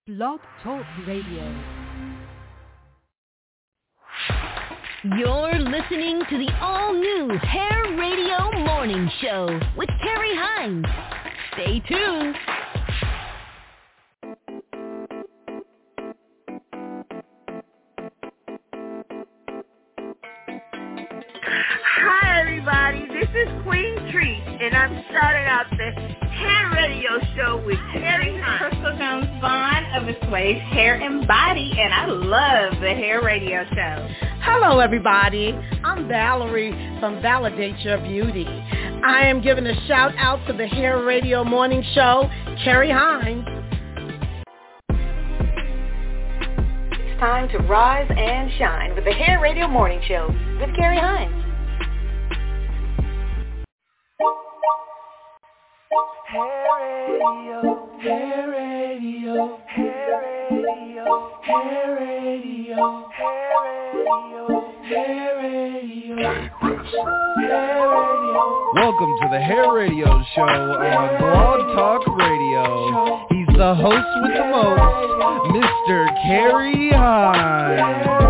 Blog Talk Radio. You're listening to the all-new Hair Radio Morning Show with Terry Hines. Stay tuned. Hi, everybody. This is Queen Treat, and I'm starting out the Hair Radio Show with Terry Hines. Crystal Jones Vaughn of Assuage Hair and Body, and I love the Hair Radio Show. Hello, everybody. I'm Valerie from Validate Your Beauty. I am giving a shout out to the Hair Radio Morning Show, Terry Hines. It's time to rise and shine with the Hair Radio Morning Show with Carrie Hines. Hair Radio, Hair Radio, Hair Radio, Hair Radio, Hair Radio, Hair Radio, Hair Radio. Welcome to the Hair Radio Show on Blog Talk Radio. He's the host with the most, Mr. Carrie Hines.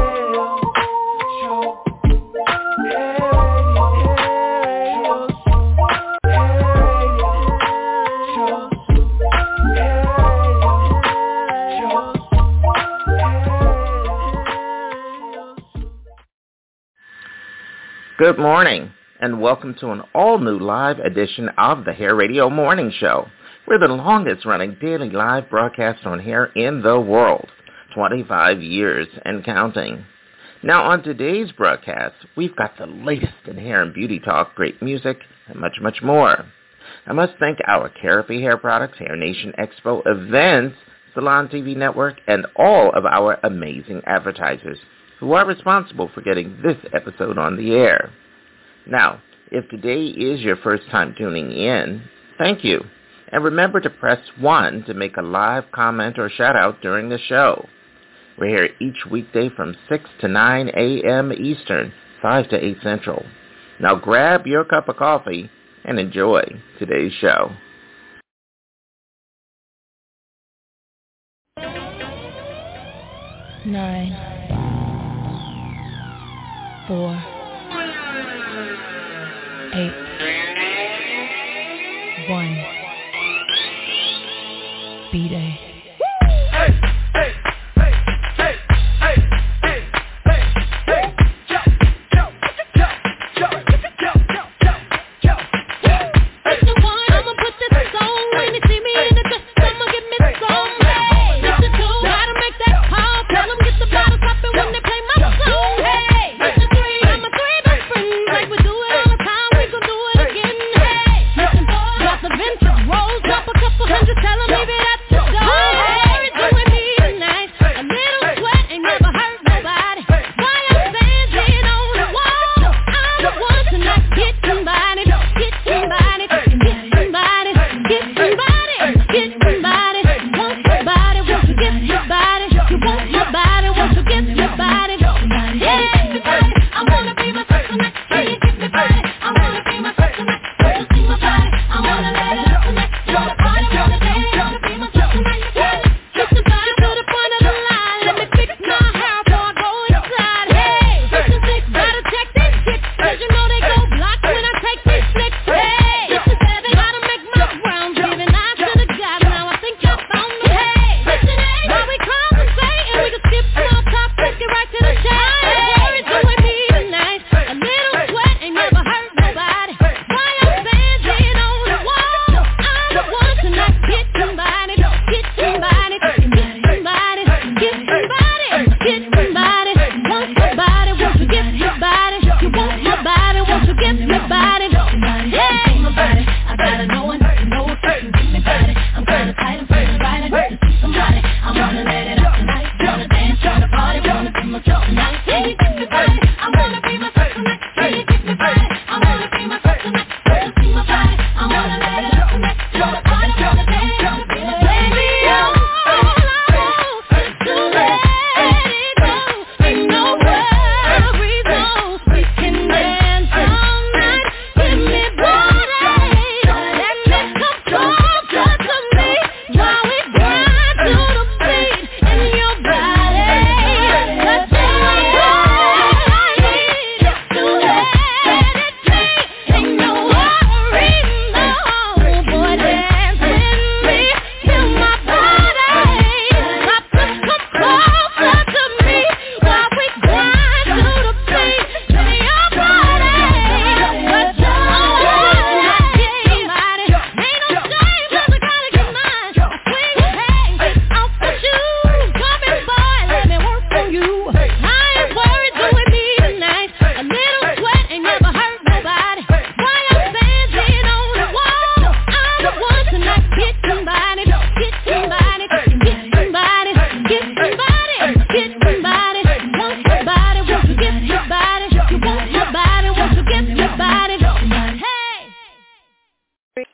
Good morning, and welcome to an all-new live edition of the Hair Radio Morning Show. We're the longest-running daily live broadcast on hair in the world, 25 years and counting. Now, on today's broadcast, we've got the latest in hair and beauty talk, great music, and much, much more. I must thank our Carapy Hair Products, Hair Nation Expo events, Salon TV Network, and all of our amazing advertisers who are responsible for getting this episode on the air. Now, if today is your first time tuning in, thank you. And remember to press 1 to make a live comment or shout out during the show. We're here each weekday from 6 to 9 a.m. Eastern, 5 to 8 Central. Now grab your cup of coffee and enjoy today's show. Nine. 4, 8, 1, B-Day. Tell 'em leave it at the door.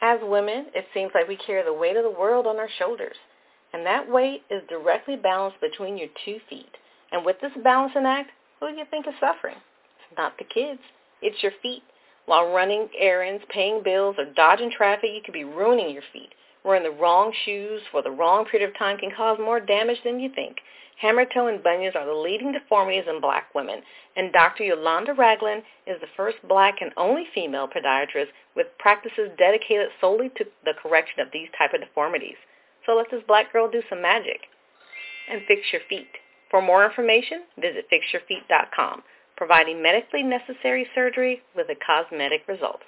As women, it seems like we carry the weight of the world on our shoulders, and that weight is directly balanced between your 2 feet. And with this balancing act, who do you think is suffering? It's not the kids. It's your feet. While running errands, paying bills, or dodging traffic, you could be ruining your feet. Wearing the wrong shoes for the wrong period of time can cause more damage than you think. Hammer toe and bunions are the leading deformities in black women, and Dr. Yolanda Ragland is the first black and only female podiatrist with practices dedicated solely to the correction of these type of deformities. So let this black girl do some magic and fix your feet. For more information, visit fixyourfeet.com, providing medically necessary surgery with a cosmetic result.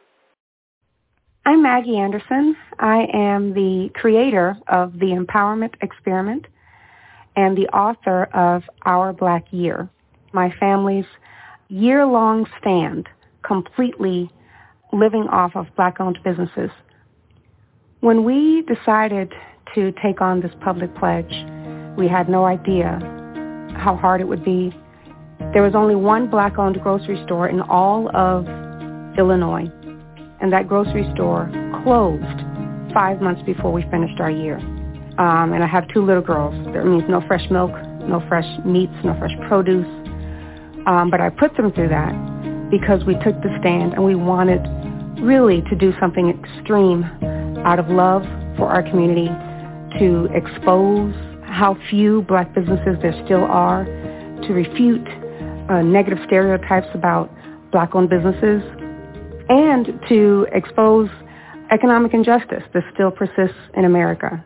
I'm Maggie Anderson. I am the creator of the Empowerment Experiment and the author of Our Black Year, my family's year-long stand completely living off of black-owned businesses. When we decided to take on this public pledge, we had no idea how hard it would be. There was only one black-owned grocery store in all of Illinois, and that grocery store closed 5 months before we finished our year. And I have 2 little girls. That means no fresh milk, no fresh meats, no fresh produce. But I put them through that because we took the stand and we wanted really to do something extreme out of love for our community, to expose how few black businesses there still are, to refute negative stereotypes about black-owned businesses, and to expose economic injustice that still persists in America.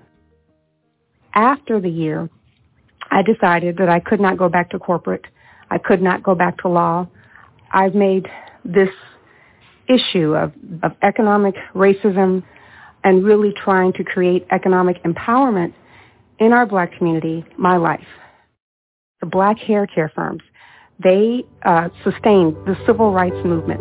After the year, I decided that I could not go back to corporate. I could not go back to law. I've made this issue of economic racism and really trying to create economic empowerment in our black community my life. The black hair care firms, they sustained the civil rights movement.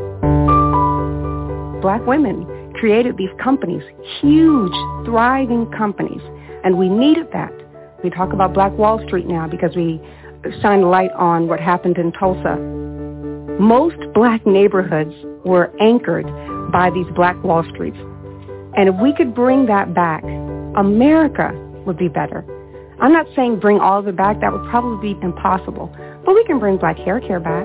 Black women created these companies, huge, thriving companies, and we needed that. We talk about Black Wall Street now because we shine a light on what happened in Tulsa. Most black neighborhoods were anchored by these Black Wall Streets. And if we could bring that back, America would be better. I'm not saying bring all of it back. That would probably be impossible. But we can bring black hair care back.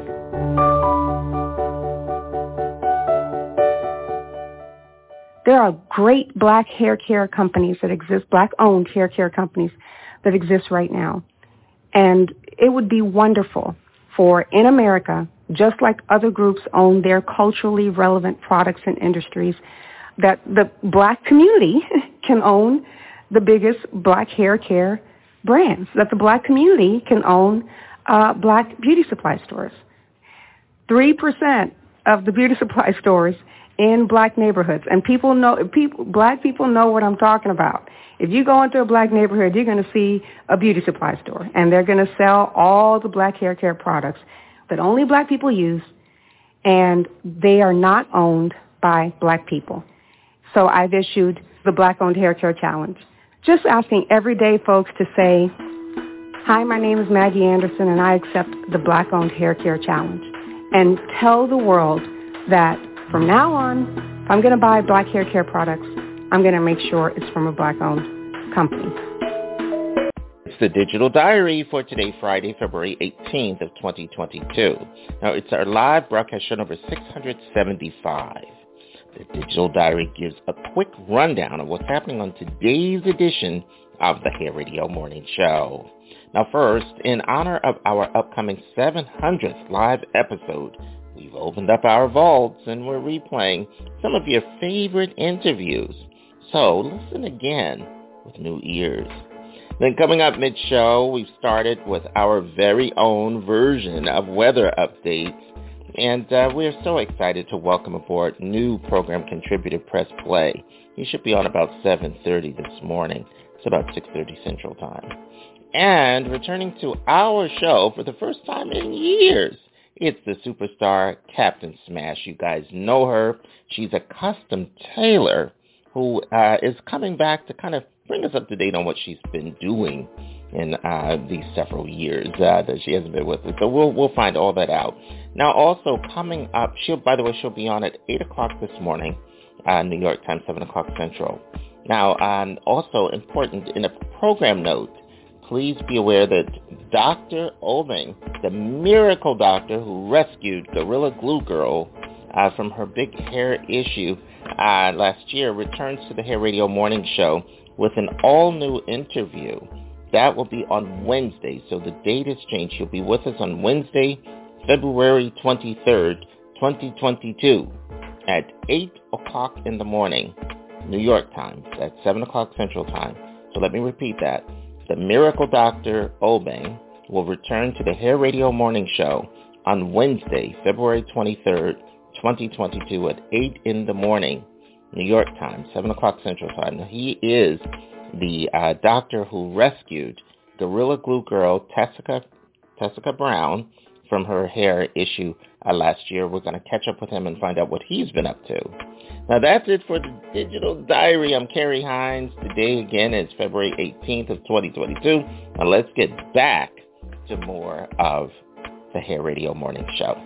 There are great black hair care companies that exist, black-owned hair care companies that exist right now. And it would be wonderful for, in America, just like other groups own their culturally relevant products and industries, that the black community can own the biggest black hair care brands, that the black community can own black beauty supply stores. 3% of the beauty supply stores in black neighborhoods, and black people know what I'm talking about. If you go into a black neighborhood, you're going to see a beauty supply store, and they're going to sell all the black hair care products that only black people use, and they are not owned by black people. So I've issued the Black-Owned Hair Care Challenge, just asking everyday folks to say, hi, my name is Maggie Anderson, and I accept the Black-Owned Hair Care Challenge, and tell the world that from now on, if I'm going to buy black hair care products, I'm going to make sure it's from a black-owned company. It's the Digital Diary for today, Friday, February 18th of 2022. Now, it's our live broadcast show number 675. The Digital Diary gives a quick rundown of what's happening on today's edition of the Hair Radio Morning Show. Now, first, in honor of our upcoming 700th live episode, we've opened up our vaults and we're replaying some of your favorite interviews. So listen again with new ears. Then coming up mid-show, we've started with our very own version of weather updates. And we're so excited to welcome aboard new program contributor Press Play. He should be on about 7:30 this morning. It's about 6:30 Central Time. And returning to our show for the first time in years, it's the superstar Captain Smash. You guys know her. She's a custom tailor who is coming back to kind of bring us up to date on what she's been doing in these several years that she hasn't been with us. So we'll find all that out. Now, also coming up, she'll be on at 8 o'clock this morning New York time, 7 o'clock Central. Now, also important in a program note, please be aware that Dr. Obeng, the miracle doctor who rescued Gorilla Glue Girl from her big hair issue last year, returns to the Hair Radio Morning Show with an all-new interview. That will be on Wednesday, so the date has changed. She'll be with us on Wednesday, February 23rd, 2022, at 8 o'clock in the morning, New York time. That's 7 o'clock Central time. So let me repeat that. The Miracle Dr. Obeng will return to the Hair Radio Morning Show on Wednesday, February 23rd, 2022 at 8 in the morning, New York time, 7 o'clock Central time. Now, he is the doctor who rescued Gorilla Glue Girl Tessica Brown from her hair issue last year. We're going to catch up with him and find out what he's been up to. Now, that's it for the Digital Diary. I'm Kerry Hines. Today, again, is February 18th of 2022. Now, let's get back to more of the Hair Radio Morning Show.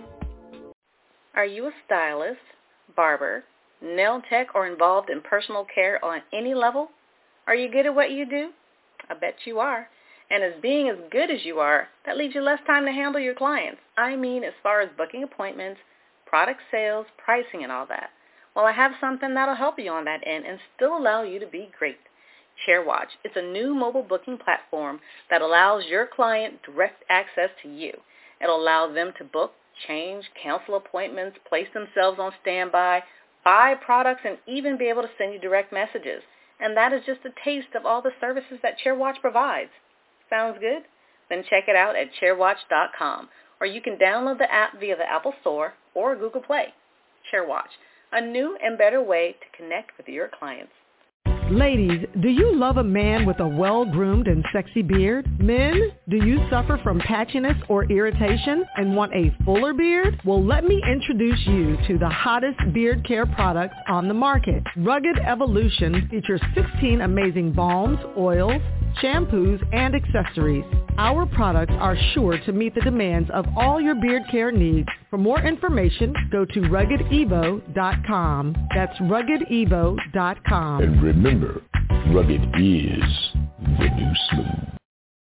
Are you a stylist, barber, nail tech, or involved in personal care on any level? Are you good at what you do? I bet you are. And as being as good as you are, that leaves you less time to handle your clients. I mean, as far as booking appointments, product sales, pricing, and all that. Well, I have something that'll help you on that end and still allow you to be great. ChairWatch. It's a new mobile booking platform that allows your client direct access to you. It'll allow them to book, change, cancel appointments, place themselves on standby, buy products, and even be able to send you direct messages. And that is just a taste of all the services that ChairWatch provides. Sounds good? Then check it out at chairwatch.com, or you can download the app via the Apple Store or Google Play. ChairWatch, a new and better way to connect with your clients. Ladies, do you love a man with a well-groomed and sexy beard? Men, do you suffer from patchiness or irritation and want a fuller beard? Well, let me introduce you to the hottest beard care products on the market. Rugged Evolution features 16 amazing balms, oils, shampoos, and accessories. Our products are sure to meet the demands of all your beard care needs. For more information, go to RuggedEvo.com. That's RuggedEvo.com. And remember, rugged is the new smooth.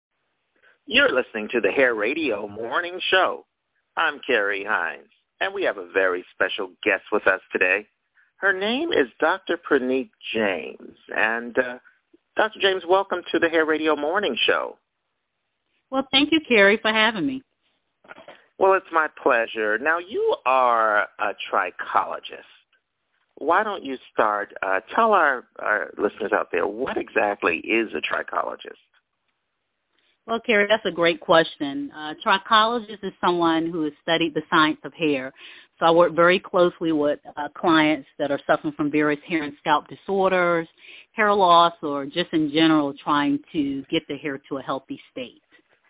You're listening to the Hair Radio Morning Show. I'm Kerry Hines, and we have a very special guest with us today. Her name is Dr. Praneet James, and Dr. James, welcome to the Hair Radio Morning Show. Well, thank you, Kerry, for having me. Well, it's my pleasure. Now, you are a trichologist. Why don't you start, tell our listeners out there, what exactly is a trichologist? Well, Kerry, that's a great question. Trichologist is someone who has studied the science of hair. So I work very closely with clients that are suffering from various hair and scalp disorders, hair loss, or just in general trying to get their hair to a healthy state.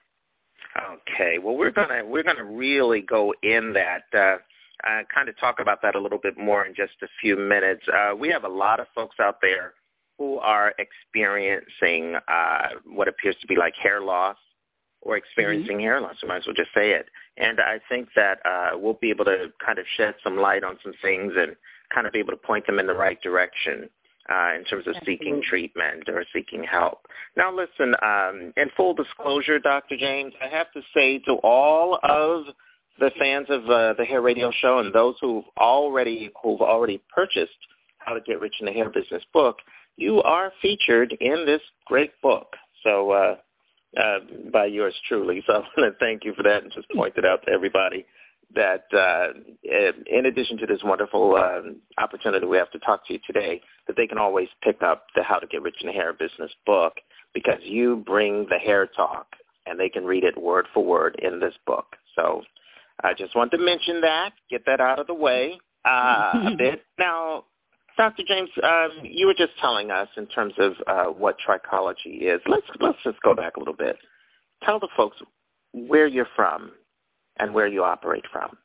Okay. Well, we're gonna really go in that. Kind of talk about that a little bit more in just a few minutes. We have a lot of folks out there who are experiencing what appears to be like hair loss or experiencing hair loss. We might as well just say it. And I think that we'll be able to kind of shed some light on some things and kind of be able to point them in the right direction in terms of seeking treatment or seeking help. Now, listen, in full disclosure, Dr. James, I have to say to all of the fans of the Hair Radio Show and those who've already purchased How to Get Rich in the Hair Business book, you are featured in this great book. So by yours truly. So I want to thank you for that and just point it out to everybody that in addition to this wonderful opportunity we have to talk to you today, that they can always pick up the How to Get Rich in the Hair Business book because you bring the hair talk and they can read it word for word in this book. So I just want to mention that, get that out of the way a bit. Now, Dr. James, you were just telling us in terms of what trichology is. Let's just go back a little bit. Tell the folks where you're from and where you operate from.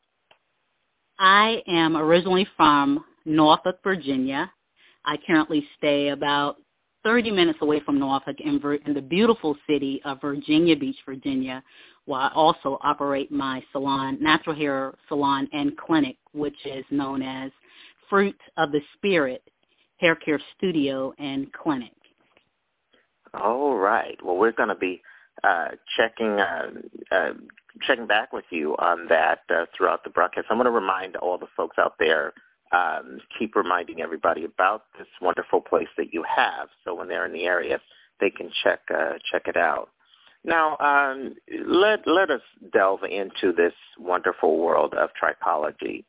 I am originally from Norfolk, Virginia. I currently stay about 30 minutes away from Norfolk in the beautiful city of Virginia Beach, Virginia, where I also operate my salon, natural hair salon and clinic, which is known as Fruit of the Spirit Hair Care Studio and Clinic. All right. Well, we're going to be checking back with you on that throughout the broadcast. I'm going to remind all the folks out there, keep reminding everybody about this wonderful place that you have, so when they're in the area, they can check it out. Now, let us delve into this wonderful world of trichology.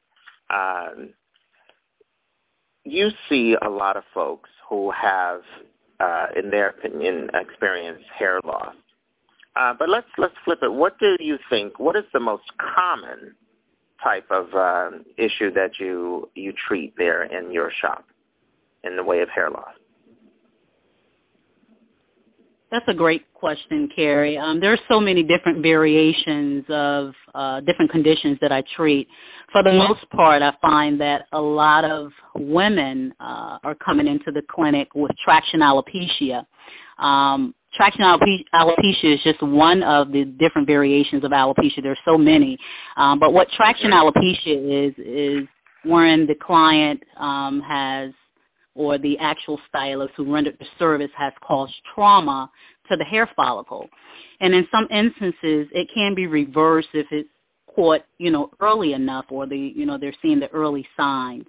You see a lot of folks who have, in their opinion, experienced hair loss. But let's flip it. What do you think? What is the most common type of issue that you treat there in your shop in the way of hair loss? That's a great question, Carrie. There are so many different variations of different conditions that I treat. For the most part, I find that a lot of women are coming into the clinic with traction alopecia. Traction alopecia is just one of the different variations of alopecia. There's so many. But what traction alopecia is when the client has, or the actual stylist who rendered the service has caused trauma to the hair follicle. And in some instances, it can be reversed if it's caught, early enough, or they're seeing the early signs.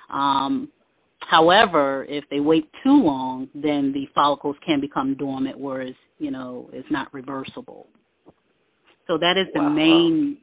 However, if they wait too long, then the follicles can become dormant, whereas, it's not reversible. So that is the main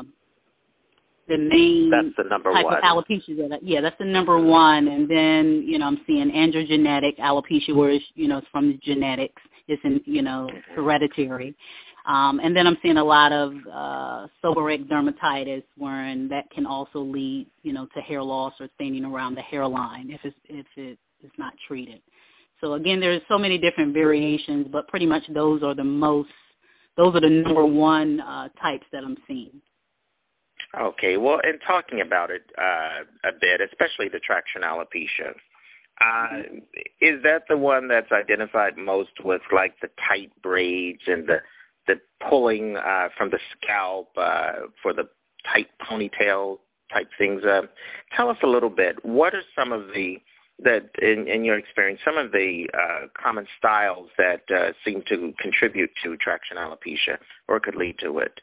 that's the number type one. of alopecia that's the number one. And then, I'm seeing androgenetic alopecia, where it's, it's from the genetics. It's in, hereditary. And then I'm seeing a lot of seborrheic dermatitis, wherein that can also lead, to hair loss or thinning around the hairline if it is not treated. So again, there's so many different variations, but pretty much those are the number one types that I'm seeing. Okay, well, in talking about it a bit, especially the traction alopecia, is that the one that's identified most with, like, the tight braids and the pulling from the scalp for the tight ponytail type things? Tell us a little bit. What are some of that in your experience, some of the common styles that seem to contribute to traction alopecia or could lead to it?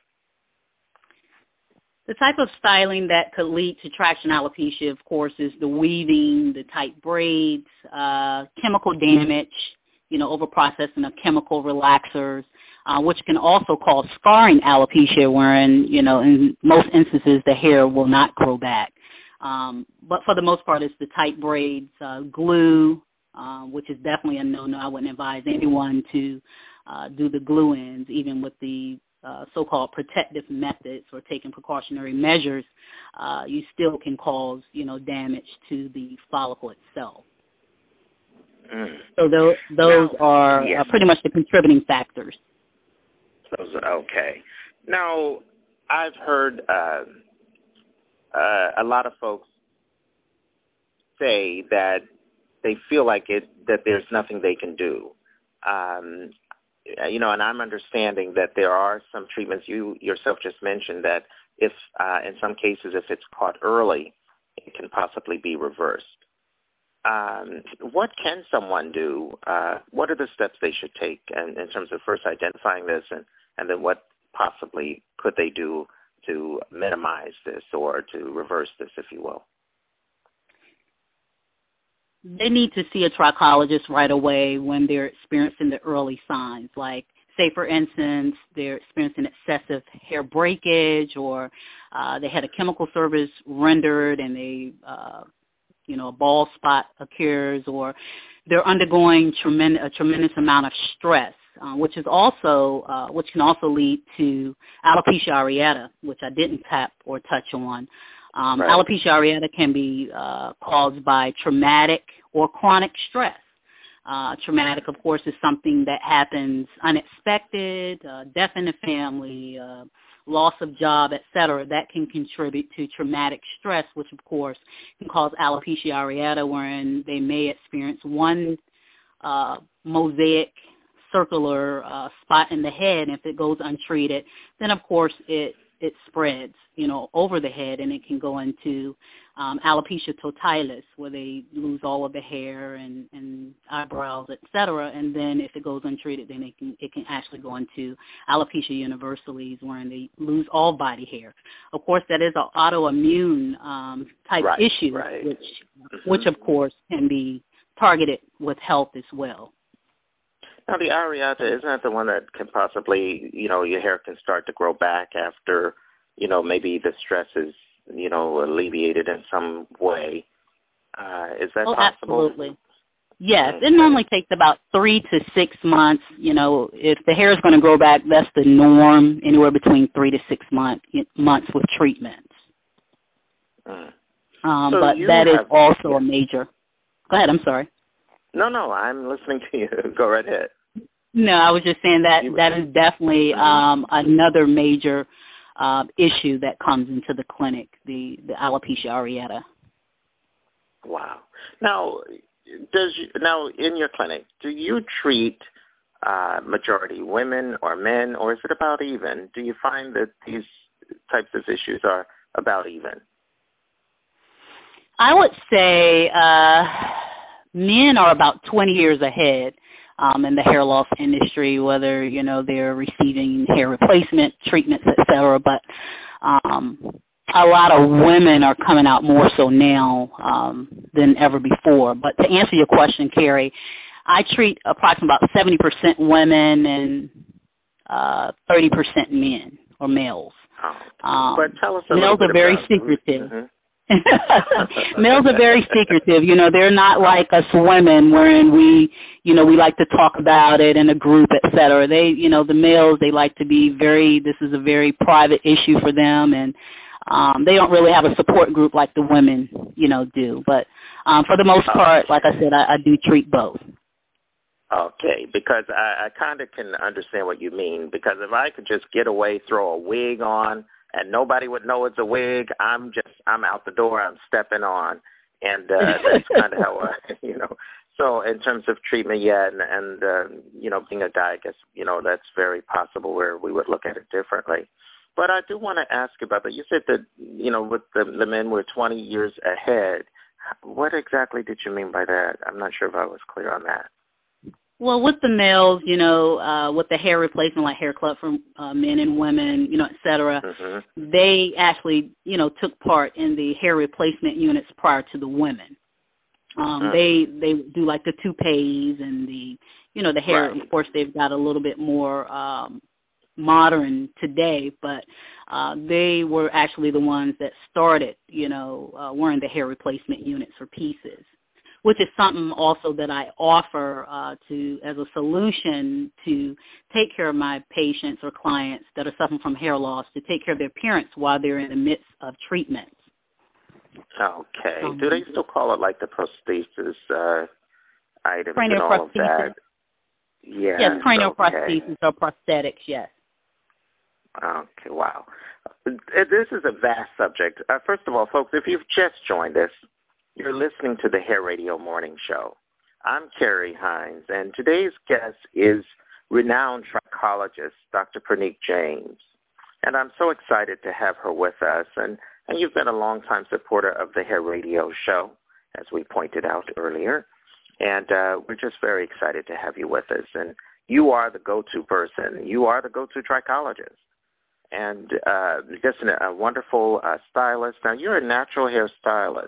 The type of styling that could lead to traction alopecia, of course, is the weaving, the tight braids, chemical damage, overprocessing of chemical relaxers, which can also cause scarring alopecia, wherein, in most instances, the hair will not grow back. But for the most part, it's the tight braids, glue, which is definitely a no-no. I wouldn't advise anyone to do the glue-ins, even with the so-called protective methods or taking precautionary measures. You still can cause, damage to the follicle itself. So those are pretty much the contributing factors. Okay. Now, I've heard a lot of folks say that they feel like that there's nothing they can do. And I'm understanding that there are some treatments you yourself just mentioned that if, in some cases, if it's caught early, it can possibly be reversed. What can someone do? What are the steps they should take in terms of first identifying this, and then what possibly could they do to minimize this or to reverse this, if you will? They need to see a trichologist right away when they're experiencing the early signs, like, say, for instance, they're experiencing excessive hair breakage, or they had a chemical service rendered and a bald spot occurs, or they're undergoing a tremendous amount of stress, which can also lead to alopecia areata, which I didn't tap or touch on. Right. Alopecia areata can be caused by traumatic or chronic stress. Traumatic, of course, is something that happens unexpected, death in the family, loss of job, etc. That can contribute to traumatic stress, which, of course, can cause alopecia areata, wherein they may experience one mosaic circular spot in the head. And if it goes untreated, then, of course, it spreads, over the head, and it can go into alopecia totalis, where they lose all of the hair and eyebrows, etc. And then if it goes untreated, then it can actually go into alopecia universalis, wherein they lose all body hair. Of course, that is an autoimmune type issue, which of course can be targeted with health as well. Now, the areata, isn't that the one that can possibly, your hair can start to grow back after, maybe the stress is, alleviated in some way? Is that possible? Absolutely. Yes, it normally takes about 3 to 6 months. If the hair is going to grow back, that's the norm, anywhere between 3 to 6 months with treatments. But that is also a major. Go ahead, I'm sorry. No, I'm listening to you. Go right ahead. No, I was just saying that is definitely another major issue that comes into the clinic, the alopecia areata. Wow. Now, in your clinic, do you treat majority women or men, or is it about even? Do you find that these types of issues are about even? I would say men are about 20 years ahead in the hair loss industry, whether, they're receiving hair replacement treatments, et cetera. But a lot of women are coming out more so now than ever before. But to answer your question, Carrie, I treat approximately about 70% women and 30% men or males. But tell us a males little bit are very about secretive. Mm-hmm. Males are very secretive. They're not like us women, wherein we like to talk about it in a group, et cetera. They, the males, they like to be this is a very private issue for them, and they don't really have a support group like the women, do. But for the most part, like I said, I do treat both. Okay, because I kind of can understand what you mean, because if I could just get away, throw a wig on, and nobody would know it's a wig, I'm out the door, I'm stepping on, and that's kind of how So in terms of treatment, and being a guy, I guess, that's very possible where we would look at it differently. But I do want to ask about that. You said that, with the men were 20 years ahead. What exactly did you mean by that? I'm not sure if I was clear on that. Well, with the males, with the hair replacement, like Hair Club for men and women, et cetera, they actually, took part in the hair replacement units prior to the women. They do like the toupees and the hair. Right. Of course, they've got a little bit more modern today, but they were actually the ones that started, wearing the hair replacement units or pieces, which is something also that I offer as a solution to take care of my patients or clients that are suffering from hair loss, to take care of their appearance while they're in the midst of treatments. Okay. Do they still call it like the prosthesis items and all of that? Yes. Yes, cranial prosthesis or prosthetics, yes. Okay, wow. This is a vast subject. First of all, folks, if you've just joined us, you're listening to the Hair Radio Morning Show. I'm Carrie Hines, and today's guest is renowned trichologist, Dr. Pernique James. And I'm so excited to have her with us. And you've been a longtime supporter of the Hair Radio Show, as we pointed out earlier. And we're just very excited to have you with us. And you are the go-to person. You are the go-to trichologist. And just a wonderful stylist. Now, you're a natural hair stylist.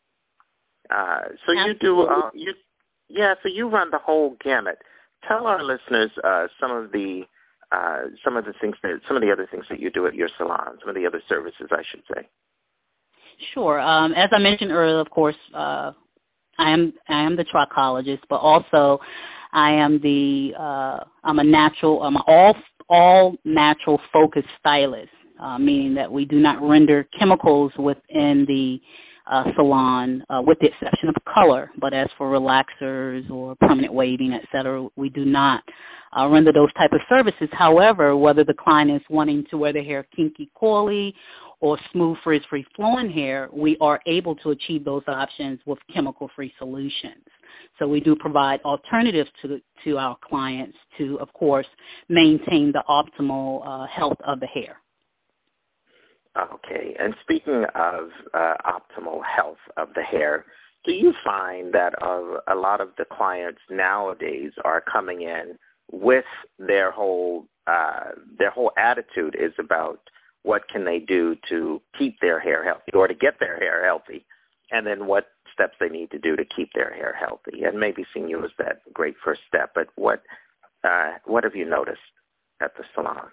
So you do, so you run the whole gamut. Tell our listeners some of the other things that you do at your salon, some of the other services, I should say. Sure. As I mentioned earlier, of course, I am the trichologist, but also I am I'm an all natural focused stylist, meaning that we do not render chemicals within the salon, with the exception of color. But as for relaxers or permanent waving, et cetera, we do not render those type of services. However, whether the client is wanting to wear their hair kinky, coily, or smooth, frizz-free, flowing hair, we are able to achieve those options with chemical-free solutions. So we do provide alternatives to our clients to, of course, maintain the optimal health of the hair. Okay. And speaking of optimal health of the hair, do you find that a lot of the clients nowadays are coming in with their whole attitude is about what can they do to keep their hair healthy or to get their hair healthy, and then what steps they need to do to keep their hair healthy? And maybe seeing you as that great first step, but what have you noticed at the salon?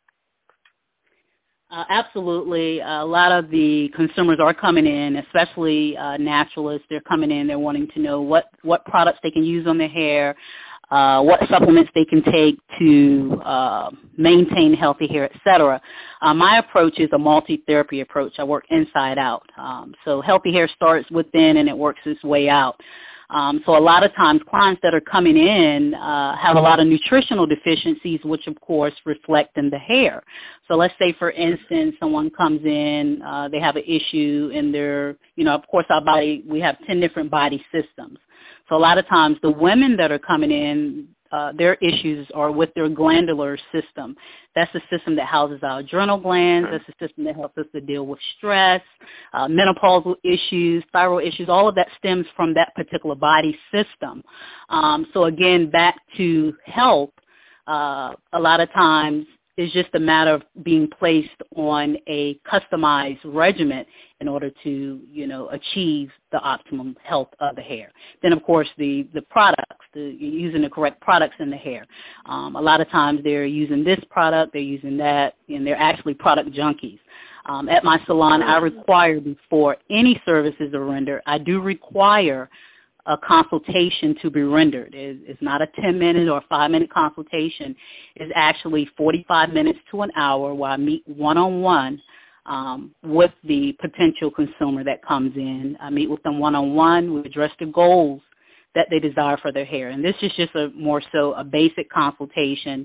Absolutely. A lot of the consumers are coming in, especially naturalists. They're coming in. They're wanting to know what products they can use on their hair, what supplements they can take to maintain healthy hair, et cetera. My approach is a multi-therapy approach. I work inside out. So healthy hair starts within and it works its way out. So a lot of times clients that are coming in have a lot of nutritional deficiencies, which of course reflect in the hair. So let's say, for instance, someone comes in, they have an issue in their, of course our body, we have 10 different body systems. So a lot of times the women that are coming in, their issues are with their glandular system. That's the system that houses our adrenal glands. That's the system that helps us to deal with stress, menopausal issues, thyroid issues. All of that stems from that particular body system. So again, back to health, a lot of times it's just a matter of being placed on a customized regimen in order to, achieve the optimum health of the hair. Then, of course, the products, using the correct products in the hair. A lot of times they're using this product, they're using that, and they're actually product junkies. At my salon, I require, before any services are rendered, I do require a consultation to be rendered. It's not a 10-minute or 5-minute consultation. It's actually 45 minutes to an hour where I meet one-on-one with the potential consumer that comes in. I meet with them one-on-one. We address the goals that they desire for their hair. And this is just more so a basic consultation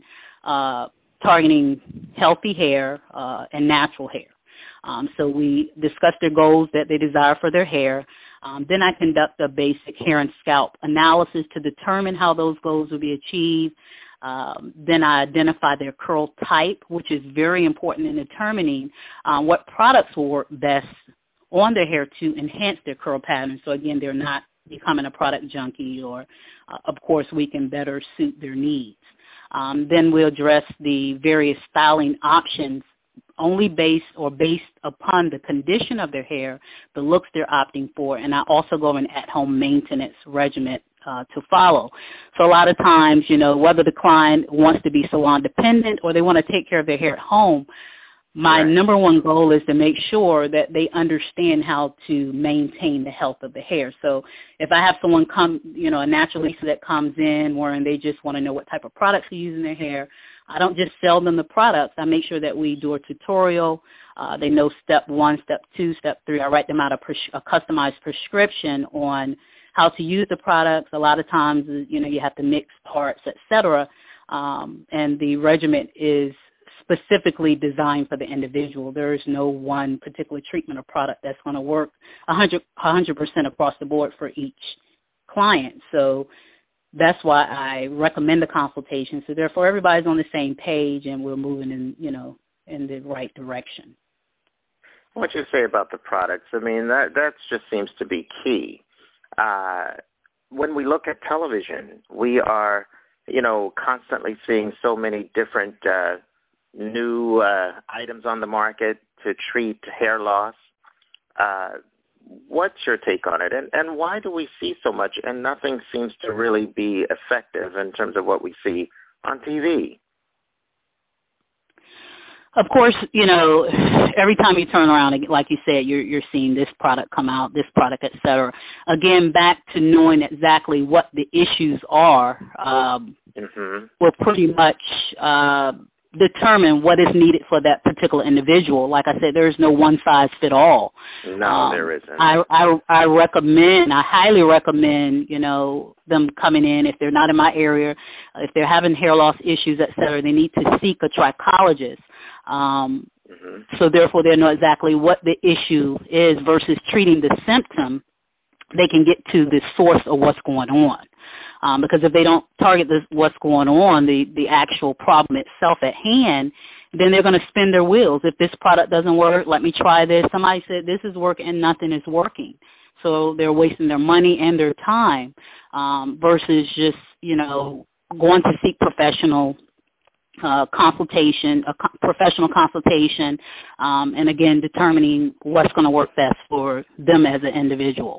targeting healthy hair and natural hair. So we discuss their goals that they desire for their hair. Then I conduct a basic hair and scalp analysis to determine how those goals will be achieved. Then I identify their curl type, which is very important in determining what products will work best on their hair to enhance their curl pattern. So again, they're not becoming a product junkie, or of course we can better suit their needs. Then we'll address the various styling options only based upon the condition of their hair, the looks they're opting for, and I also go an at-home maintenance regimen to follow. So a lot of times, whether the client wants to be salon dependent or they want to take care of their hair at home, my number one goal is to make sure that they understand how to maintain the health of the hair. So if I have someone come, a naturalist that comes in where they just want to know what type of products to use in their hair, I don't just sell them the products. I make sure that we do a tutorial. They know step 1, step 2, step 3. I write them out a customized prescription on how to use the products. A lot of times, you have to mix parts, et cetera, and the regimen is specifically designed for the individual. There is no one particular treatment or product that's going to work 100% across the board for each client. So that's why I recommend the consultation. So therefore, everybody's on the same page and we're moving in the right direction. What you say about the products, that just seems to be key. When we look at television, we are, constantly seeing so many different new items on the market to treat hair loss. What's your take on it? And why do we see so much and nothing seems to really be effective in terms of what we see on TV? Of course, every time you turn around, like you said, you're seeing this product come out, this product, et cetera. Again, back to knowing exactly what the issues are will pretty much determine what is needed for that particular individual. Like I said, there is no one size fit all. No, there isn't. I highly recommend, them coming in if they're not in my area, if they're having hair loss issues, et cetera, they need to seek a trichologist. So therefore they know exactly what the issue is versus treating the symptom. They can get to the source of what's going on. Because if they don't target what's going on, the actual problem itself at hand, then they're going to spin their wheels. If this product doesn't work, let me try this. Somebody said this is working and nothing is working. So they're wasting their money and their time versus just, going to seek professional professional consultation, and again, determining what's going to work best for them as an individual.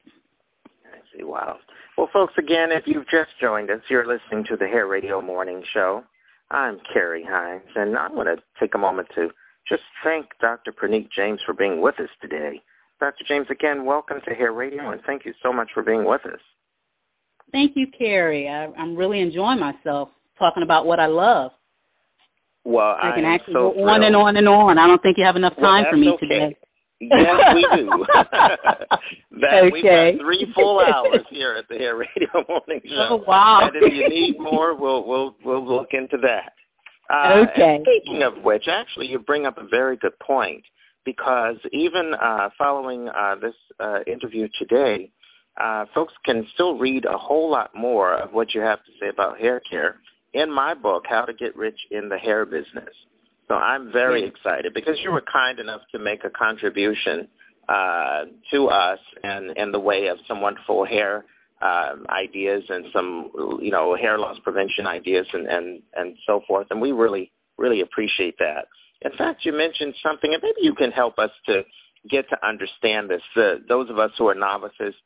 I see. Wow. Well, folks, again, if you've just joined us, you're listening to the Hair Radio Morning Show. I'm Carrie Hines, and I want to take a moment to just thank Dr. Praneet James for being with us today. Dr. James, again, welcome to Hair Radio, and thank you so much for being with us. Thank you, Carrie. I'm really enjoying myself talking about what I love. Well, I can actually so go on and on and on. I don't think you have enough time for me today. Yes, we do. We've got 3 full hours here at the Hair Radio Morning Show. Oh, wow. And if you need more, we'll look into that. Okay. And speaking of which, actually, you bring up a very good point, because even following this interview today, folks can still read a whole lot more of what you have to say about hair care in my book, How to Get Rich in the Hair Business. So I'm very excited because you were kind enough to make a contribution to us in the way of some wonderful hair ideas and some, hair loss prevention ideas and so forth. And we really, really appreciate that. In fact, you mentioned something, and maybe you can help us to get to understand this. Those of us who are novices,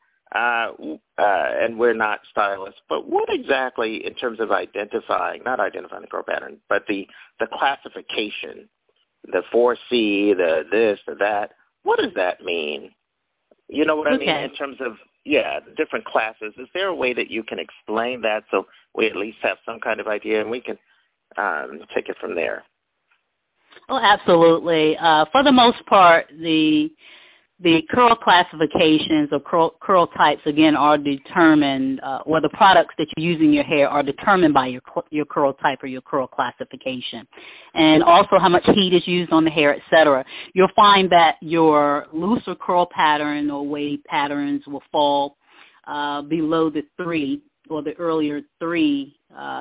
and we're not stylists, but what exactly, in terms of not identifying the curl pattern, but the classification, the 4C, the this, the that, what does that mean? You know what I mean in terms of, the different classes? Is there a way that you can explain that so we at least have some kind of idea and we can take it from there? Oh, absolutely. For the most part, the curl classifications or curl types, again, are determined, or the products that you use in your hair are determined by your curl type or your curl classification. And also how much heat is used on the hair, et cetera. You'll find that your looser curl pattern or wave patterns will fall below the 3 or the earlier 3,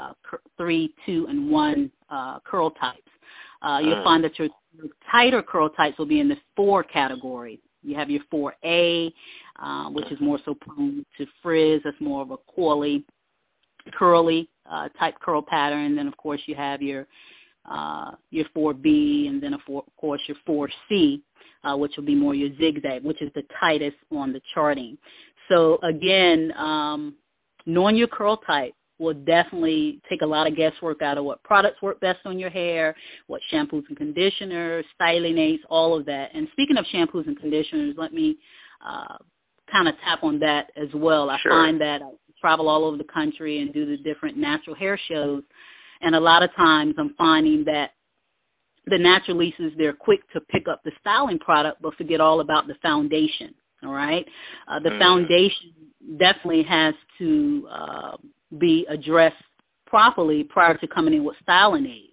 2, and 1 curl types. You'll find that your tighter curl types will be in the 4 category. You have your 4A, which is more so prone to frizz. That's more of a curly type curl pattern. And then, of course, you have your 4B, and then, of course, your 4C, which will be more your zigzag, which is the tightest on the charting. So, again, knowing your curl type will definitely take a lot of guesswork out of what products work best on your hair, what shampoos and conditioners, styling aids, all of that. And speaking of shampoos and conditioners, let me kind of tap on that as well. I find that I travel all over the country and do the different natural hair shows, and a lot of times I'm finding that the naturalists, they're quick to pick up the styling product but forget all about the foundation, all right? The foundation definitely has to be addressed properly prior to coming in with styling aids.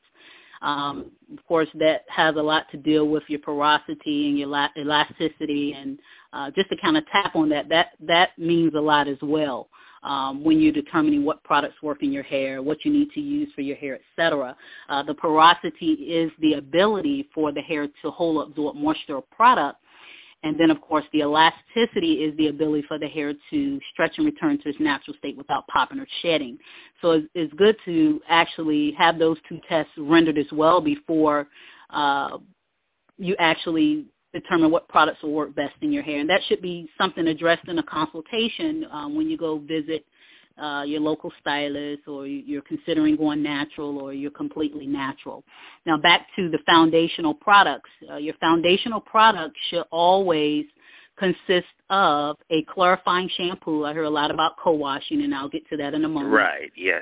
Of course, that has a lot to deal with your porosity and your elasticity, and just to kind of tap on that means a lot as well when you're determining what products work in your hair, what you need to use for your hair, etc. The porosity is the ability for the hair to hold, absorb moisture or product. And then, of course, the elasticity is the ability for the hair to stretch and return to its natural state without popping or shedding. So it's good to actually have those 2 tests rendered as well before you actually determine what products will work best in your hair. And that should be something addressed in a consultation when you go visit your local stylist, or you're considering going natural, or you're completely natural. Now back to the foundational products. Your foundational products should always consist of a clarifying shampoo. I hear a lot about co-washing, and I'll get to that in a moment. Right, yes.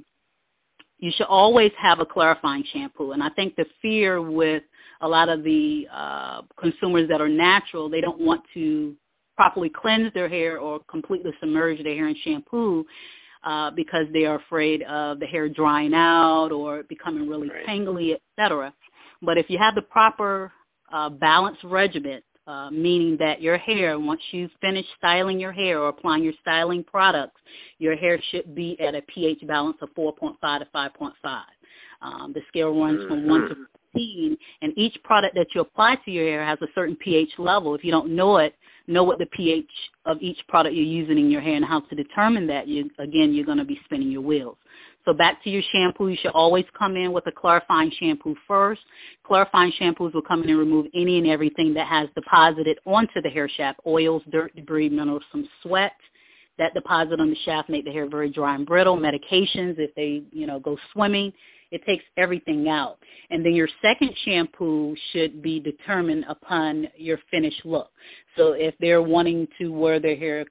You should always have a clarifying shampoo. And I think the fear with a lot of the consumers that are natural, they don't want to properly cleanse their hair or completely submerge their hair in shampoo because they are afraid of the hair drying out or becoming really tangly, etc. But if you have the proper balanced regimen meaning that your hair, once you finish styling your hair or applying your styling products, your hair should be at a pH balance of 4.5 to 5.5. The scale runs from 1 to 15, and each product that you apply to your hair has a certain pH level. If you don't know it, know what the pH of each product you're using in your hair and how to determine that. You're going to be spinning your wheels. So back to your shampoo, you should always come in with a clarifying shampoo first. Clarifying shampoos will come in and remove any and everything that has deposited onto the hair shaft, oils, dirt, debris, minerals, some sweat. That deposit on the shaft make the hair very dry and brittle. Medications, if they, go swimming, it takes everything out. And then your second shampoo should be determined upon your finished look. So if they're wanting to wear their hair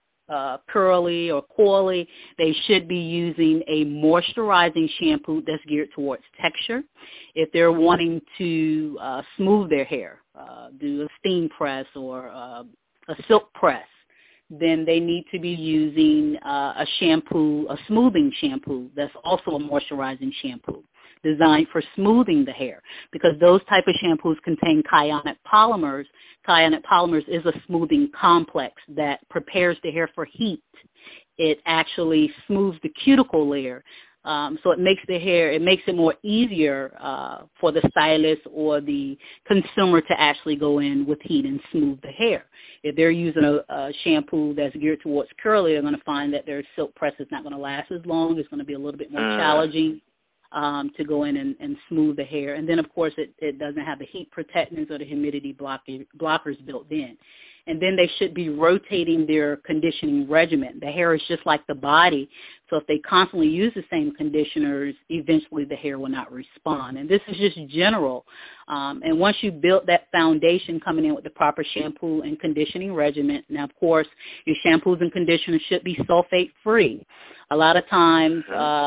curly or coily, they should be using a moisturizing shampoo that's geared towards texture. If they're wanting to smooth their hair, do a steam press or a silk press, then they need to be using a smoothing shampoo that's also a moisturizing shampoo designed for smoothing the hair, because those type of shampoos contain cyanide polymers. Cyanide polymers is a smoothing complex that prepares the hair for heat. It actually smooths the cuticle layer. So it makes it more easier for the stylist or the consumer to actually go in with heat and smooth the hair. If they're using a shampoo that's geared towards curly, they're going to find that their silk press is not going to last as long. It's going to be a little bit more challenging to go in and smooth the hair. And then, of course, it doesn't have the heat protectants or the humidity blockers built in. And then they should be rotating their conditioning regimen. The hair is just like the body. So if they constantly use the same conditioners, eventually the hair will not respond. And this is just general. And once you build that foundation coming in with the proper shampoo and conditioning regimen, now, of course, your shampoos and conditioners should be sulfate-free. A lot of times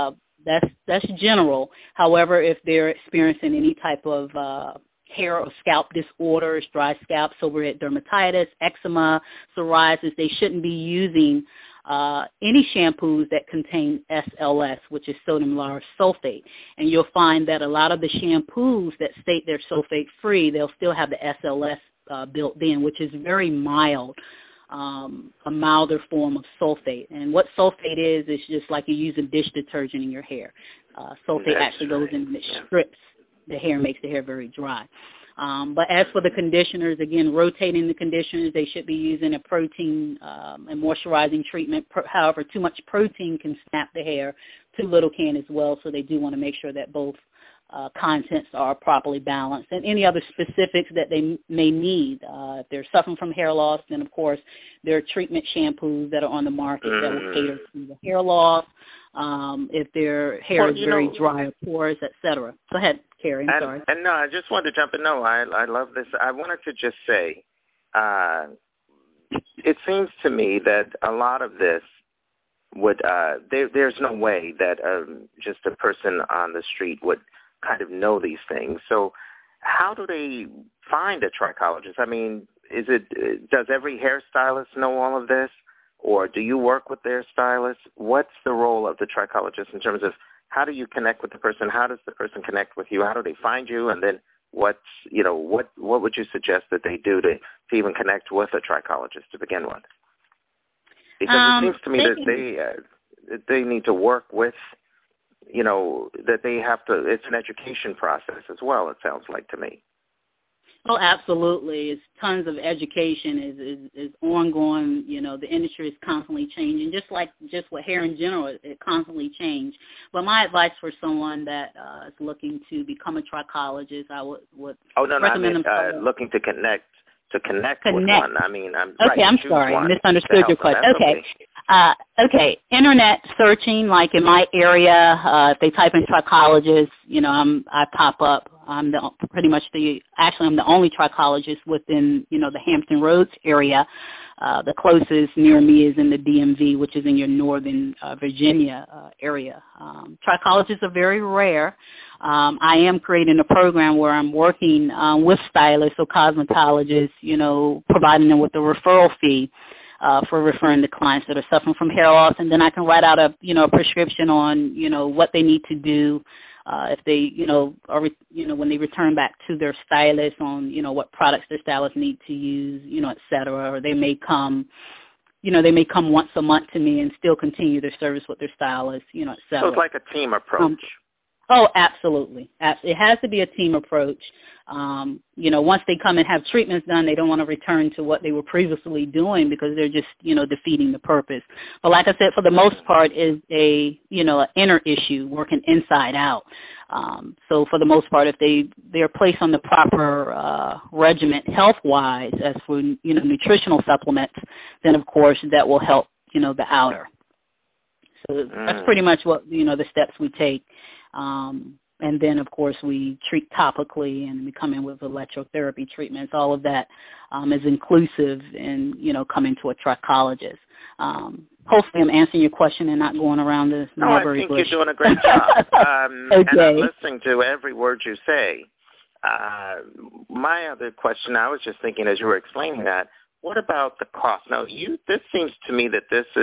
that's general. However, if they're experiencing any type of hair or scalp disorders, dry scalp, seborrheic dermatitis, eczema, psoriasis, they shouldn't be using any shampoos that contain SLS, which is sodium lauryl sulfate. And you'll find that a lot of the shampoos that state they're sulfate-free, they'll still have the SLS built in, which is very mild. A milder form of sulfate. And what sulfate is just like you use a dish detergent in your hair. Sulfate actually goes in and it strips the hair and makes the hair very dry. But as for the conditioners, again, rotating the conditioners, they should be using a protein and moisturizing treatment. However, too much protein can snap the hair. Too little can as well, so they do want to make sure that both contents are properly balanced, and any other specifics that they may need. If they're suffering from hair loss, then, of course, there are treatment shampoos that are on the market that will cater to the hair loss. If their hair is very dry or porous, etc. Go ahead, Carrie. I'm sorry. And no, I just wanted to jump in. No, I love this. I wanted to just say, it seems to me that a lot of this would there's no way that just a person on the street would kind of know these things. So how do they find a trichologist? I mean, does every hairstylist know all of this, or do you work with their stylists? What's the role of the trichologist in terms of how do you connect with the person? How does the person connect with you? How do they find you? And then what would you suggest that they do to even connect with a trichologist to begin with? Because it seems to me that they need to work with, that they have to, it's an education process as well, it sounds like to me. Oh, absolutely. It's tons of education is ongoing. The industry is constantly changing, just with hair in general, it constantly changes. But my advice for someone that is looking to become a trichologist, I would recommend them looking to connect with one. I mean, I'm sorry, I misunderstood your question. Okay. Internet searching, like in my area, if they type in trichologist, I pop up. I'm the only trichologist within, the Hampton Roads area. The closest near me is in the DMV, which is in your northern Virginia area. Trichologists are very rare. I am creating a program where I'm working with stylists or cosmetologists, providing them with a referral fee for referring to clients that are suffering from hair loss, and then I can write out a prescription on, what they need to do if they, when they return back to their stylist on, what products their stylist need to use, et cetera, or they may come once a month to me and still continue their service with their stylist, et cetera. So it's like a team approach. Oh, absolutely. It has to be a team approach. Once they come and have treatments done, they don't want to return to what they were previously doing because they're just, defeating the purpose. But like I said, for the most part, is an inner issue working inside out. So for the most part, if they're placed on the proper regimen health-wise, as for, nutritional supplements, then of course that will help, the outer. So that's pretty much what, the steps we take. And then, of course, we treat topically and we come in with electrotherapy treatments. All of that is inclusive in, coming to a trichologist. Hopefully I'm answering your question and not going around the mulberry bush. No, I think you're doing a great job. Okay. And I'm listening to every word you say. My other question, I was just thinking as you were explaining that, what about the cost? Now, this seems to me that this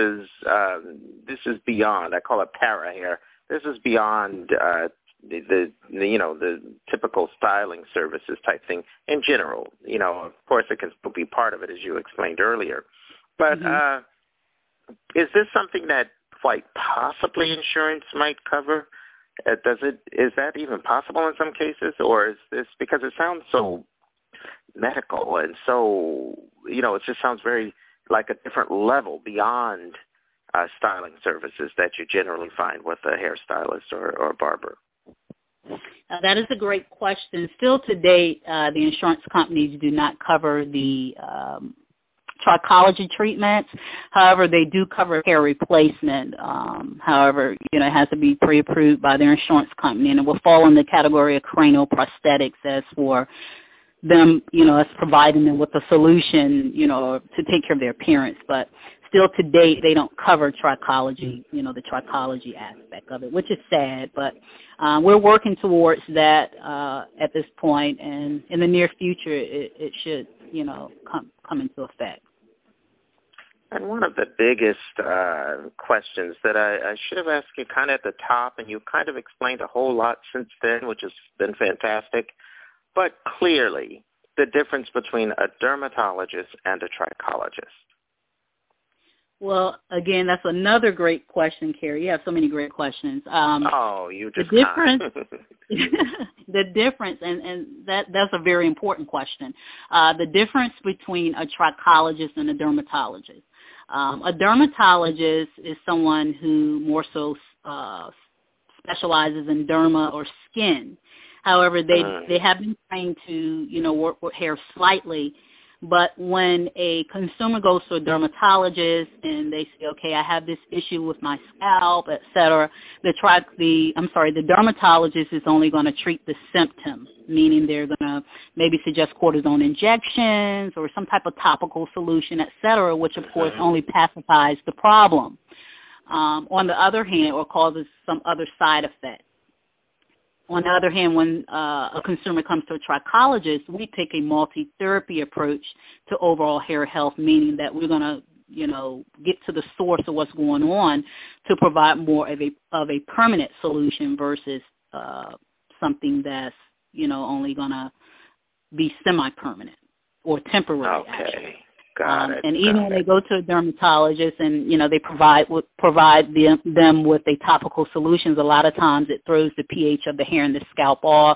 is beyond, I call it para hair. This is beyond the typical styling services type thing in general. Of course, it can still be part of it, as you explained earlier. But is this something that quite possibly insurance might cover? Is that even possible in some cases, or is this because it sounds so medical and so it just sounds very like a different level beyond styling services that you generally find with a hairstylist or a barber? That is a great question. Still to date, the insurance companies do not cover the trichology treatments. However, they do cover hair replacement. However, it has to be pre-approved by their insurance company, and it will fall in the category of cranial prosthetics as for them, us providing them with a solution, to take care of their appearance. But still to date, they don't cover trichology, the trichology aspect of it, which is sad. But we're working towards that at this point, and in the near future, it should, come into effect. And one of the biggest questions that I should have asked you kind of at the top, and you kind of explained a whole lot since then, which has been fantastic, but clearly the difference between a dermatologist and a trichologist. Well, again, that's another great question, Carrie. You have so many great questions. You just the difference, the difference, and that's a very important question. The difference between a trichologist and a dermatologist. A dermatologist is someone who more so specializes in derma or skin. However, they have been trained to, work with hair slightly. But when a consumer goes to a dermatologist and they say, okay, I have this issue with my scalp, et cetera, the dermatologist is only going to treat the symptom, meaning they're going to maybe suggest cortisone injections or some type of topical solution, et cetera, which, of course, only pacifies the problem. On the other hand, or causes some other side effect. On the other hand, when a consumer comes to a trichologist, we take a multi-therapy approach to overall hair health, meaning that we're going to, get to the source of what's going on to provide more of a permanent solution versus something that's, only going to be semi-permanent or temporary, actually. Got it. And even when they go to a dermatologist and, they provide them with a topical solutions, a lot of times it throws the pH of the hair and the scalp off,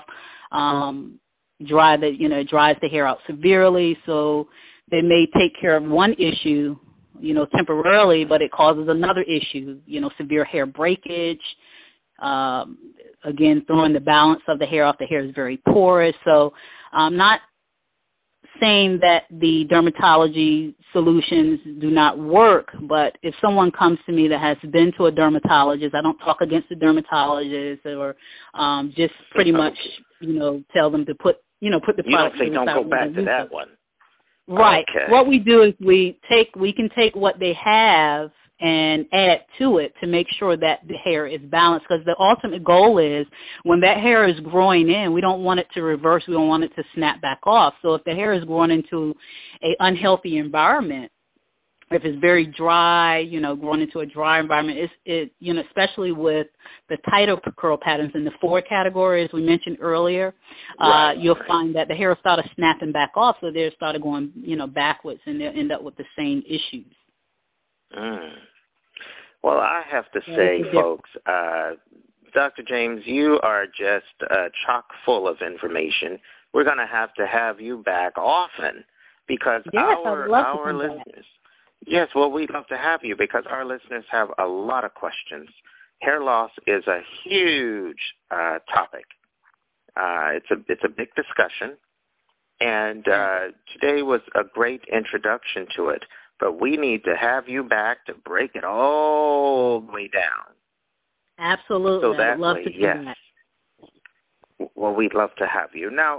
dries the hair out severely. So they may take care of one issue, temporarily, but it causes another issue, severe hair breakage. Again, throwing the balance of the hair off. The hair is very porous. So not saying that the dermatology solutions do not work, but if someone comes to me that has been to a dermatologist, I don't talk against the dermatologist or just pretty much, tell them to put the product. You don't say don't go back to that one. Right. Okay. What we do is we can take what they have and add to it to make sure that the hair is balanced, because the ultimate goal is when that hair is growing in, we don't want it to reverse. We don't want it to snap back off. So if the hair is growing into an unhealthy environment, if it's very dry, growing into a dry environment, especially with the tighter curl patterns in the 4 categories we mentioned earlier, you'll find that the hair started snapping back off, so they started going, backwards, and they'll end up with the same issues. Well, I have to say, folks, Dr. James, you are just chock full of information. We're going to have you back often because our listeners. Yes, well, we'd love to have you because our listeners have a lot of questions. Hair loss is a huge topic. It's a big discussion, and today was a great introduction to it. But we need to have you back to break it all the way down. Absolutely, so that I'd love way, to do that. Well, we'd love to have you now.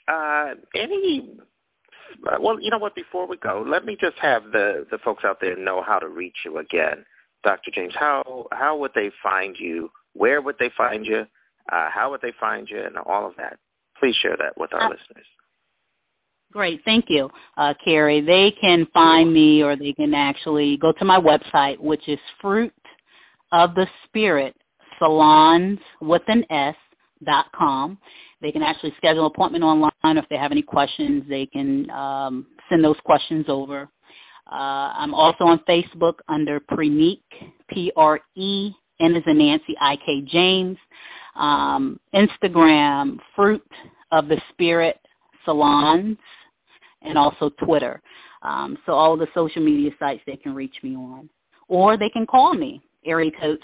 Well, you know what? Before we go, let me just have the folks out there know how to reach you again. Dr. James, how would they find you? Where would they find you? How would they find you? And all of that. Please share that with our listeners. Great. Thank you, Carrie. They can find me, or they can actually go to my website, which is Fruit of the Spirit Salons with an S.com. They can actually schedule an appointment online. If they have any questions, they can send those questions over. I'm also on Facebook under Prenique, P-R-E, N as in Nancy, I-K James. Instagram, Fruit of the Spirit Salons, and also Twitter. So all of the social media sites they can reach me on. Or they can call me, area code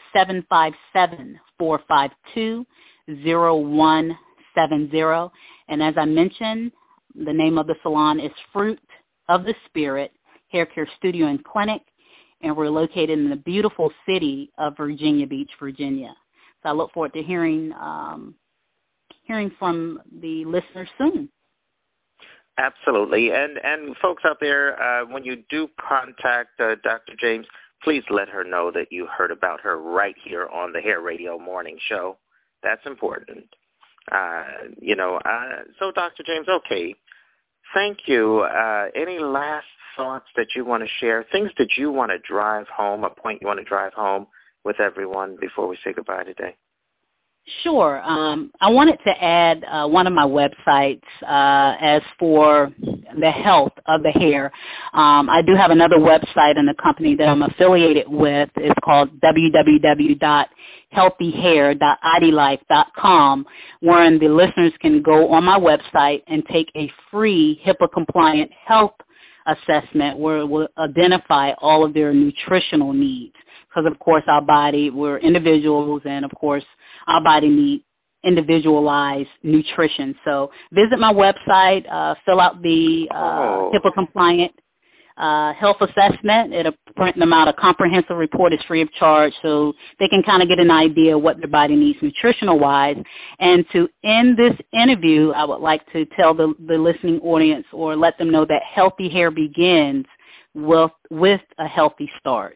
757-452-0170. And as I mentioned, the name of the salon is Fruit of the Spirit Hair Care Studio and Clinic, and we're located in the beautiful city of Virginia Beach, Virginia. So I look forward to hearing from the listeners soon. Absolutely. And folks out there, when you do contact Dr. James, please let her know that you heard about her right here on the Hair Radio Morning Show. That's important. So Dr. James, okay, thank you. Any last thoughts that you want to share, things that you want to drive home, a point you want to drive home with everyone before we say goodbye today? Sure. I wanted to add one of my websites as for the health of the hair. I do have another website in the company that I'm affiliated with. It's called www.healthyhair.idlife.com, wherein the listeners can go on my website and take a free HIPAA-compliant health assessment where it will identify all of their nutritional needs. Because, of course, we're individuals, and, of course, our body needs individualized nutrition. So visit my website, fill out the HIPAA-compliant health assessment. It'll print them out. A comprehensive report is free of charge, so they can kind of get an idea of what their body needs nutritional-wise. And to end this interview, I would like to tell the listening audience or let them know that healthy hair begins with a healthy start.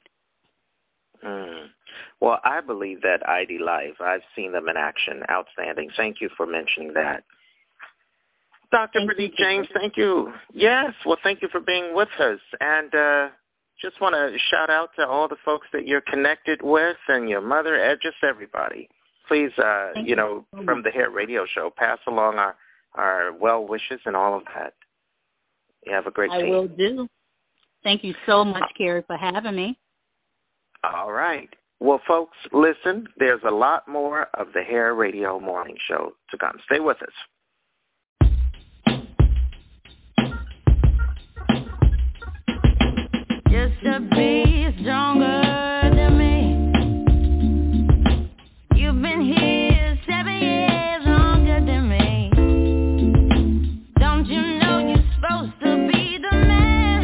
Well, I believe that ID Life, I've seen them in action. Outstanding. Thank you for mentioning that. Dr. Prenique James, thank you. Yes, well, thank you for being with us. And just want to shout out to all the folks that you're connected with and your mother, just everybody. Please, from the Hair Radio Show, pass along our well wishes and all of that. You have a great day. I will do. Thank you so much, Carrie, for having me. All right. Well, folks, listen, there's a lot more of the Hair Radio Morning Show to come. Stay with us. Just to be stronger than me. You've been here 7 years longer than me. Don't you know you're supposed to be the man?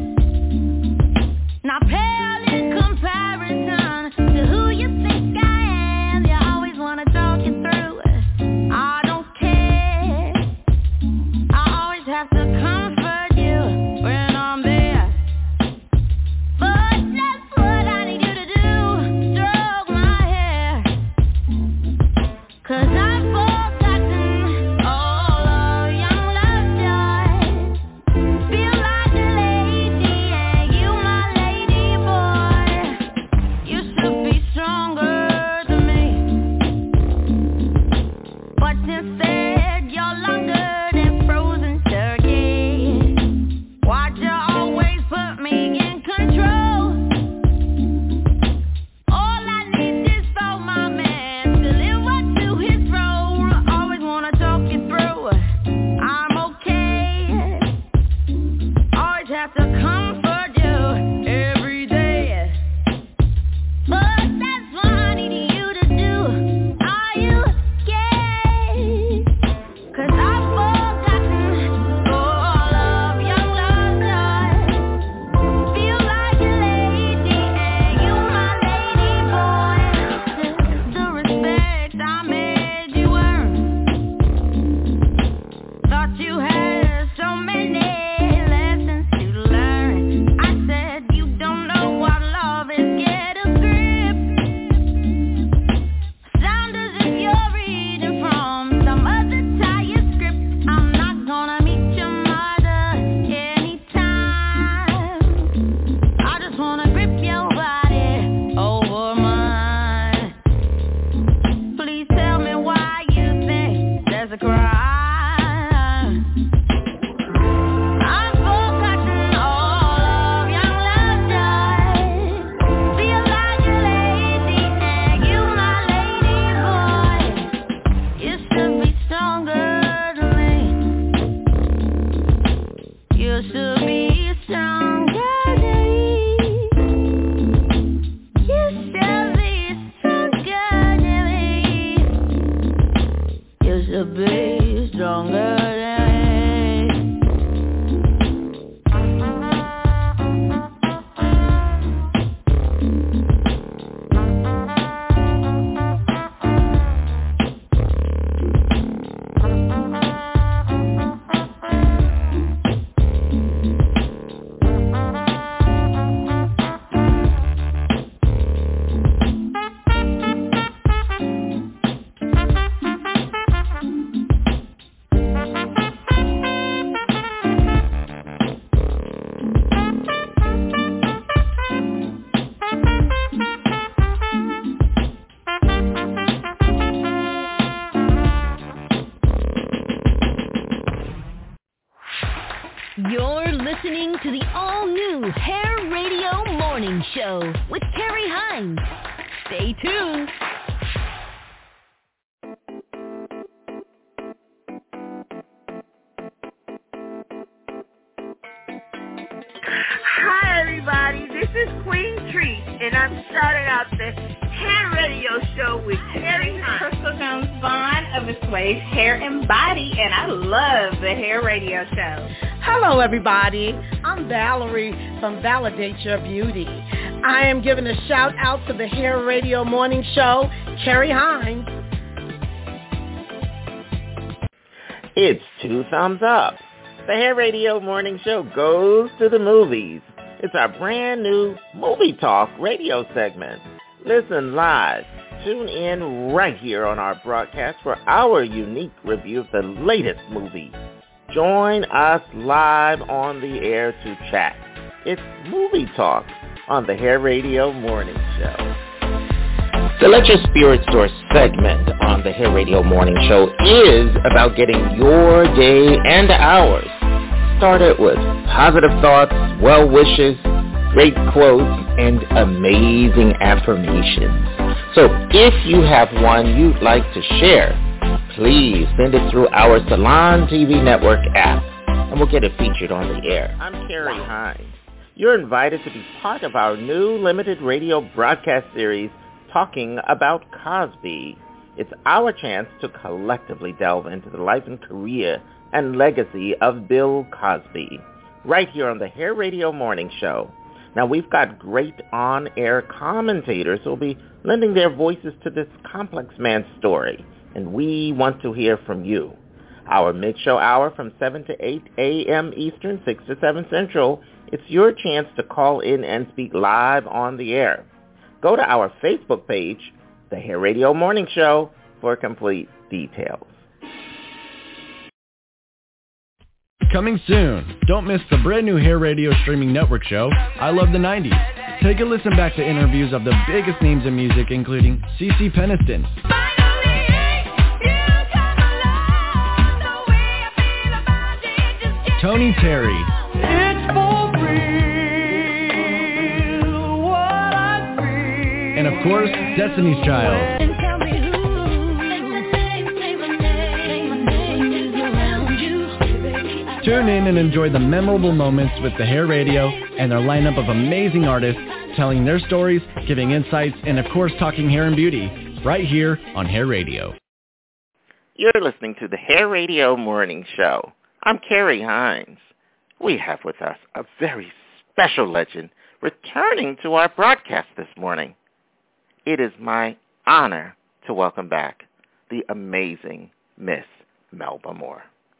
Now pale in comparison to who you think I am. You always want to talk it through. I don't care. I always have to comfort you when I'm there. But you had so many lessons to learn. I said you don't know what love is. Get a grip. Sound as if you're reading from some other tired script. I'm not gonna meet your mother anytime. I just wanna grip your body over mine. Please tell me why you think there's a crime. I'm forgotten all of young love joy. Feel like a lady and you my lady boy. You should be stronger than me. You should be stronger than me. You should be stronger than me. You should be stronger than me. You're listening to the all-new Hair Radio Morning Show with Terry Hines. Stay tuned. Hi, everybody. This is Queen Treat, and I'm starting out the Hair Radio Show with Terry Hines. Crystal Jones Vaughn of Assuage Hair and Body, and I love the Hair Radio Show. Hello, everybody. I'm Valerie from Validate Your Beauty. I am giving a shout out to the Hair Radio Morning Show, Terry Hines. It's 2 thumbs up. The Hair Radio Morning Show goes to the movies. It's our brand new Movie Talk radio segment. Listen live. Tune in right here on our broadcast for our unique review of the latest movie. Join us live on the air to chat. It's Movie Talk on the Hair Radio Morning Show. The Let Your Spirit Soar segment on the Hair Radio Morning Show is about getting your day and ours started with positive thoughts, well wishes, great quotes, and amazing affirmations. So if you have one you'd like to share, please send it through our Salon TV Network app, and we'll get it featured on the air. I'm Terry Hines. You're invited to be part of our new limited radio broadcast series talking about Cosby. It's our chance to collectively delve into the life and career and legacy of Bill Cosby, right here on the Hair Radio Morning Show. Now, we've got great on-air commentators who will be lending their voices to this complex man's story, and we want to hear from you. Our mid-show hour from 7 to 8 a.m. Eastern, 6 to 7 Central, it's your chance to call in and speak live on the air. Go to our Facebook page, The Hair Radio Morning Show, for complete details. Coming soon. Don't miss the brand new Hair Radio streaming network show, I Love the 90s. Take a listen back to interviews of the biggest names in music, including CeCe Peniston, Tony Terry, It's for real, what I feel. and of course, Destiny's Child. Tune in and enjoy the memorable moments with the Hair Radio and their lineup of amazing artists telling their stories, giving insights, and of course talking hair and beauty, right here on Hair Radio. You're listening to the Hair Radio Morning Show. I'm Carrie Hines. We have with us a very special legend returning to our broadcast this morning. It is my honor to welcome back the amazing Miss Melba Moore.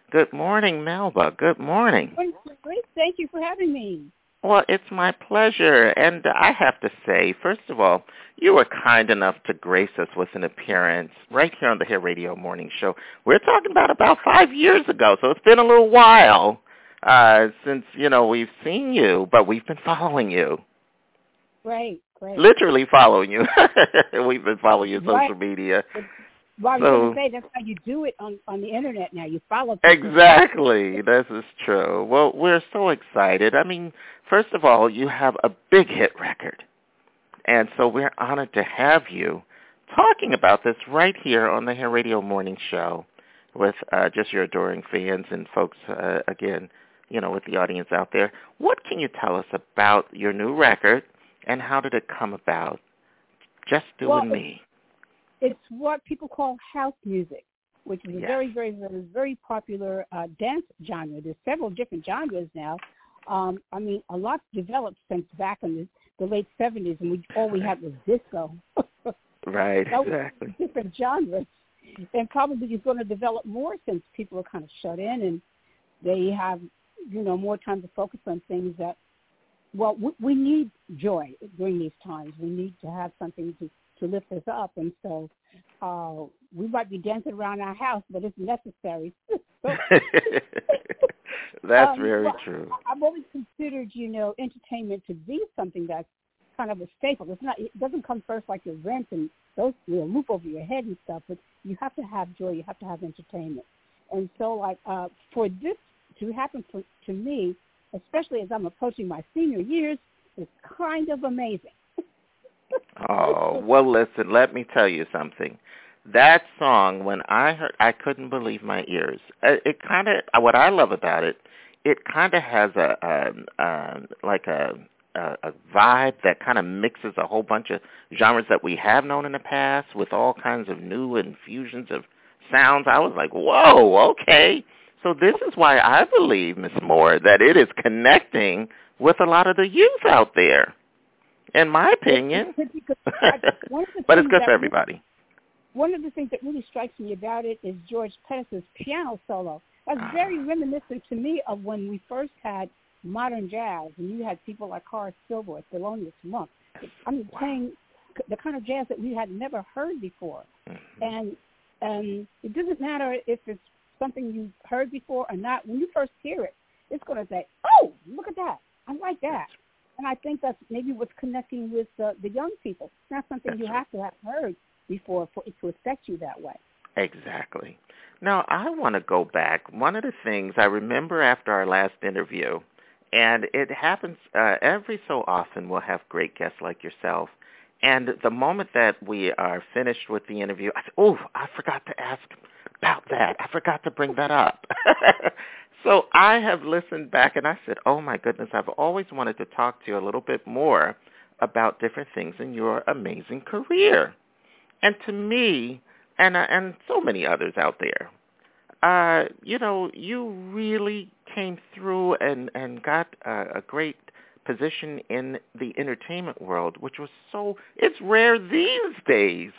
Good morning, Melba. Good morning. Great. Thank you for having me. Well, it's my pleasure. And I have to say, first of all, you were kind enough to grace us with an appearance right here on the Hair Radio Morning Show. We're talking about 5 years ago, so it's been a little while since, we've seen you, but we've been following you. Great. Literally following you. We've been following your social media. Well, I was going to say, that's how you do it on the Internet now. You follow people. Exactly. This is true. Well, we're so excited. I mean, first of all, you have a big hit record. And so we're honored to have you talking about this right here on the Hair Radio Morning Show with just your adoring fans and folks, again, with the audience out there. What can you tell us about your new record and how did it come about? Just Doing Me. It's what people call house music, which is a very, very, very, very popular dance genre. There's several different genres now. A lot developed since back in the late 70s, and all we had was disco. Right, exactly. Different genres. And probably is going to develop more since people are kind of shut in and they have, more time to focus on things that, we need joy during these times. We need to have something to lift us up, and so we might be dancing around our house, but it's necessary. That's very true. I've always considered, entertainment to be something that's kind of a staple. It doesn't come first like your rent and those roof over your head and stuff, but you have to have joy. You have to have entertainment, and so for this to happen to me, especially as I'm approaching my senior years, is kind of amazing. Oh, well, listen, let me tell you something. That song, when I heard, I couldn't believe my ears. It kind of, what I love about it, it kind of has a vibe that kind of mixes a whole bunch of genres that we have known in the past with all kinds of new infusions of sounds. I was like, whoa, okay. So this is why I believe, Ms. Moore, that it is connecting with a lot of the youth out there. In my opinion. But it's good for everybody. One of the things that really strikes me about it is George Pettis' piano solo. That's very reminiscent to me of when we first had modern jazz, and you had people like Horace Silver, Thelonious Monk. Playing the kind of jazz that we had never heard before. Mm-hmm. And it doesn't matter if it's something you've heard before or not. When you first hear it, it's going to say, oh, look at that. I like that. And I think that's maybe what's connecting with the young people. It's not something you have to have heard before for it to affect you that way. Exactly. Now, I want to go back. One of the things I remember after our last interview, and it happens every so often, we'll have great guests like yourself. And the moment that we are finished with the interview, I said, I forgot to ask about that. I forgot to bring that up. So I have listened back and I said, oh, my goodness, I've always wanted to talk to you a little bit more about different things in your amazing career. And to me, and so many others out there, you really came through and got a great position in the entertainment world, which was it's rare these days,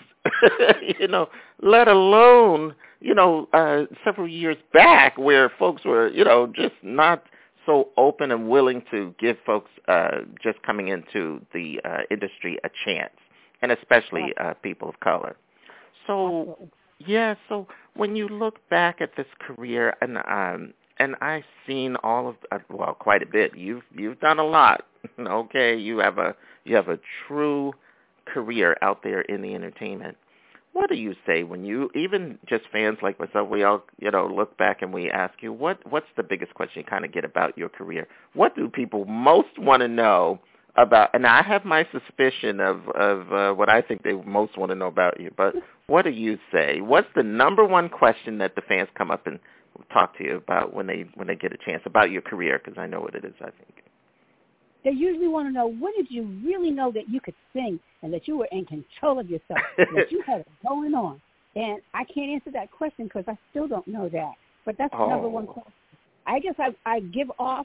let alone, several years back where folks were, just not so open and willing to give folks just coming into the industry a chance, and especially people of color. So, so when you look back at this career, and I've seen all of, quite a bit. You've done a lot. Okay, you have a true career out there in the entertainment. What do you say when you, even just fans like myself, we all, look back and we ask you, what's the biggest question you kind of get about your career? What do people most want to know about? And I have my suspicion of what I think they most want to know about you. But what do you say? What's the number one question that the fans come up and talk to you about when they get a chance about your career? Because I know what it is, I think. They usually want to know, when did you really know that you could sing and that you were in control of yourself, that you had it going on? And I can't answer that question because I still don't know that. But that's the number one question. I guess I give off,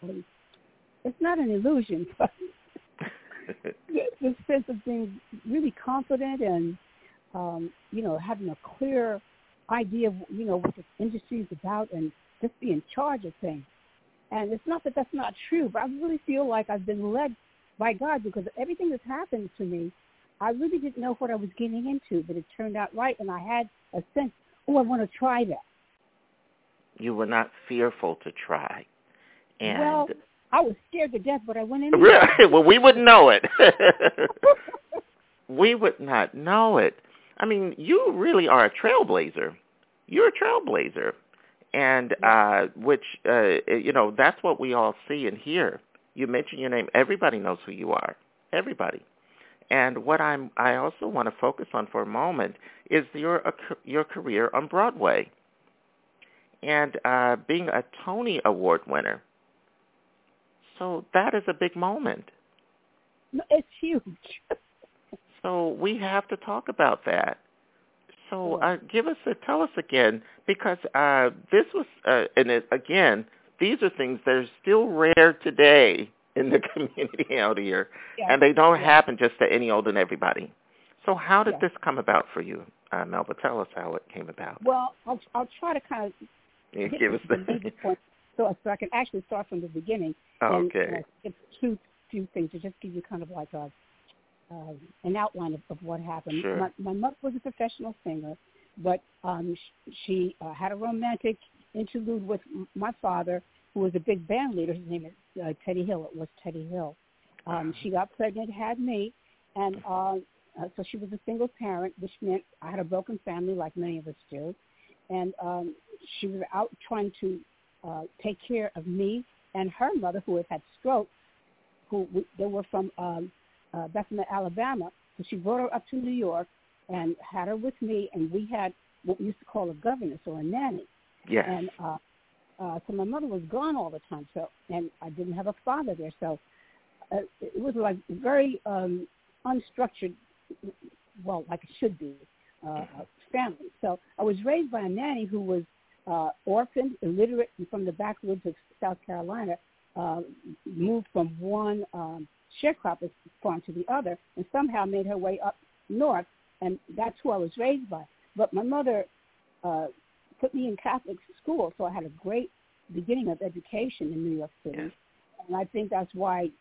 it's not an illusion, but this sense of being really confident and, having a clear idea of, what the industry is about and just be in charge of things. And it's not that that's not true, but I really feel like I've been led by God, because everything that's happened to me, I really didn't know what I was getting into, but it turned out right, and I had a sense, I want to try that. You were not fearful to try. And well, I was scared to death, but I went in. Really? Well, we wouldn't know it. We would not know it. I mean, you really are a trailblazer. You're a trailblazer. And which, that's what we all see and hear. You mention your name. Everybody knows who you are. Everybody. And what I also want to focus on for a moment is your career on Broadway and being a Tony Award winner. So that is a big moment. No, it's huge. So we have to talk about that. So tell us again, because this was, again, these are things that are still rare today in the community out here, and they don't happen just to any old and everybody. So how did this come about for you, Melba? Tell us how it came about. Well, I'll try to kind of give us the major point so I can actually start from the beginning. Okay. And few things to just give you kind of like an outline of what happened. Sure. My mother was a professional singer, but she had a romantic interlude with my father, who was a big band leader. His name is Teddy Hill. It was Teddy Hill. She got pregnant, had me, and so she was a single parent, which meant I had a broken family like many of us do. And she was out trying to take care of me and her mother, who had stroke, they were from Bethlehem, Alabama. So she brought her up to New York and had her with me, and we had what we used to call a governess or a nanny. Yes. And so my mother was gone all the time, and I didn't have a father there. So it was like very unstructured, well, like it should be, family. So I was raised by a nanny who was orphaned, illiterate, and from the backwoods of South Carolina, moved from one sharecropper farm to the other, and somehow made her way up north, and that's who I was raised by. But my mother put me in Catholic school, so I had a great beginning of education in New York City. Yes. And I think that's why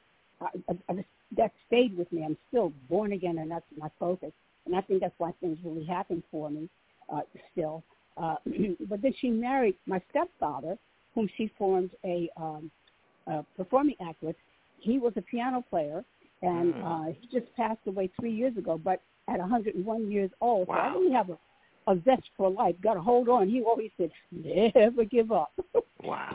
that stayed with me. I'm still born again, and that's my focus. And I think that's why things really happen for me still. But then she married my stepfather, whom she formed a performing act with. He was a piano player, and he just passed away 3 years ago, but at 101 years old. Wow. So I really have a zest for life. Got to hold on. He always said, never give up. Wow.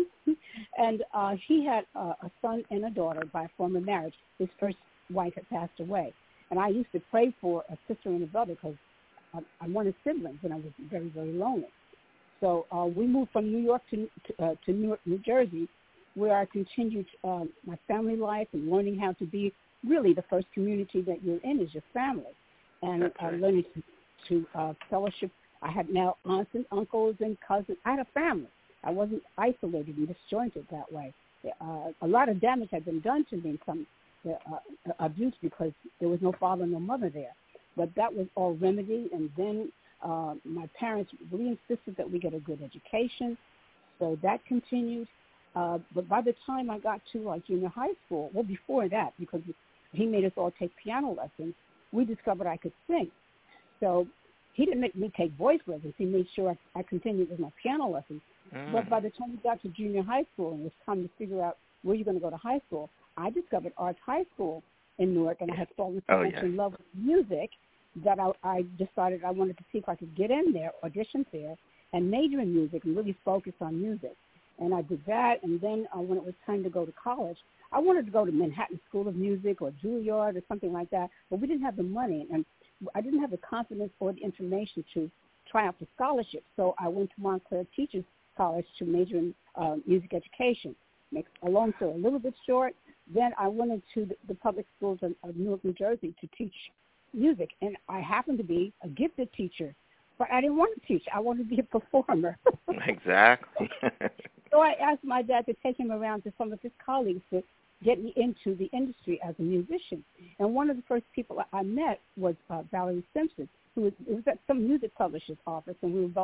And he had a son and a daughter by a former marriage. His first wife had passed away. And I used to pray for a sister and a brother because I wanted siblings, and I was very, very lonely. So we moved from New York to Newark, New Jersey, where I continued my family life and learning how to be really the first community that you're in is your family. And learning to fellowship. I had now aunts and uncles and cousins. I had a family. I wasn't isolated and disjointed that way. A lot of damage had been done to me from abuse because there was no father, no mother there. But that was all remedied. And then my parents really insisted that we get a good education. So that continued. But by the time I got to like junior high school, well, before that, because he made us all take piano lessons, we discovered I could sing. So he didn't make me take voice lessons. He made sure I continued with my piano lessons. But by the time we got to junior high school and it was time to figure out where you're going to go to high school, I discovered Arts High School in Newark, and I had fallen so much in love with music that I decided I wanted to see if I could get in there, audition there, and major in music and really focus on music. And I did that, and then when it was time to go to college, I wanted to go to Manhattan School of Music or Juilliard or something like that, but we didn't have the money, and I didn't have the confidence or the information to try out for scholarships. So I went to Montclair Teachers College to major in music education. Make a long story a little bit short, then I went into the public schools of Newark, New Jersey to teach music, and I happened to be a gifted teacher, but I didn't want to teach. I wanted to be a performer. Exactly. So I asked my dad to take him around to some of his colleagues to get me into the industry as a musician. And one of the first people I met was Valerie Simpson, who was at some music publisher's office, and we were both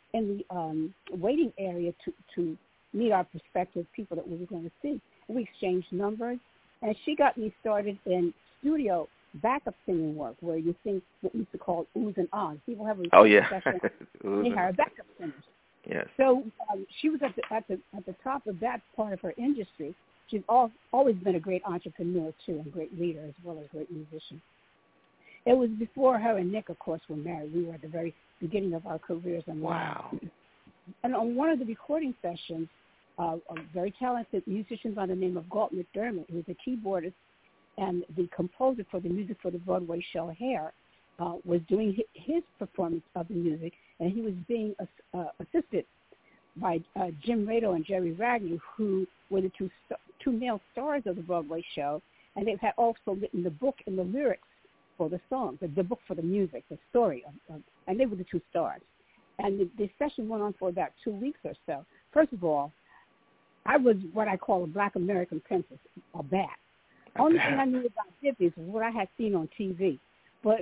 in the waiting area to meet our prospective people that we were going to see. We exchanged numbers, and she got me started in studio backup singing work, where you sing what we used to call oohs and ahs. People have a session. They hire backup singers. Yes. So she was at the top of that part of her industry. She's always been a great entrepreneur too, and great leader as well as a great musician. It was before her and Nick, of course, were married. We were at the very beginning of our careers. Wow. And on one of the recording sessions, a very talented musician by the name of Galt McDermott, who was a keyboardist and the composer for the music for the Broadway show Hair, was doing his performance of the music, and he was being assisted by Jim Rado and Jerry Ragni, who were the two male stars of the Broadway show, and they had also written the book and the lyrics for the songs, the book for the music, the story, and they were the two stars. And the session went on for about 2 weeks or so. First of all, I was what I call a black American princess, a bat. Only thing I knew about hippies was what I had seen on TV. But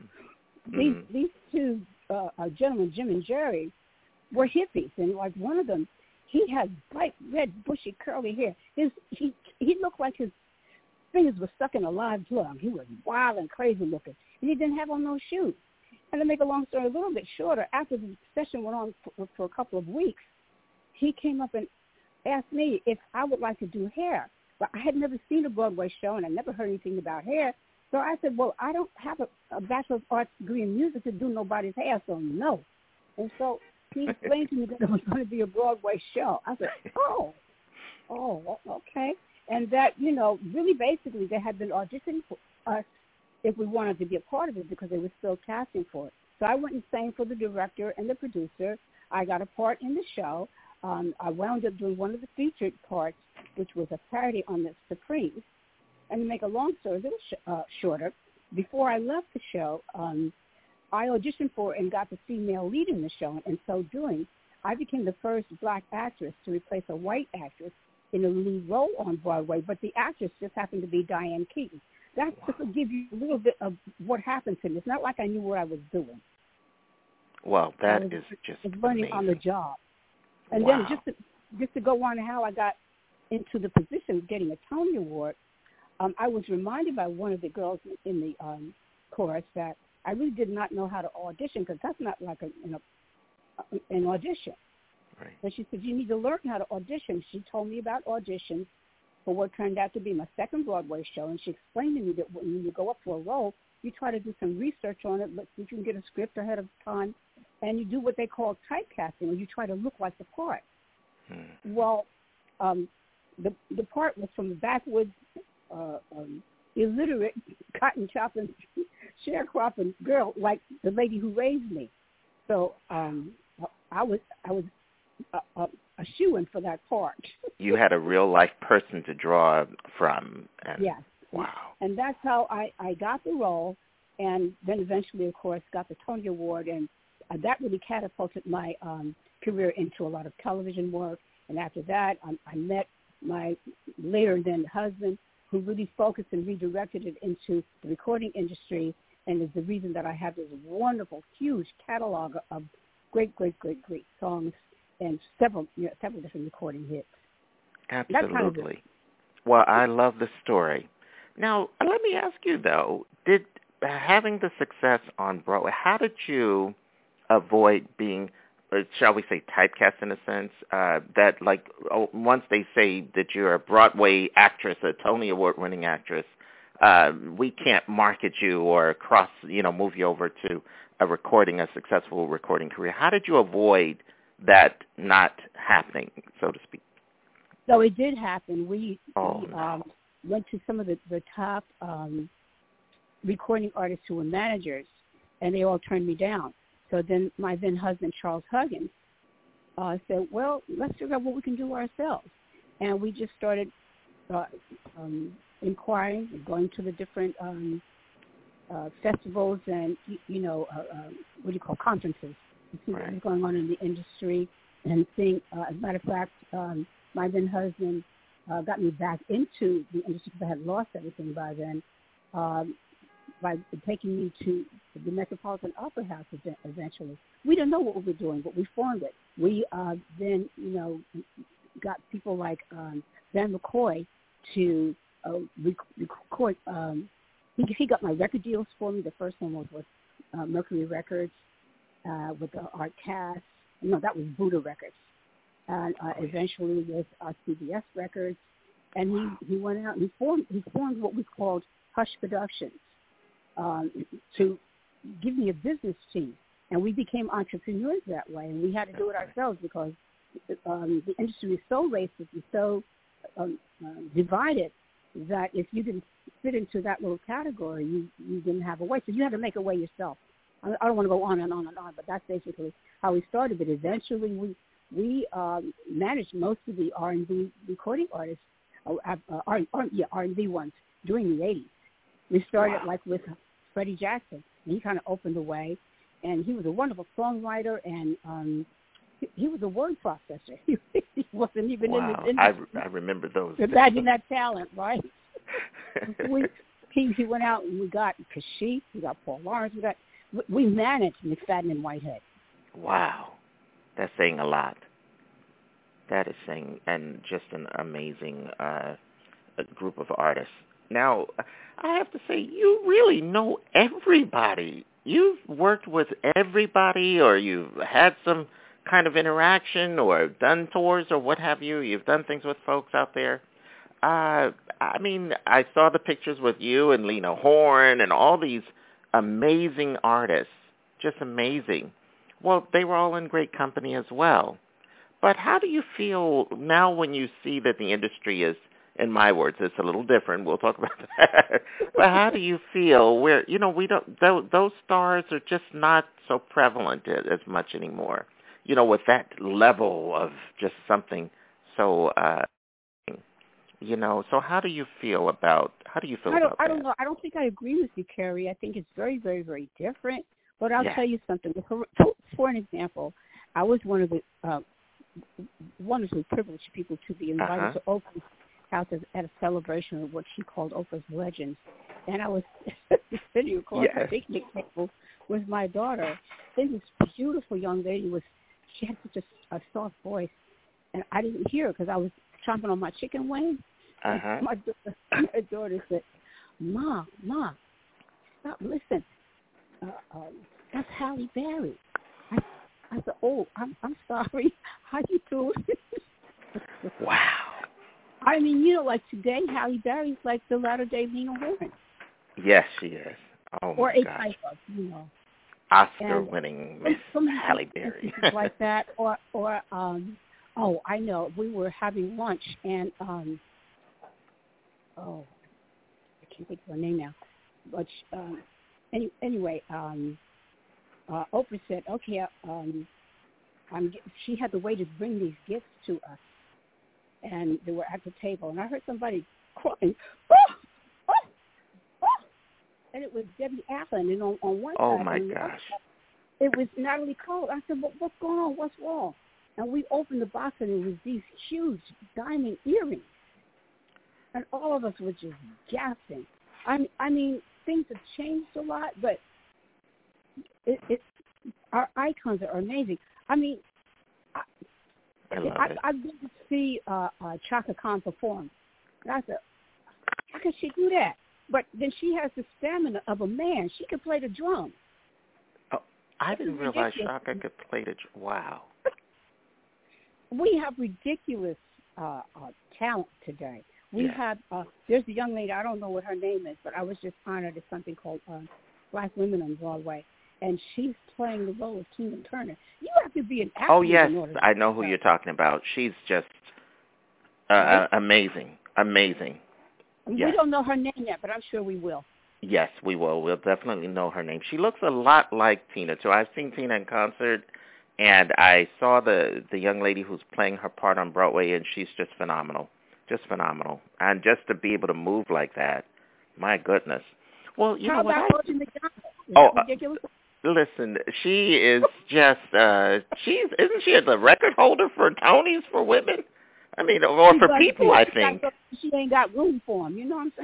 these two gentlemen, Jim and Jerry, were hippies. And like one of them, he had bright red, bushy, curly hair. He looked like his fingers were stuck in a live plug. He was wild and crazy looking. And he didn't have on no shoes. And to make a long story a little bit shorter, after the session went on for a couple of weeks, he came up and asked me if I would like to do hair. But I had never seen a Broadway show, and I never heard anything about hair. So I said, well, I don't have a Bachelor of Arts degree in music to do nobody's hair, so no. And so he explained to me that it was going to be a Broadway show. I said, oh, okay. And that, really basically they had been auditioning for us if we wanted to be a part of it because they were still casting for it. So I went and sang for the director and the producer. I got a part in the show. I wound up doing one of the featured parts, which was a parody on the Supremes. And to make a long story a little shorter, before I left the show, I auditioned for and got the female lead in the show. And in so doing, I became the first black actress to replace a white actress in a lead role on Broadway. But the actress just happened to be Diane Keaton. That's to give you a little bit of what happened to me. It's not like I knew what I was doing. Well, that is just learning amazing. on the job. And then just to go on how I got into the position of getting a Tony Award, I was reminded by one of the girls in the chorus that I really did not know how to audition because that's not like an audition. Right. So she said, you need to learn how to audition. She told me about auditions for what turned out to be my second Broadway show, and she explained to me that when you go up for a role, you try to do some research on it, but you can get a script ahead of time, and you do what they call typecasting, or you try to look like the part. Well, the part was from the backwoods, illiterate, cotton-chopping, sharecropping girl like the lady who raised me. So I was a shoo-in for that part. You had a real-life person to draw from. Yes. Wow. And that's how I got the role, and then eventually, of course, got the Tony Award, and that really catapulted my career into a lot of television work. And after that, I met my later-then husband, who really focused and redirected it into the recording industry, and is the reason that I have this wonderful, huge catalog of great songs and several different recording hits. Absolutely. Kind of Well, I love the story. Now, let me ask you, though, did having the success on Broadway, how did you avoid being, shall we say, typecast in a sense, that like once they say that you're a Broadway actress, a Tony Award-winning actress, we can't market you or move you over to a successful recording career. How did you avoid that not happening, so to speak? So it did happen. We no. Went to some of the top recording artists who were managers, and they all turned me down. So then my then husband, Charles Huggins, said, well, let's figure out what we can do ourselves. And we just started inquiring and going to the different festivals and, conferences to see what was going on in the industry and seeing, as a matter of fact, my then husband got me back into the industry because I had lost everything by then. by taking me to the Metropolitan Opera House eventually. We didn't know what we were doing, but we formed it. We then, got people like Van McCoy to record. He got my record deals for me. The first one was with Mercury Records with the Art Cast. No, that was Buddha Records. And eventually with CBS Records. And he went out and he formed what we called Hush Productions to give me a business team. And we became entrepreneurs that way. And we had to do it ourselves because the industry is so racist and so divided that if you didn't fit into that little category, you didn't have a way. So you had to make a way yourself. I don't want to go on and on and on, but that's basically how we started. But eventually we managed most of the R&B recording artists, R&B ones during the 80s. We started like with Freddie Jackson. And he kind of opened the way, and he was a wonderful songwriter, and he was a word processor. He wasn't even in the industry. I remember those. Imagine that talent, right? He went out and we got Kashif, we got Paul Lawrence, we managed McFadden and Whitehead. Wow. That's saying a lot. That is saying, and just an amazing group of artists. Now, I have to say, you really know everybody. You've worked with everybody, or you've had some kind of interaction, or done tours, or what have you. You've done things with folks out there. I mean, I saw the pictures with you and Lena Horne and all these amazing artists, just amazing. Well, they were all in great company as well. But how do you feel now when you see that the industry is, in my words, it's a little different. We'll talk about that. But how do you feel where, we don't, those stars are just not so prevalent as much anymore, with that level of just something so, so how do you feel about that? I don't know. I don't think I agree with you, Carrie. I think it's very, very, very different. But I'll tell you something. For an example, I was one of the wonderfully privileged people to be invited to Oprah's house at a celebration of what she called Oprah's Legends. And I was sitting across the picnic table with my daughter. And this beautiful young lady she had such a soft voice. And I didn't hear her because I was chomping on my chicken wing. My daughter said, Mom, stop, listen. That's Halle Berry. I said, oh, I'm sorry. How you doing? Wow. I mean, like today, Halle Berry's like the latter-day Lena Horne. Yes, she is. Oh, or my a gosh. type of, Oscar-winning Miss Halle Berry. like that. Or I know. We were having lunch, and, I can't think of her name now. But anyway, Oprah said, okay, she had the waiters bring these gifts to us. And they were at the table. And I heard somebody crying, and it was Debbie Allen. And on one side, oh, my gosh. It was Natalie Cole. I said, what's going on? What's wrong? And we opened the box, and it was these huge diamond earrings. And all of us were just gasping. I mean, things have changed a lot, but our icons are amazing. I mean, I've been to see Chaka Khan perform. And I said, how can she do that? But then she has the stamina of a man. She can play the drum. Oh, I didn't realize Chaka could play the drum. Wow. We have ridiculous talent today. We have, there's a young lady, I don't know what her name is, but I was just honored at something called Black Women on Broadway. And she's playing the role of Tina Turner. You have to be an actor. Oh, yes. In order to I know who you're talking about. She's just amazing. Amazing. We don't know her name yet, but I'm sure we will. Yes, we will. We'll definitely know her name. She looks a lot like Tina, too. I've seen Tina in concert, and I saw the young lady who's playing her part on Broadway, and she's just phenomenal. Just phenomenal. And just to be able to move like that, my goodness. Well, you How know what? about Rosie McDonald? Ridiculous? Listen, she is just, isn't she the record holder for Tonys for women? I mean, or for people, I think. She ain't got room for them, you know what I'm saying?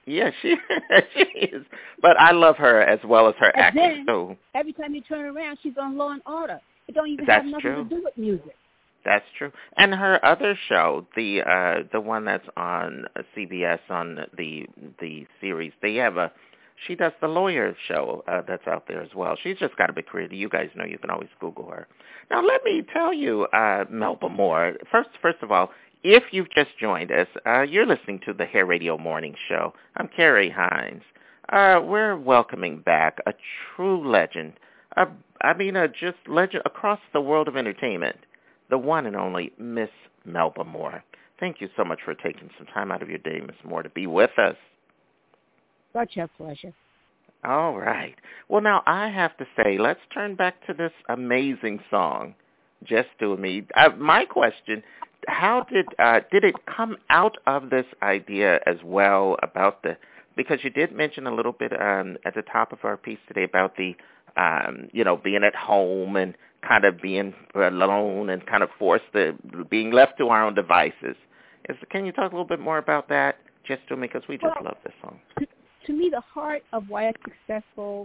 Yeah, she is. But I love her as well as her And acting. then, So every time you turn around, she's on Law and Order. It don't even That's have nothing true. to do with music. That's true. And her other show, the one that's on CBS on the series, she does the lawyer show that's out there as well. She's just got a big career. You guys know you can always Google her. Now let me tell you, Melba Moore. First of all, if you've just joined us, you're listening to the Hair Radio Morning Show. I'm Carrie Hines. We're welcoming back a true legend. Just legend across the world of entertainment. The one and only Miss Melba Moore. Thank you so much for taking some time out of your day, Miss Moore, to be with us. Such a pleasure. All right. Well, now I have to say, let's turn back to this amazing song, Just Do Me. My question, how did it come out of this idea as well about because you did mention a little bit at the top of our piece today about the, being at home and kind of being alone and kind of being left to our own devices. Can you talk a little bit more about that, Just Do Me, because we just love this song. To me, the heart of why it's successful,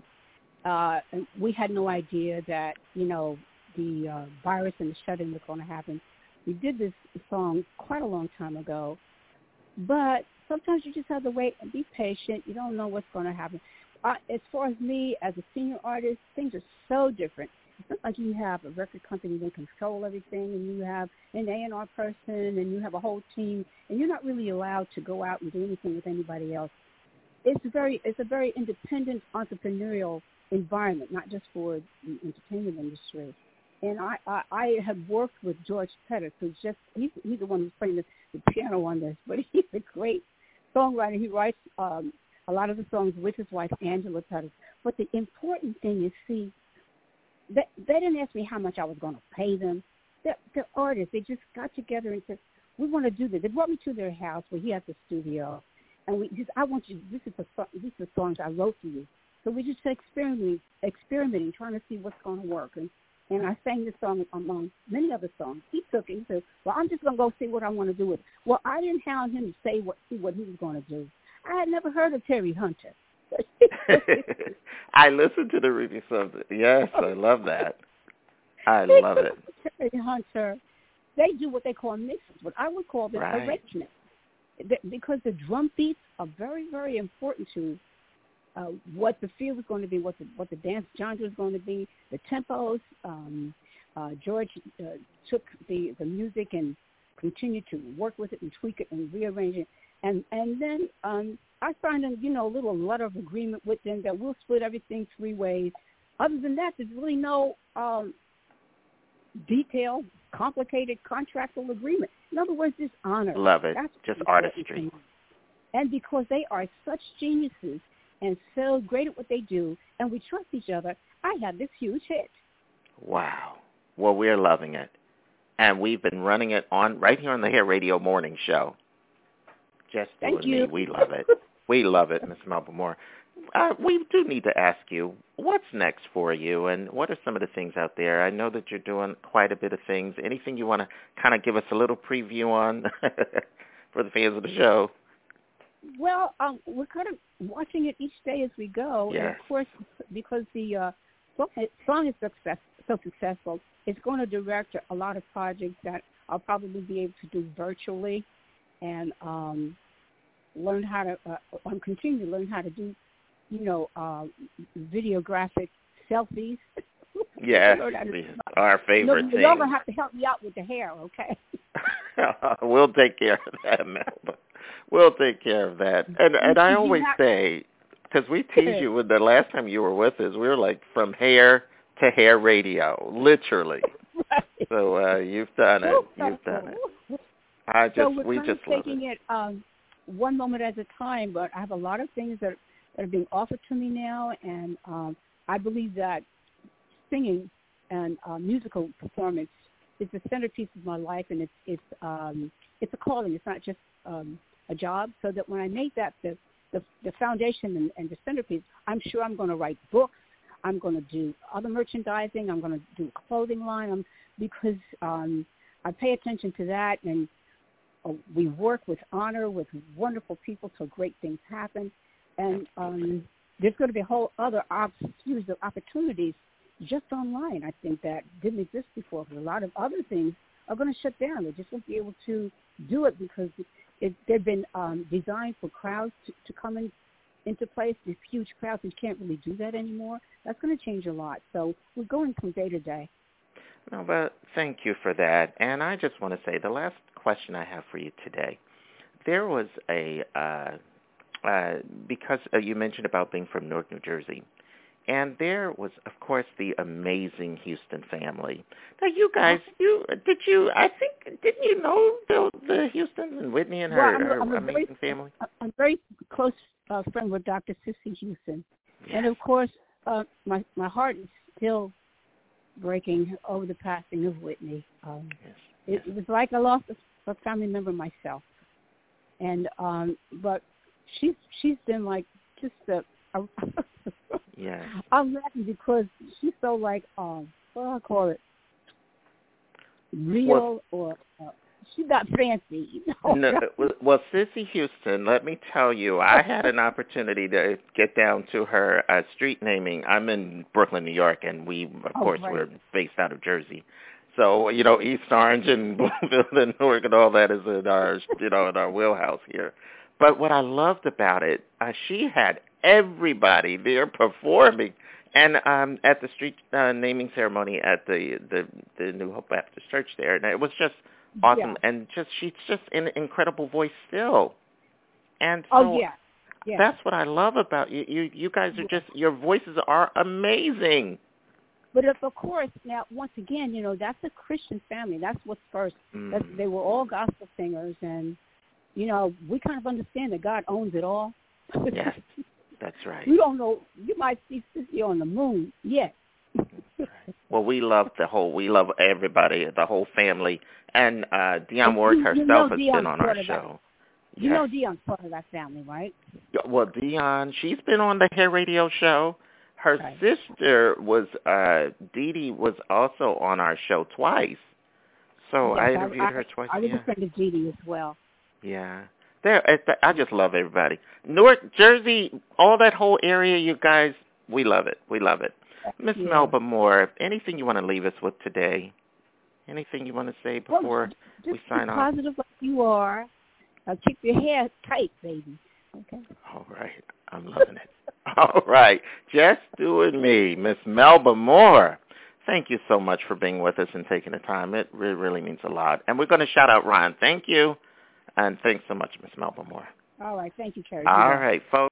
we had no idea that, the virus and the shut-in was going to happen. We did this song quite a long time ago, but sometimes you just have to wait and be patient. You don't know what's going to happen. As far as me, as a senior artist, things are so different. It's not like you have a record company that control everything, and you have an A&R person, and you have a whole team, and you're not really allowed to go out and do anything with anybody else. It's a very independent entrepreneurial environment, not just for the entertainment industry. And I have worked with George Pettis, he's the one who's playing the piano on this, but he's a great songwriter. He writes a lot of the songs with his wife, Angela Pettis. But the important thing is, see, they didn't ask me how much I was going to pay them. They're artists. They just got together and said, we want to do this. They brought me to their house where he has a studio. And I want you, this is the songs I wrote for you. So we just experimenting, trying to see what's going to work. And I sang this song among many other songs. He took it and said, well, I'm just going to go see what I want to do with it. Well, I didn't hound him to see what he was going to do. I had never heard of Terry Hunter. I listened to the remix of it. Yes, I love that. I love it. Terry Hunter, they do what they call mixes, but I would call them arrangements. Because the drum beats are very, very important to what the feel is going to be, what the dance genre is going to be, the tempos. George took the music and continued to work with it and tweak it and rearrange it. And then I signed a little letter of agreement with them that we'll split everything 3 ways. Other than that, there's really no detailed, complicated contractual agreement. In other words, just honor. Love it. That's just artistry. And because they are such geniuses and so great at what they do, and we trust each other, I had this huge hit. Wow. Well, we're loving it. And we've been running it right here on the Hair Radio Morning Show. Just Thank you you. and me. We love it. We love it, Ms. Melba Moore. We do need to ask you, what's next for you, and what are some of the things out there? I know that you're doing quite a bit of things. Anything you want to kind of give us a little preview on for the fans of the show? Well, we're kind of watching it each day as we go. Yes. And, of course, because the song is so successful, it's going to direct a lot of projects that I'll probably be able to do virtually and learn how to I'm continuing to learn how to do, videographic selfies. Yes, our favorite thing. You're going to have to help me out with the hair, okay? We'll take care of that, Melba. We'll take care of that. And I always say, because we tease you with the last time you were with us, we were like from hair to hair radio, literally. Right. So you've done it. You've done it. We just love taking it one moment at a time, but I have a lot of things that are being offered to me now, and I believe that singing and musical performance is the centerpiece of my life, and it's a calling. It's not just a job. So that when I make that the foundation and the centerpiece, I'm sure I'm going to write books. I'm going to do other merchandising. I'm going to do a clothing line because I pay attention to that, and we work with honor, with wonderful people, so great things happen. And there's going to be a whole other series of opportunities just online, I think, that didn't exist before. Because a lot of other things are going to shut down. They just won't be able to do it because they've been designed for crowds to come into place. These huge crowds, you can't really do that anymore. That's going to change a lot. So we're going from day to day. No, but thank you for that. And I just want to say the last question I have for you today. There was because you mentioned about being from Newark, New Jersey, and there was, of course, the amazing Houston family. Now, you guys, didn't you know the Houstons and Whitney and her amazing family? I'm very close friend with Dr. Sissy Houston. Yes. And, of course, my heart is still breaking over the passing of Whitney. It was like I lost a family member myself. And but she's been like just yeah. I'm laughing because she's so like what do I call it? Real she's not fancy. You know? No, well, Sissy Houston, let me tell you, I had an opportunity to get down to her street naming. I'm in Brooklyn, New York, and we, of course, we're based out of Jersey. So, East Orange and Bloomfield and Newark and all that is in our, in our wheelhouse here. But what I loved about it, she had everybody there performing. And at the street naming ceremony at the New Hope Baptist Church there, and it was just awesome. Yeah. And she's just an incredible voice still. And so that's what I love about you. You guys are just, your voices are amazing. But of course, now, once again, that's a Christian family. That's what's first. They were all gospel singers, and, we kind of understand that God owns it all. Yes, that's right. We don't know. You might see Sissy on the moon. Yes. Right. Well, we love everybody, the whole family. And Dionne Warwick herself has been on our show. You know Dionne's part of that family, right? Well, Dionne, she's been on the Hair Radio show. Her sister was, Dee Dee, was also on our show twice. So I interviewed her twice. I was a friend of Dee Dee as well. Yeah. I just love everybody. Newark, Jersey, all that whole area, you guys, we love it. We love it. Miss Melba Moore, anything you want to leave us with today? Anything you want to say before we sign off? Just positive like you are. Keep your hair tight, baby. Okay. All right. I'm loving it. All right. Just doing me, Miss Melba Moore. Thank you so much for being with us and taking the time. It really means a lot. And we're going to shout out Ron. Thank you. And thanks so much, Miss Melba Moore. All right. Thank you, Carrie. All right, folks.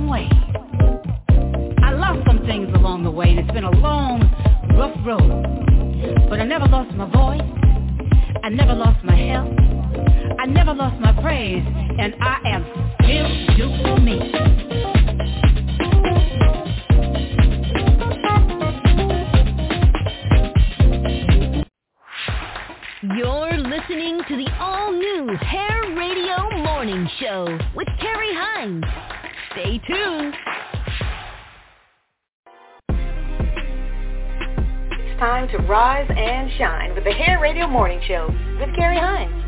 way. I lost some things along the way, and it's been a long, rough road. But I never lost my voice. I never lost my health. I never lost my praise, and I am still doing me. You're listening to the all-new Hair Radio Morning Show with Terry Hines. Stay tuned. It's time to rise and shine with the Hair Radio Morning Show with Carrie Hines.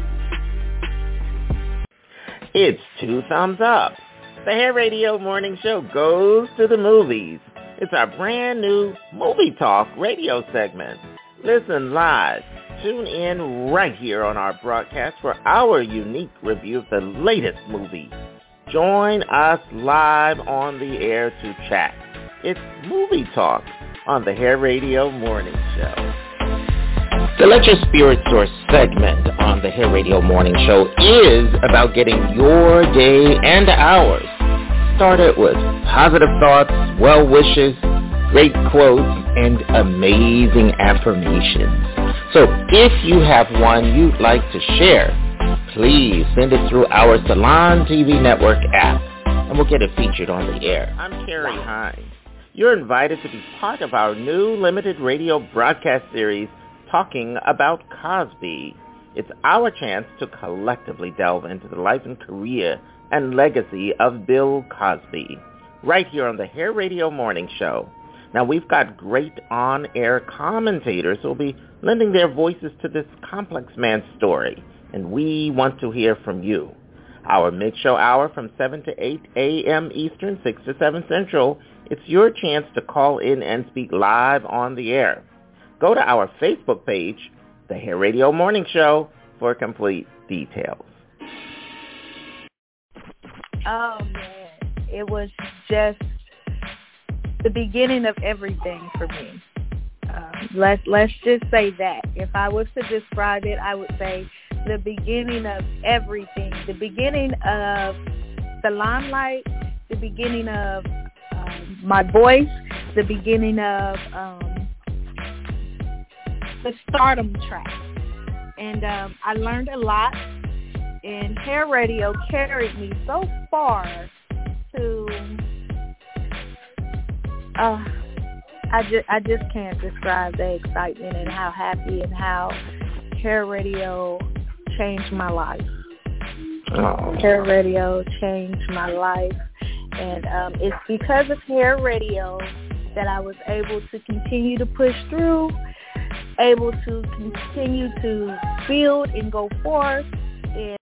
It's 2 thumbs up. The Hair Radio Morning Show goes to the movies. It's our brand new Movie Talk radio segment. Listen live. Tune in right here on our broadcast for our unique review of the latest movie. Join us live on the air to chat. It's Movie Talk on the Hair Radio Morning Show. The Let Your Spirit Source segment on the Hair Radio Morning Show is about getting your day and ours started with positive thoughts, well wishes, great quotes, and amazing affirmations. So if you have one you'd like to share, please send it through our Salon TV Network app, and we'll get it featured on the air. I'm Carrie Hines. You're invited to be part of our new limited radio broadcast series talking about Cosby. It's our chance to collectively delve into the life and career and legacy of Bill Cosby, right here on the Hair Radio Morning Show. Now, we've got great on-air commentators who will be lending their voices to this complex man's story, and we want to hear from you. Our mid-show hour from 7 to 8 a.m. Eastern, 6 to 7 Central, it's your chance to call in and speak live on the air. Go to our Facebook page, The Hair Radio Morning Show, for complete details. Oh, man. It was just the beginning of everything for me. Let's just say that. If I was to describe it, I would say the beginning of everything. The beginning of the limelight, the beginning of my voice, the beginning of the stardom track. And I learned a lot, and hair radio carried me so far to I just can't describe the excitement and how happy and how hair radio changed my life. Oh. Hair radio changed my life, and it's because of hair radio that I was able to continue to push through, able to continue to build and go forth. And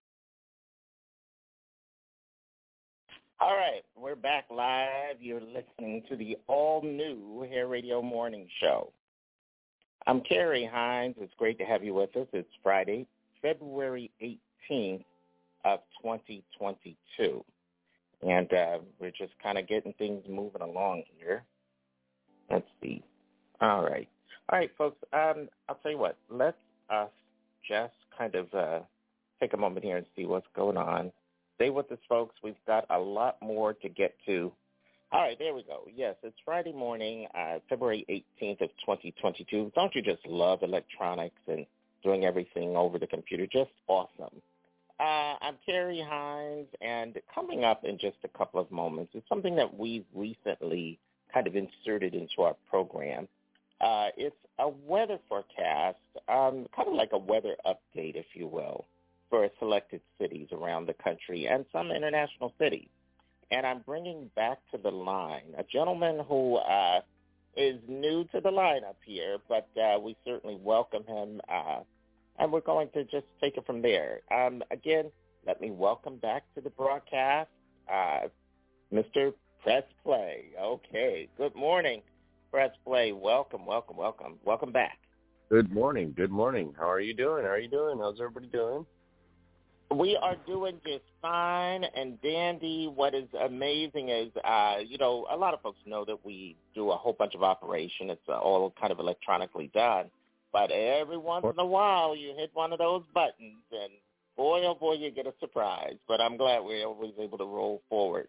all right, we're back live. You're listening to the all-new Hair Radio Morning Show. I'm Carrie Hines. It's great to have you with us. It's Friday, February 18th of 2022. And we're just kind of getting things moving along here. Let's see. All right, folks, I'll tell you what. Let's just kind of take a moment here and see what's going on. Stay with us, folks. We've got a lot more to get to. All right, there we go. Yes, it's Friday morning, February 18th of 2022. Don't you just love electronics and doing everything over the computer? Just awesome. I'm Carrie Hines, and coming up in just a couple of moments is something that we've recently kind of inserted into our program. It's a weather forecast, kind of like a weather update, if you will, for selected cities around the country and some international cities. And I'm bringing back to the line a gentleman who is new to the lineup here, but we certainly welcome him, and we're going to just take it from there. Again, let me welcome back to the broadcast Mr. Press Play. Okay, good morning, Press Play. Welcome back. Good morning. How are you doing? How's everybody doing? We are doing just fine and dandy. What is amazing is, a lot of folks know that we do a whole bunch of operation. It's all kind of electronically done. But every once in a while, you hit one of those buttons, and boy, oh boy, you get a surprise. But I'm glad we're always able to roll forward.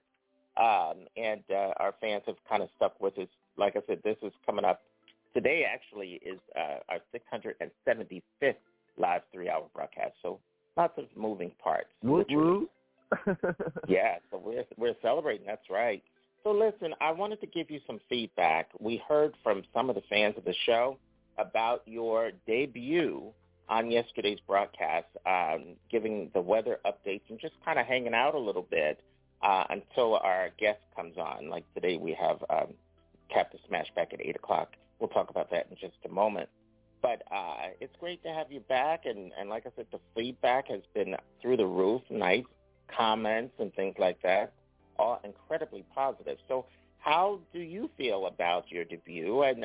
And our fans have kind of stuck with us. Like I said, this is coming up. Today actually is our 675th live 3-hour broadcast. So lots of moving parts. Woo-woo. Yeah, so we're celebrating. That's right. So listen, I wanted to give you some feedback. We heard from some of the fans of the show about your debut on yesterday's broadcast, giving the weather updates and just kind of hanging out a little bit until our guest comes on. Like today we have Captain Smash back at 8 o'clock. We'll talk about that in just a moment. But it's great to have you back, and like I said, the feedback has been through the roof, nice comments and things like that, all incredibly positive. So how do you feel about your debut, and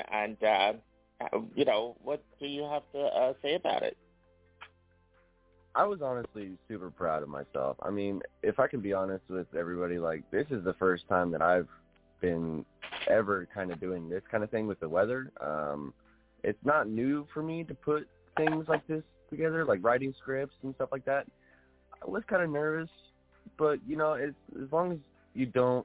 what do you have to say about it? I was honestly super proud of myself. I mean, if I can be honest with everybody, like, this is the first time that I've been ever kind of doing this kind of thing with the weather. It's not new for me to put things like this together, like writing scripts and stuff like that. I was kind of nervous, but, as long as you don't,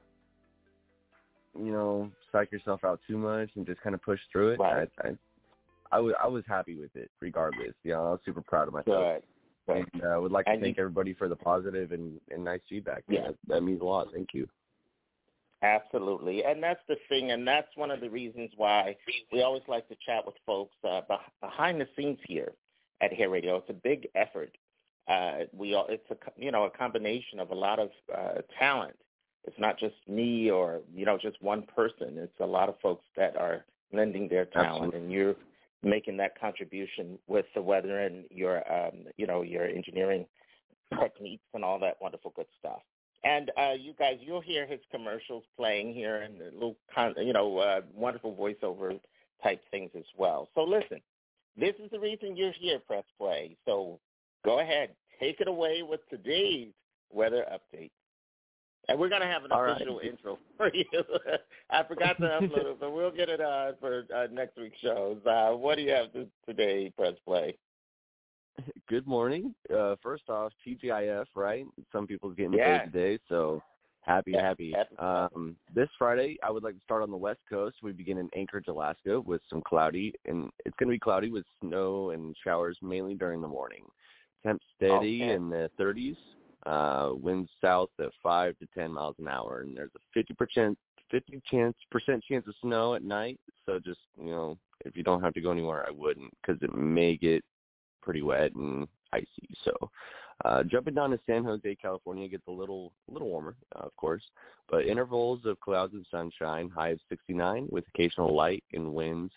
psych yourself out too much and just kind of push through it, right. I was happy with it regardless. I was super proud of myself. Good. And I would like to thank everybody for the positive and nice feedback. Yeah. That means a lot. Thank you. Absolutely. And that's the thing, and that's one of the reasons why we always like to chat with folks behind the scenes here at Hair Radio. It's a big effort. It's a combination of a lot of talent. It's not just me or, just one person. It's a lot of folks that are lending their talent, and you're making that contribution with the weather and your engineering techniques and all that wonderful good stuff. And you guys, you'll hear his commercials playing here and the little, wonderful voiceover type things as well. So listen, this is the reason you're here, Press Play. So go ahead, take it away with today's weather update. And we're going to have an official intro for you. I forgot to upload it, but we'll get it on for next week's shows. What do you have today, Press Play? Good morning. First off, TGIF, right? Some people's getting paid today, so happy. This Friday, I would like to start on the West Coast. We begin in Anchorage, Alaska, with some cloudy, and it's going to be cloudy with snow and showers mainly during the morning. Temp steady in the 30s. Winds south at 5 to 10 miles an hour, and there's a 50% chance of snow at night. So just if you don't have to go anywhere, I wouldn't, because it may get pretty wet and icy. So jumping down to San Jose, California, gets a little warmer, of course, but intervals of clouds and sunshine, high of 69 with occasional light and winds,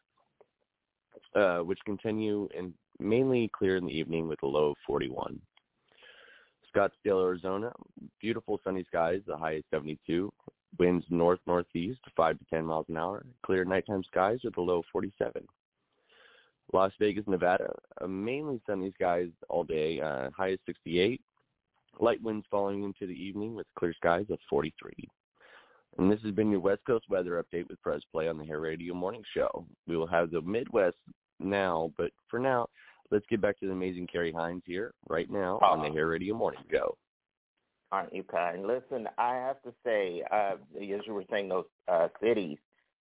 which continue and mainly clear in the evening with a low of 41. Scottsdale, Arizona, beautiful sunny skies, the high is 72. Winds north-northeast, 5 to 10 miles an hour. Clear nighttime skies with a low of 47. Las Vegas, Nevada, mainly sunny skies all day, high is 68. Light winds falling into the evening with clear skies of 43. And this has been your West Coast weather update with Press Play on the Hair Radio Morning Show. We will have the Midwest now, but for now, let's get back to the amazing Carrie Hines here right now on the Hair Radio Morning Show. Aren't you kind? Listen, I have to say, as you were saying, those cities,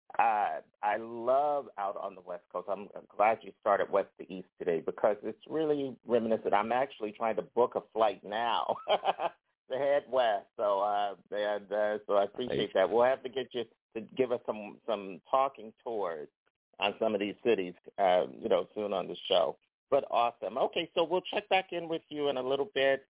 I love out on the West Coast. I'm glad you started west to east today, because it's really reminiscent. I'm actually trying to book a flight now to head west. So so I appreciate that. We'll have to get you to give us some talking tours on some of these cities, soon on the show. But awesome. Okay, so we'll check back in with you in a little bit.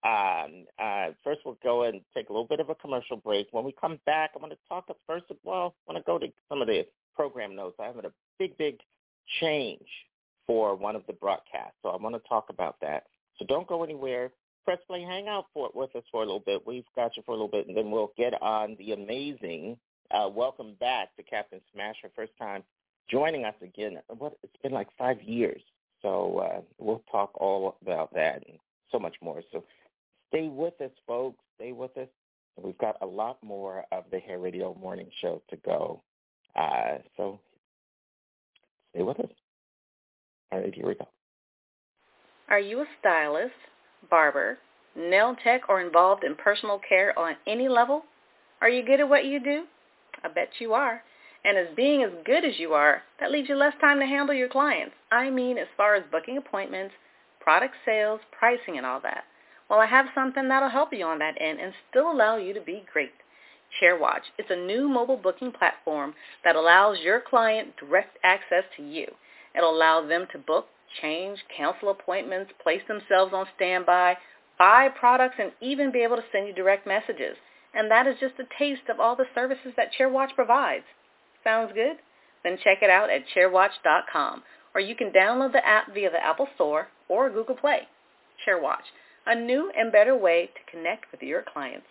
First, we'll go and take a little bit of a commercial break. When we come back, I want to talk first of all, I want to go to some of the program notes. I have a big change for one of the broadcasts, so I want to talk about that. So don't go anywhere. Press Play, hang out with us for a little bit. We've got you for a little bit, and then we'll get on the amazing welcome back to Captain Smash, her first time joining us again. It's been like 5 years, so we'll talk all about that and so much more. So stay with us, folks. Stay with us. We've got a lot more of the Hair Radio Morning Show to go. So stay with us. All right, here we go. Are you a stylist, barber, nail tech, or involved in personal care on any level? Are you good at what you do? I bet you are. And as being as good as you are, that leaves you less time to handle your clients. I mean, as far as booking appointments, product sales, pricing, and all that. Well, I have something that'll help you on that end and still allow you to be great. ChairWatch. It's a new mobile booking platform that allows your client direct access to you. It'll allow them to book, change, cancel appointments, place themselves on standby, buy products, and even be able to send you direct messages. And that is just a taste of all the services that ChairWatch provides. Sounds good? Then check it out at chairwatch.com, or you can download the app via the Apple Store or Google Play. ChairWatch, a new and better way to connect with your clients.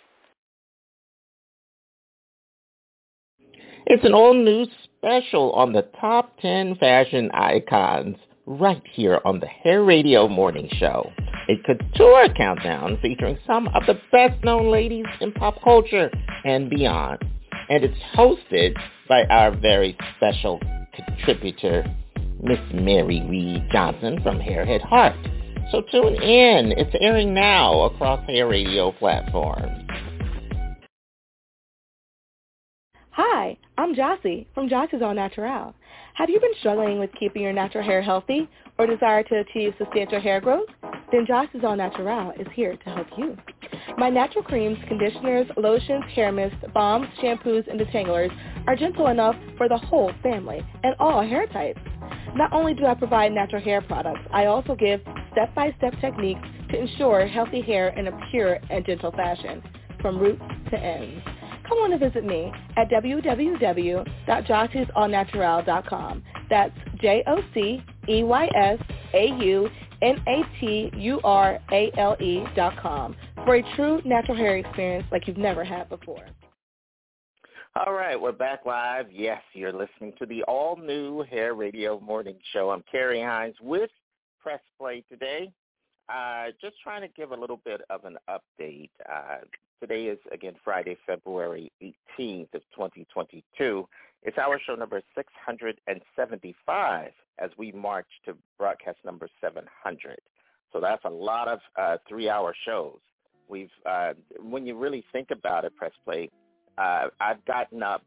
It's an all-new special on the top 10 fashion icons right here on the Hair Radio Morning Show. A couture countdown featuring some of the best-known ladies in pop culture and beyond. And it's hosted by our very special contributor, Miss Mary Reed Johnson from Hairhead Heart. So tune in. It's airing now across Hair Radio platforms. Hi, I'm Jossie from Jossie's All Natural. Have you been struggling with keeping your natural hair healthy or desire to achieve substantial hair growth? Then Jossie's All Natural is here to help you. My natural creams, conditioners, lotions, hair mists, balms, shampoos, and detanglers are gentle enough for the whole family and all hair types. Not only do I provide natural hair products, I also give step-by-step techniques to ensure healthy hair in a pure and gentle fashion, from roots to ends. Come on and visit me at www.jossiesallnatural.com. That's JOSSIEYSAUNATURALE.com for a true natural hair experience like you've never had before. All right, we're back live. Yes, you're listening to the all-new Hair Radio Morning Show. I'm Kerry Hines with Press Play today. Just trying to give a little bit of an update. Today is, again, Friday, February 18th of 2022. It's our show number 675 as we march to broadcast number 700. So that's a lot of 3-hour shows. We've, when you really think about it, Press Play, I've gotten up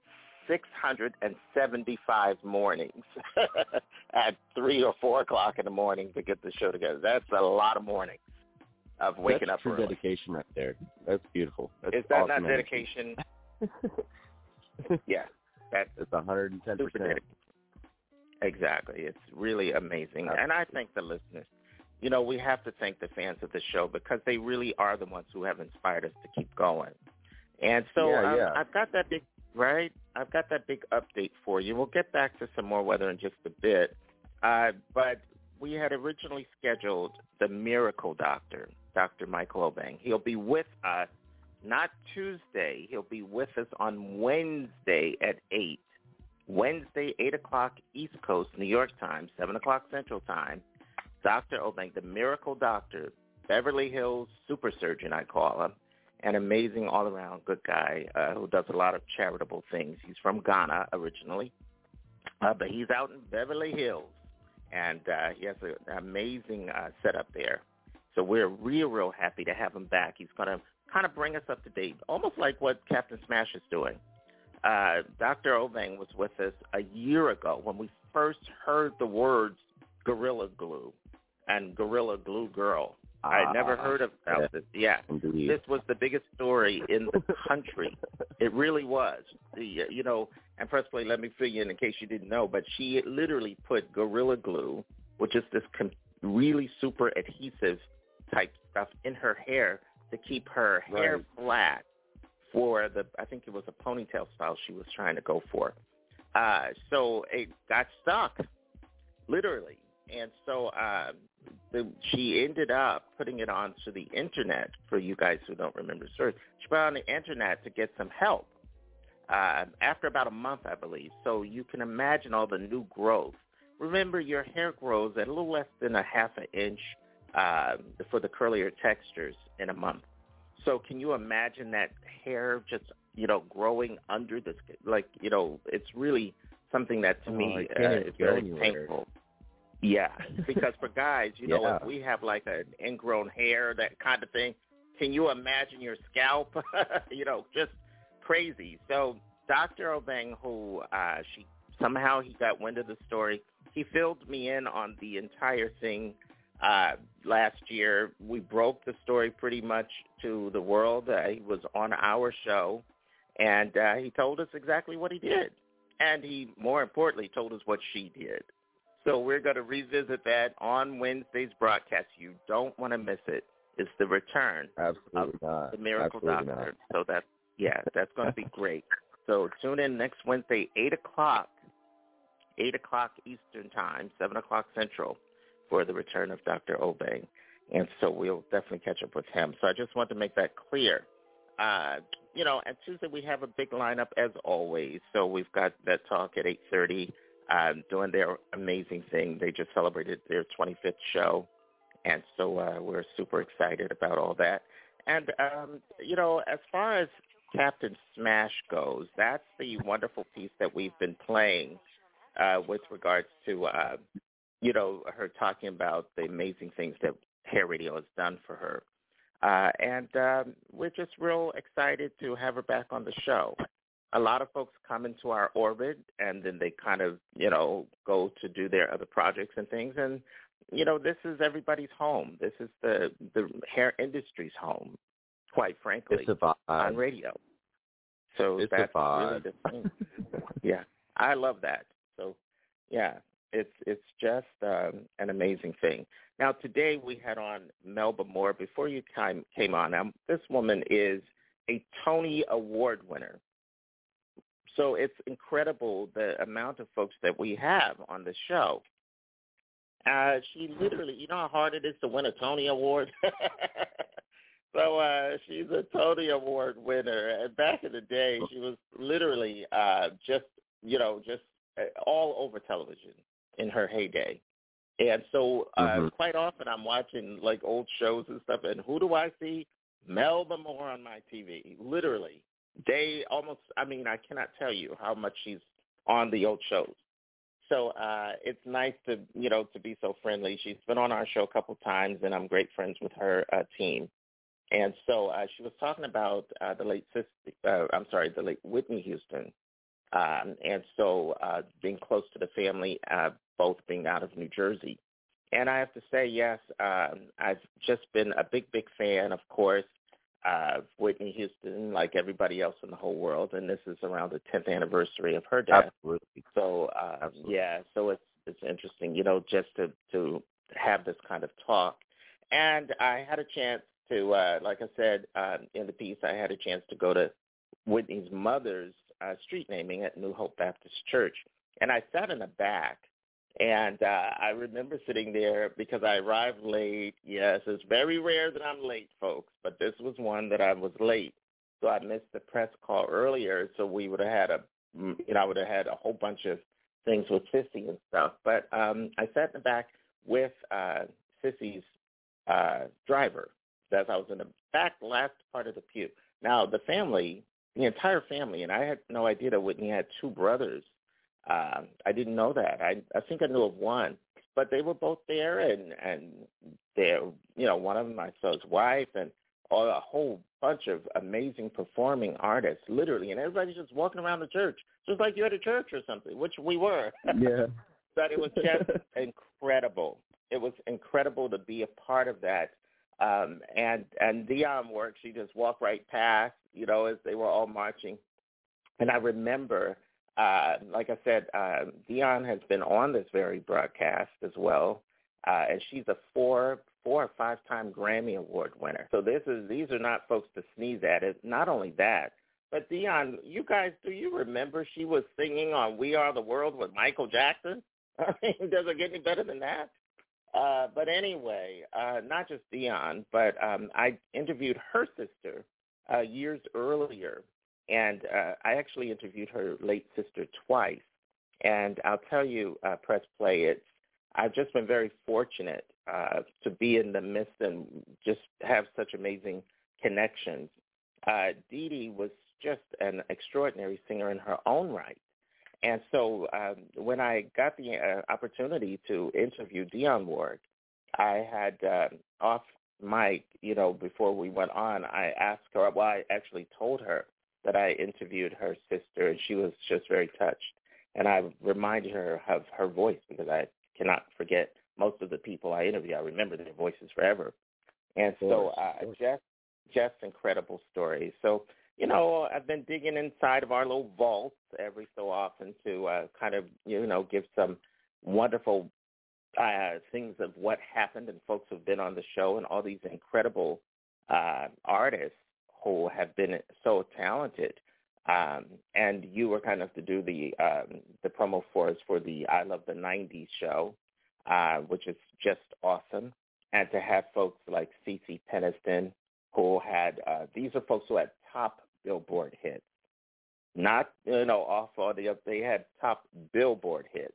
675 mornings at 3 or 4 o'clock in the morning to get the show together. That's a lot of mornings of waking up early. That's dedication right there. That's beautiful. That's Is that awesome not dedication? Yeah. That's 110%. Exactly. It's really amazing. And I thank the listeners. You know, we have to thank the fans of the show because they really are the ones who have inspired us to keep going. And so I've got that big, right? I've got that big update for you. We'll get back to some more weather in just a bit. But we had originally scheduled the Miracle Doctor, Dr. Michael Obeng. He'll be with us, not Tuesday. He'll be with us on Wednesday at 8. Wednesday, 8 o'clock East Coast, New York time, 7 o'clock Central time. Dr. Obeng, the Miracle Doctor, Beverly Hills super surgeon, I call him. An amazing all-around good guy who does a lot of charitable things. He's from Ghana originally, but he's out in Beverly Hills, and he has an amazing setup there. So we're real happy to have him back. He's going to kind of bring us up to date, almost like what Captain Smash is doing. Dr. Obeng was with us a year ago when we first heard the words Gorilla Glue and Gorilla Glue Girl. I never heard about this. Yeah, indeed. This was the biggest story in the country. It really was. You know, and Press Play, let me fill you in case you didn't know, but she literally put Gorilla Glue, which is this really super adhesive type stuff, in her hair to keep her hair flat for I think it was a ponytail style she was trying to go for. So it got stuck, literally. And so she ended up putting it onto the Internet, for you guys who don't remember the story. She put it on the Internet to get some help after about a month, I believe. So you can imagine all the new growth. Remember, your hair grows at a little less than a half an inch for the curlier textures in a month. So can you imagine that hair just, growing under the skin? Like, it's really something that to me is very painful. Yeah, because for guys, if we have like an ingrown hair, that kind of thing, can you imagine your scalp, just crazy. So Dr. Obeng, who he got wind of the story. He filled me in on the entire thing last year. We broke the story pretty much to the world. He was on our show, and he told us exactly what he did. And he, more importantly, told us what she did. So we're going to revisit that on Wednesday's broadcast. You don't want to miss it. It's the return of the Miracle Doctor. So that's going to be great. So tune in next Wednesday, 8 o'clock Eastern Time, 7 o'clock Central, for the return of Dr. Obeng. And so we'll definitely catch up with him. So I just want to make that clear. And Tuesday we have a big lineup as always. So we've got that talk at 8:30. Doing their amazing thing. They just celebrated their 25th show, and so we're super excited about all that. And, as far as Captain Smash goes, that's the wonderful piece that we've been playing with regards to, her talking about the amazing things that Hair Radio has done for her. And we're just real excited to have her back on the show. A lot of folks come into our orbit, and then they kind of, go to do their other projects and things. And, this is everybody's home. This is the hair industry's home, quite frankly, on radio. So that's really the thing. Yeah, I love that. So, yeah, it's just an amazing thing. Now, today we had on Melba Moore. Before you came on, this woman is a Tony Award winner. So it's incredible the amount of folks that we have on the show. She literally, you know how hard it is to win a Tony Award? So she's a Tony Award winner. And back in the day, she was literally just all over television in her heyday. And so quite often I'm watching like old shows and stuff, and who do I see? Melba Moore on my TV, literally. I cannot tell you how much she's on the old shows. So it's nice to be so friendly. She's been on our show a couple times, and I'm great friends with her team. And so she was talking about the late Whitney Houston. And so being close to the family, both being out of New Jersey. And I have to say, yes, I've just been a big, big fan, of course, of Whitney Houston, like everybody else in the whole world, and this is around the 10th anniversary of her death. Absolutely. So, so it's interesting, just to have this kind of talk. And I had a chance to, like I said in the piece, I had a chance to go to Whitney's mother's street naming at New Hope Baptist Church, and I sat in the back. And I remember sitting there because I arrived late. Yes, it's very rare that I'm late, folks, but this was one that I was late. So I missed the press call earlier, so we would have had I would have had a whole bunch of things with Sissy and stuff. But I sat in the back with Sissy's driver. As I was in the back last part of the pew. Now, the entire family, and I had no idea that Whitney had two brothers. I didn't know that. I think I knew of one, but they were both there, and they're, one of them I saw his wife, and a whole bunch of amazing performing artists, literally, and everybody's just walking around the church, just like you're at a church or something, which we were. Yeah. But it was just incredible. It was incredible to be a part of that. And Dionne work, she just walked right past, as they were all marching. And I remember, like I said, Dionne has been on this very broadcast as well, and she's a 4 or 5-time Grammy Award winner. So these are not folks to sneeze at. It's not only that, but Dionne, you guys, do you remember she was singing on "We Are the World" with Michael Jackson? I mean, does it get any better than that? But anyway, not just Dionne, but I interviewed her sister years earlier. And I actually interviewed her late sister twice. And I'll tell you, Press Play, I've just been very fortunate to be in the midst and just have such amazing connections. Dee Dee was just an extraordinary singer in her own right. And so when I got the opportunity to interview Dionne Warwick, I had off mic, before we went on, I asked her, I actually told her that I interviewed her sister, and she was just very touched. And I reminded her of her voice because I cannot forget most of the people I interview. I remember their voices forever. And so just incredible stories. So, I've been digging inside of our little vaults every so often to kind of, give some wonderful things of what happened, and folks have been on the show, and all these incredible artists who have been so talented. And you were kind of to do the promo for us for the I Love the 90s show, which is just awesome. And to have folks like CeCe Peniston, who had, these are folks who had top Billboard hits. Not, off all they had top Billboard hits,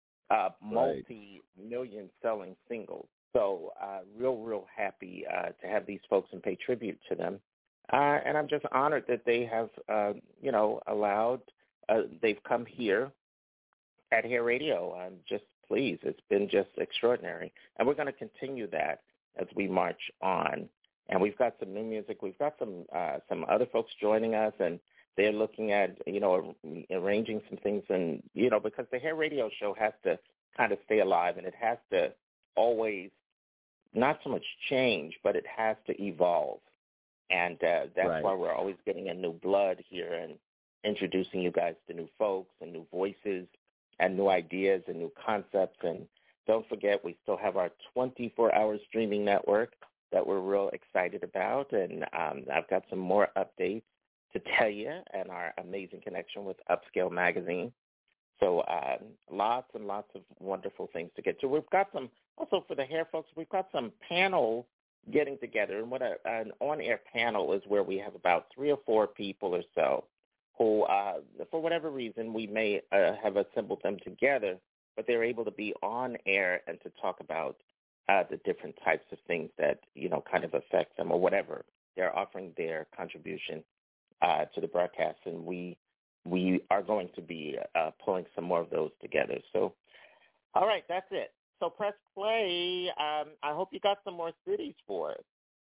multi-million selling singles. So real happy to have these folks and pay tribute to them. And I'm just honored that they have, allowed, they've come here at Hair Radio. I'm just pleased. It's been just extraordinary. And we're going to continue that as we march on. And we've got some new music. We've got some other folks joining us, and they're looking at, arranging some things. And, because the Hair Radio show has to kind of stay alive, and it has to always, not so much change, but it has to evolve. And that's why we're always getting a new blood here and introducing you guys to new folks and new voices and new ideas and new concepts. And don't forget, we still have our 24-hour streaming network that we're real excited about. And I've got some more updates to tell you, and our amazing connection with Upscale Magazine. So lots and lots of wonderful things to get to. We've got some, also for the hair folks, we've got some panels getting together. And what an on-air panel is where we have about 3 or 4 people or so who, for whatever reason, we may have assembled them together, but they're able to be on air and to talk about the different types of things that, kind of affect them or whatever. They're offering their contribution to the broadcast, and we are going to be pulling some more of those together. So, all right, that's it. So press play. I hope you got some more cities for us.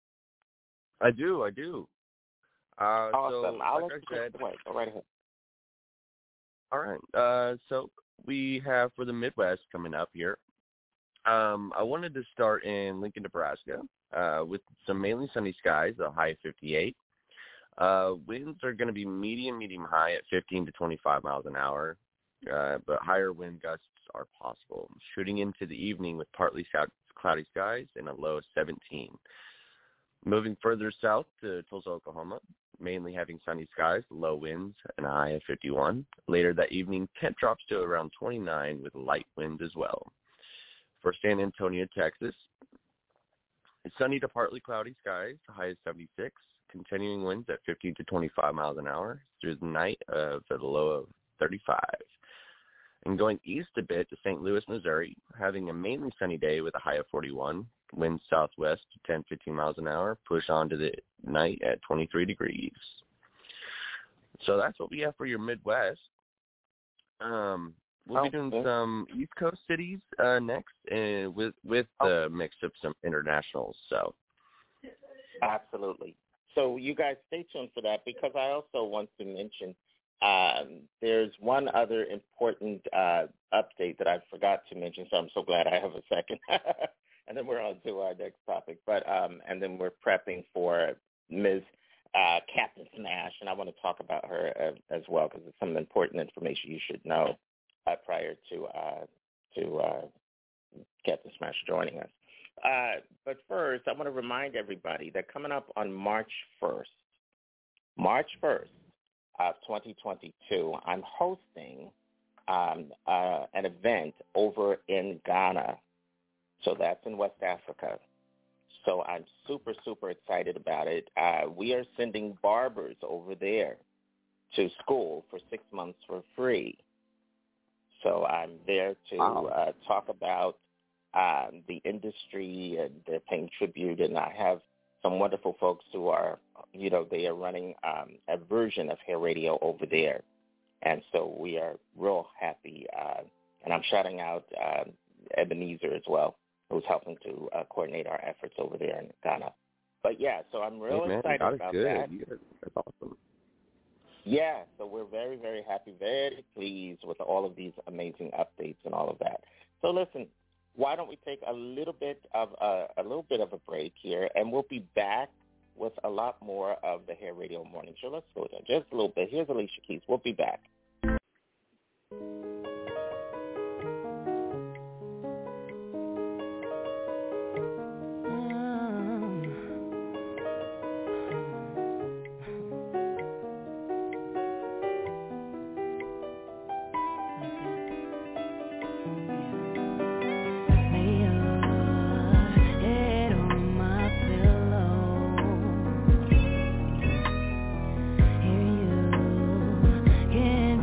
I do. Awesome. So, I'll like let I said, go right ahead. All right. So we have for the Midwest coming up here. I wanted to start in Lincoln, Nebraska, with some mainly sunny skies, a high of 58. Winds are going to be medium high at 15 to 25 miles an hour, but higher wind gusts are possible. Shooting into the evening with partly cloudy skies and a low of 17. Moving further south to Tulsa, Oklahoma, mainly having sunny skies, low winds, and a high of 51. Later that evening, temp drops to around 29 with light winds as well. For San Antonio, Texas, it's sunny to partly cloudy skies, high of 76. Continuing winds at 15 to 25 miles an hour through the night of a low of 35. And going east a bit to St. Louis, Missouri, having a mainly sunny day with a high of 41. Winds southwest to 10, 15 miles an hour. Push on to the night at 23 degrees. So that's what we have for your Midwest. We'll be doing some East Coast cities next, with the mix of some internationals. So absolutely. So you guys stay tuned for that, because I also want to mention there's one other important update that I forgot to mention, so I'm so glad I have a second. And then we're on to our next topic. But and then we're prepping for Ms. Captain Smash, and I want to talk about her as well, because it's some important information you should know prior to Captain Smash joining us. But first, I want to remind everybody that coming up on March 1st of 2022, I'm hosting an event over in Ghana. So that's in West Africa. So I'm super, super excited about it. We are sending barbers over there to school for 6 months for free. So I'm there to talk about the industry, and they're paying tribute. And I have some wonderful folks who are, they are running a version of Hair Radio over there. And so we are real happy. And I'm shouting out Ebenezer as well, who's helping to coordinate our efforts over there in Ghana. But, yeah, so I'm really excited about that. That's awesome. Yeah, so we're very, very happy, very pleased with all of these amazing updates and all of that. So listen, why don't we take a little bit of a break here, and we'll be back with a lot more of the Hair Radio Morning Show. Let's go there just a little bit. Here's Alicia Keys. We'll be back. Can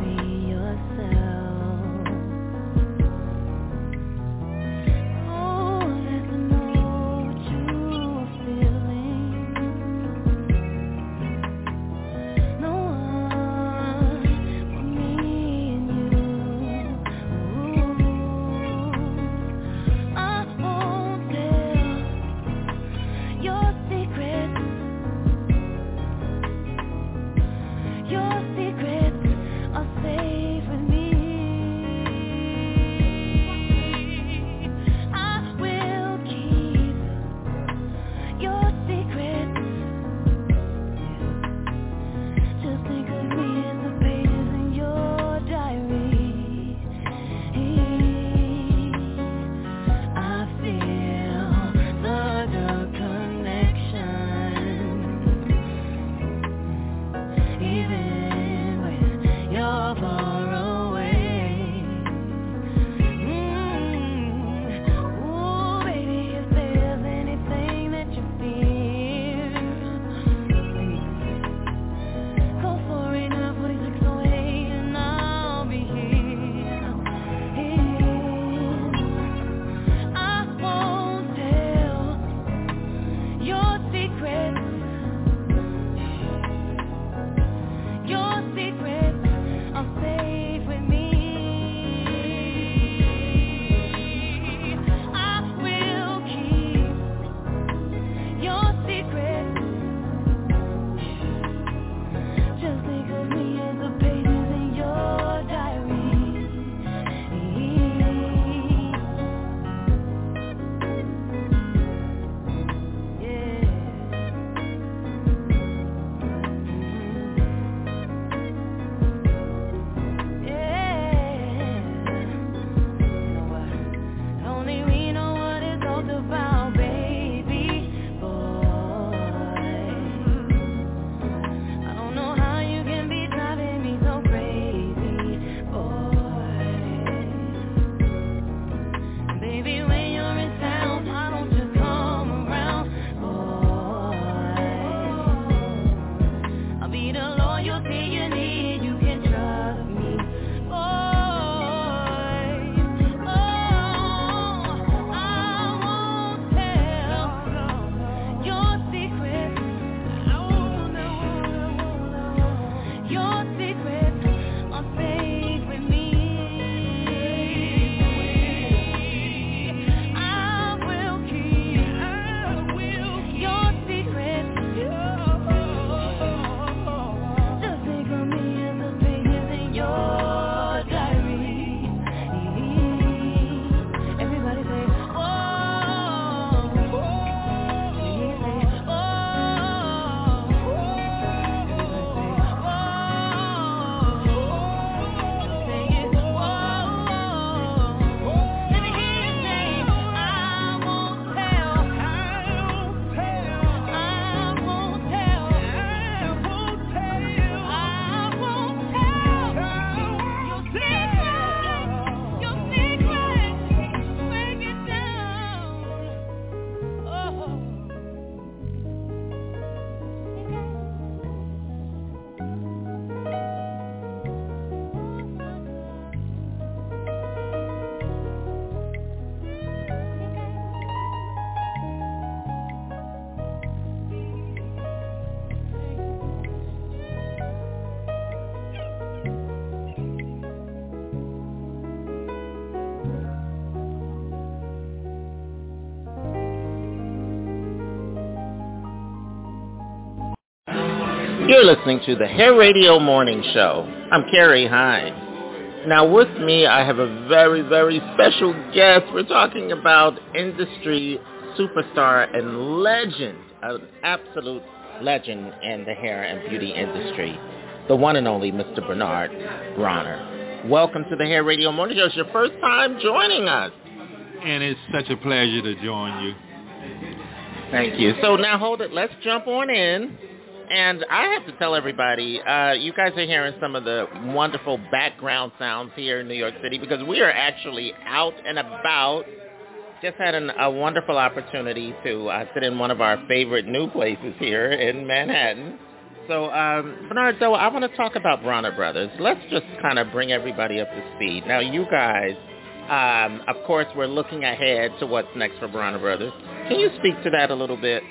You're listening to the Hair Radio Morning Show. I'm Carrie Hines. Now with me, I have a very, very special guest. We're talking about industry superstar and legend, an absolute legend in the hair and beauty industry, the one and only Mr. Bernard Bronner. Welcome to the Hair Radio Morning Show. It's your first time joining us. And it's such a pleasure to join you. Thank you. So now hold it. Let's jump on in. And I have to tell everybody, you guys are hearing some of the wonderful background sounds here in New York City because we are actually out and about. Just had a wonderful opportunity to sit in one of our favorite new places here in Manhattan. So, Bernard, though, I want to talk about Bronner Brothers. Let's just kind of bring everybody up to speed. Now, you guys, of course, we're looking ahead to what's next for Bronner Brothers. Can you speak to that a little bit?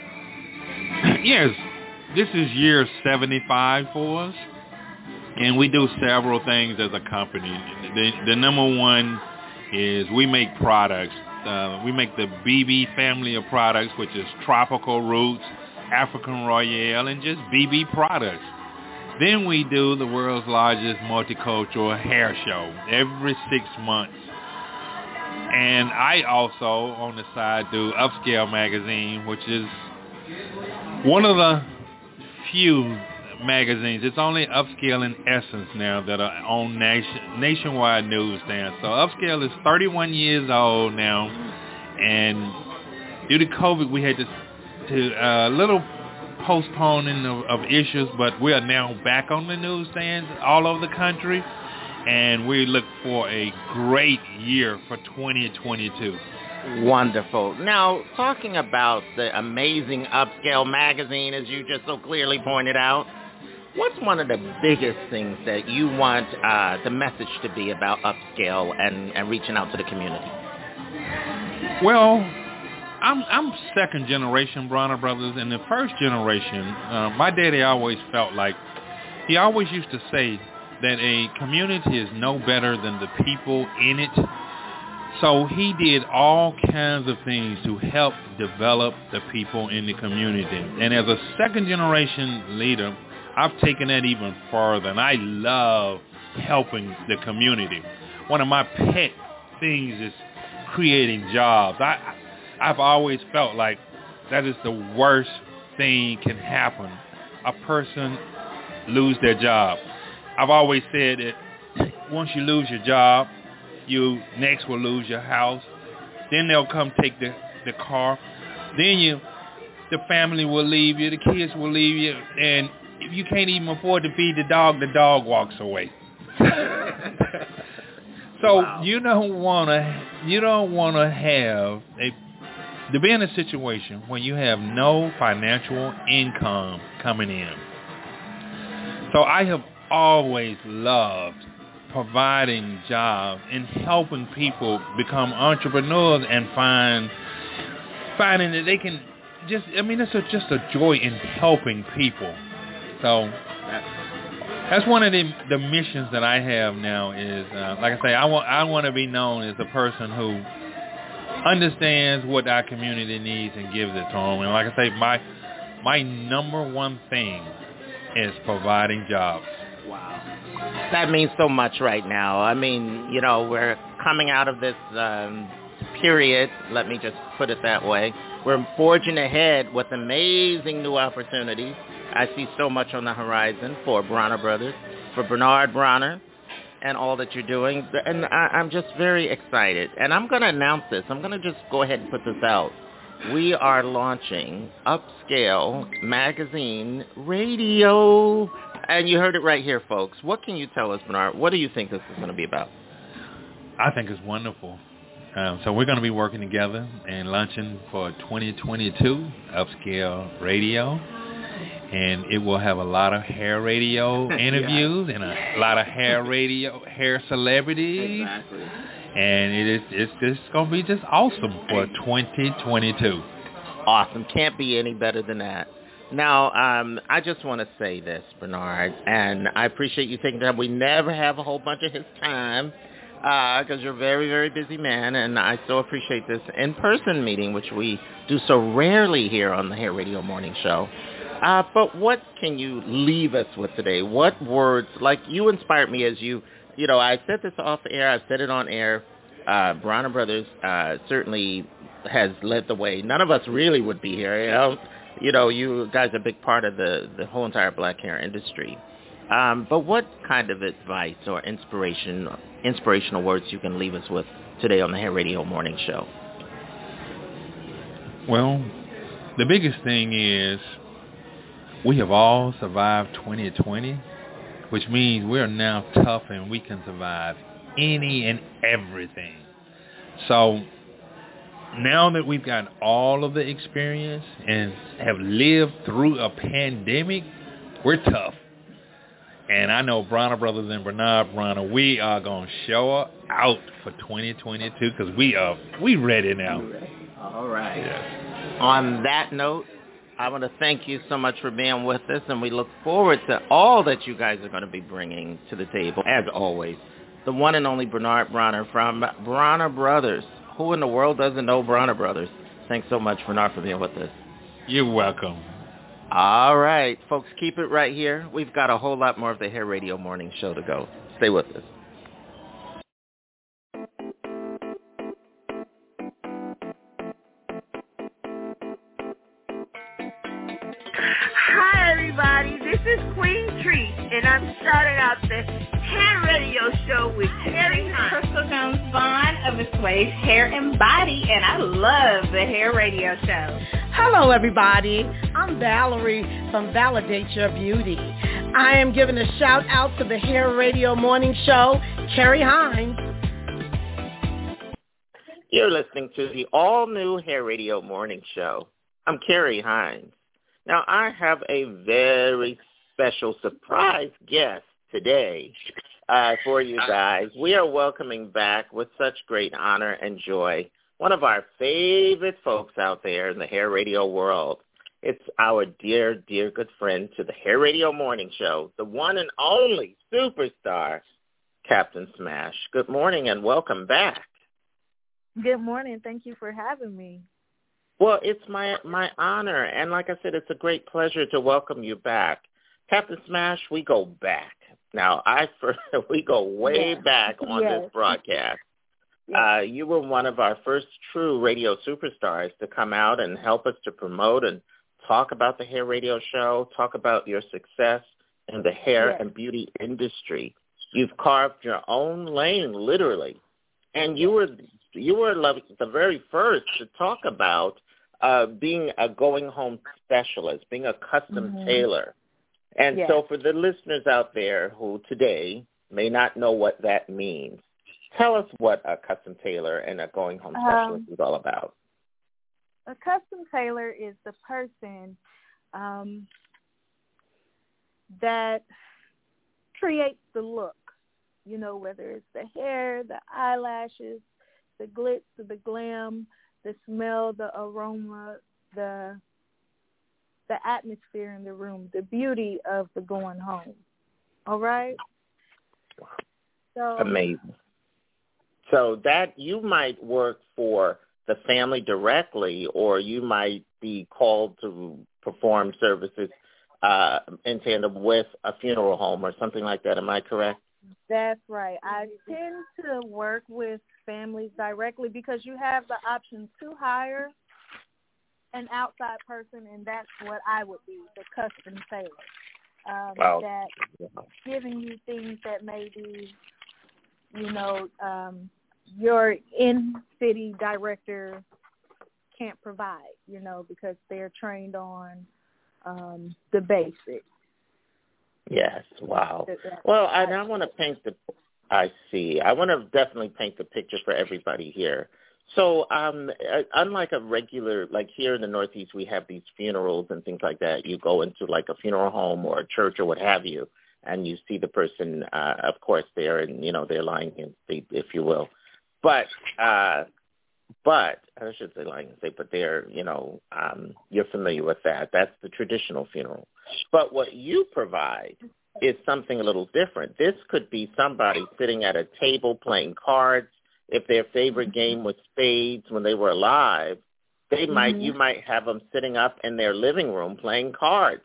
Yes. This is year 75 for us, and we do several things as a company. The number one is we make products. We make the BB family of products, which is Tropical Roots, African Royale, and just BB products. Then we do the world's largest multicultural hair show every 6 months. And I also, on the side, do Upscale Magazine, which is one of the few magazines. It's only Upscale and Essence now that are on nationwide newsstands. So Upscale is 31 years old now, and due to COVID, we had to little postponing of issues, but we are now back on the newsstands all over the country, and we look for a great year for 2022. Wonderful. Now, talking about the amazing Upscale magazine, as you just so clearly pointed out, what's one of the biggest things that you want the message to be about Upscale and reaching out to the community? Well, I'm second generation Bronner Brothers. In the first generation, my daddy always felt like, he always used to say that a community is no better than the people in it. So he did all kinds of things to help develop the people in the community. And as a second-generation leader, I've taken that even further, and I love helping the community. One of my pet things is creating jobs. I've always felt like that is the worst thing can happen. A person lose their job. I've always said that once you lose your job, you next will lose your house. Then they'll come take the car. Then the family will leave you. The kids will leave you. And if you can't even afford to feed the dog walks away. So wow. You don't want to have to be in a situation where you have no financial income coming in. So I have always loved providing jobs and helping people become entrepreneurs and finding that they can it's just a joy in helping people. So that's one of the missions that I have now is, like I say, I want to be known as a person who understands what our community needs and gives it to them. And like I say, my number one thing is providing jobs. Wow. That means so much right now. I mean, we're coming out of this period, let me just put it that way. We're forging ahead with amazing new opportunities. I see so much on the horizon for Bronner Brothers, for Bernard Bronner, and all that you're doing. And I'm just very excited. And I'm going to announce this. I'm going to just go ahead and put this out. We are launching Upscale Magazine Radio. And you heard it right here, folks. What can you tell us, Bernard? What do you think this is going to be about? I think it's wonderful. So we're going to be working together and launching for 2022 Upscale Radio. And it will have a lot of hair radio interviews and a lot of hair celebrities. Exactly. And it's just going to be just awesome for 2022. Awesome. Can't be any better than that. Now, I just want to say this, Bernard, and I appreciate you taking time. We never have a whole bunch of his time because you're a very, very busy man, and I so appreciate this in-person meeting, which we do so rarely here on the Hair Radio Morning Show. But what can you leave us with today? What words, like you inspired me as you know, I said this off air, I said it on air. Bronner Brothers certainly has led the way. None of us really would be here. You know, you guys are a big part of the whole entire black hair industry. But what kind of advice or inspirational words you can leave us with today on the Hair Radio Morning Show? Well, the biggest thing is we have all survived 2020, which means we're now tough and we can survive any and everything. So now that we've got all of the experience and have lived through a pandemic, we're tough. And I know Bronner Brothers and Bernard Bronner, we are going to show out for 2022 because we ready now. All right. Yes. On that note, I want to thank you so much for being with us, and we look forward to all that you guys are going to be bringing to the table, as always. The one and only Bernard Bronner from Bronner Brothers. Who in the world doesn't know Bronner Brothers? Thanks so much, Bernard, for being with us. You're welcome. All right, folks, keep it right here. We've got a whole lot more of the Hair Radio Morning Show to go. Stay with us. Hi, everybody. This is Queen Treat, and I'm starting out the Hair Radio Show with Terry Hunt. Crystal Jones Vaughn of Assuage Hair and Body, and I love the Hair Radio Show. Hello, everybody. I'm Valerie from Validate Your Beauty. I am giving a shout out to the Hair Radio Morning Show, Carrie Hines. You're listening to the all-new Hair Radio Morning Show. I'm Carrie Hines. Now, I have a very special surprise guest today for you guys. We are welcoming back with such great honor and joy one of our favorite folks out there in the hair radio world. It's our dear, dear good friend to the Hair Radio Morning Show, the one and only superstar, Captain Smash. Good morning and welcome back. Good morning. Thank you for having me. Well, it's my honor, and like I said, it's a great pleasure to welcome you back. Captain Smash, we go back. Now, we go way back on this broadcast. You were one of our first true radio superstars to come out and help us to promote and talk about the Hair Radio Show, talk about your success in the hair and beauty industry. You've carved your own lane, literally, and you were the very first to talk about being a going-home specialist, being a custom tailor. And so for the listeners out there who today may not know what that means, tell us what a custom tailor and a going-home specialist is all about. A custom tailor is the person that creates the look, you know, whether it's the hair, the eyelashes, the glitz, the glam, the smell, the aroma, the atmosphere in the room, the beauty of the going home. All right? So amazing. So that you might work for the family directly, or you might be called to perform services in tandem with a funeral home or something like that. Am I correct? That's right. I tend to work with families directly because you have the option to hire an outside person, and that's what I would be, the custom tailor. That giving you things that maybe, you know, your in-city director can't provide, you know, because they're trained on the basics. Yes, wow. Well, I want to I want to definitely paint the picture for everybody here. So unlike a regular, like here in the Northeast, we have these funerals and things like that. You go into like a funeral home or a church or what have you, and you see the person, of course, there, and, you know, they're lying in state, if you will. But I should say lying in state, but they're, you know, you're familiar with that. That's the traditional funeral. But what you provide is something a little different. This could be somebody sitting at a table playing cards. If their favorite game was spades when they were alive, you might have them sitting up in their living room playing cards.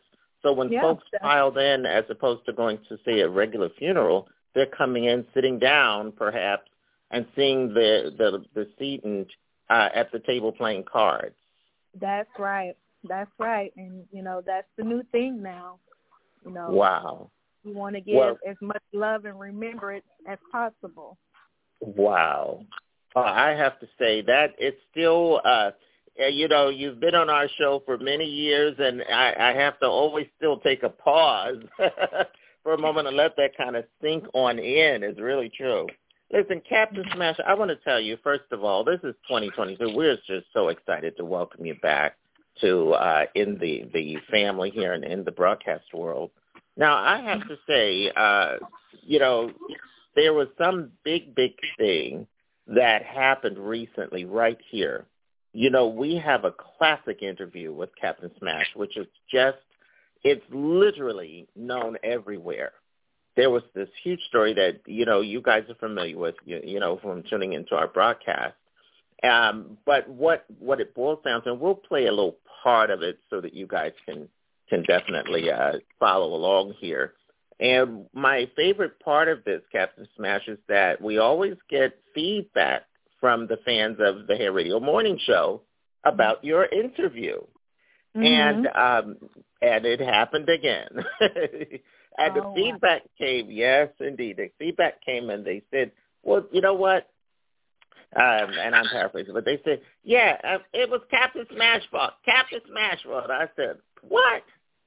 So when folks piled in, as opposed to going to, say, a regular funeral, they're coming in, sitting down, perhaps, and seeing the decedent at the table playing cards. That's right. That's right. And, that's the new thing now. Wow. You want to give as much love and remembrance as possible. Wow. I have to say that it's still, you've been on our show for many years, and I have to always still take a pause for a moment and let that kind of sink on in. It's really true. Listen, Captain Smash, I want to tell you, first of all, this is 2022. We're just so excited to welcome you back to in the family here and in the broadcast world. Now, I have to say, there was some big thing that happened recently right here. We have a classic interview with Captain Smash, which is it's literally known everywhere. There was this huge story that, you guys are familiar with, from tuning into our broadcast. But what it boils down to, and we'll play a little part of it so that you guys can definitely follow along here. And my favorite part of this, Captain Smash, is that we always get feedback from the fans of the Hair Radio Morning Show about your interview. Mm-hmm. And it happened again. And the feedback came, yes, indeed. The feedback came and they said, well, you know what? And I'm paraphrasing, but they said, it was Captain Smash fault. Captain Smash fault. I said, what?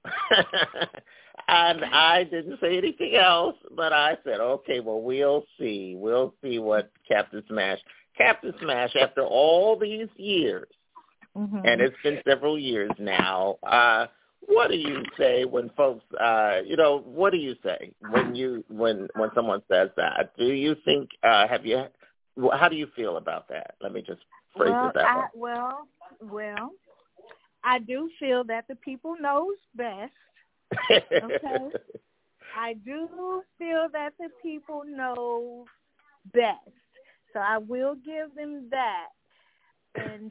And I didn't say anything else, but I said, okay, well, we'll see. We'll see what Captain Smash, after all these years, and it's been several years now, what do you say when folks, what do you say when someone says that? Do you think, how do you feel about that? Let me just phrase it that way. Well, I do feel that the people knows best. Okay. I do feel that the people know best. So I will give them that. And,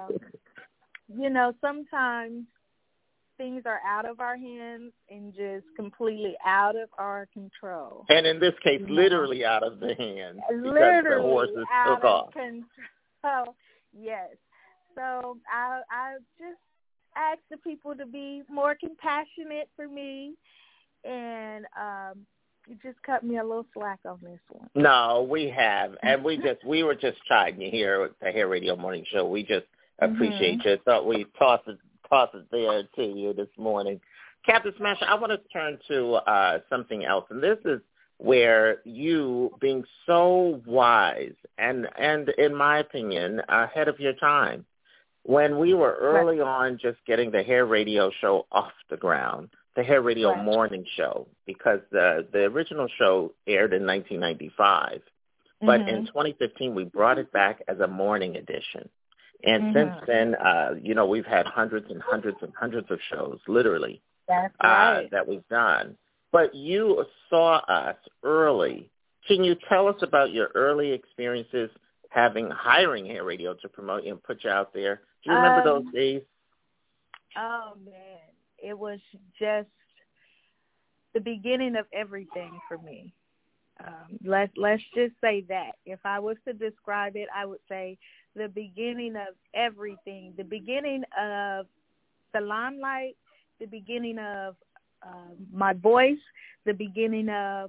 sometimes things are out of our hands and just completely out of our control. And in this case, literally out of the hands. Literally because the horses out took of off. control. Yes. So I just ask the people to be more compassionate for me, and you just cut me a little slack on this one. No, we have, and we were just chiding you here at the Hair Radio Morning Show. We just appreciate you. Thought we'd toss it there to you this morning. Captain Smash, I want to turn to something else, and this is where you, being so wise and in my opinion, ahead of your time, when we were early on just getting the Hair Radio Show off the ground, the Hair Radio Morning Show, because the original show aired in 1995, but in 2015 we brought it back as a morning edition. And since then, we've had hundreds and hundreds and hundreds of shows, literally, that we've done. But you saw us early. Can you tell us about your early experiences hiring Hair Radio to promote you and put you out there? Do you remember those days? Oh, man. It was just the beginning of everything for me. Let's just say that. If I was to describe it, I would say the beginning of everything, the beginning of the limelight, the beginning of my voice, the beginning of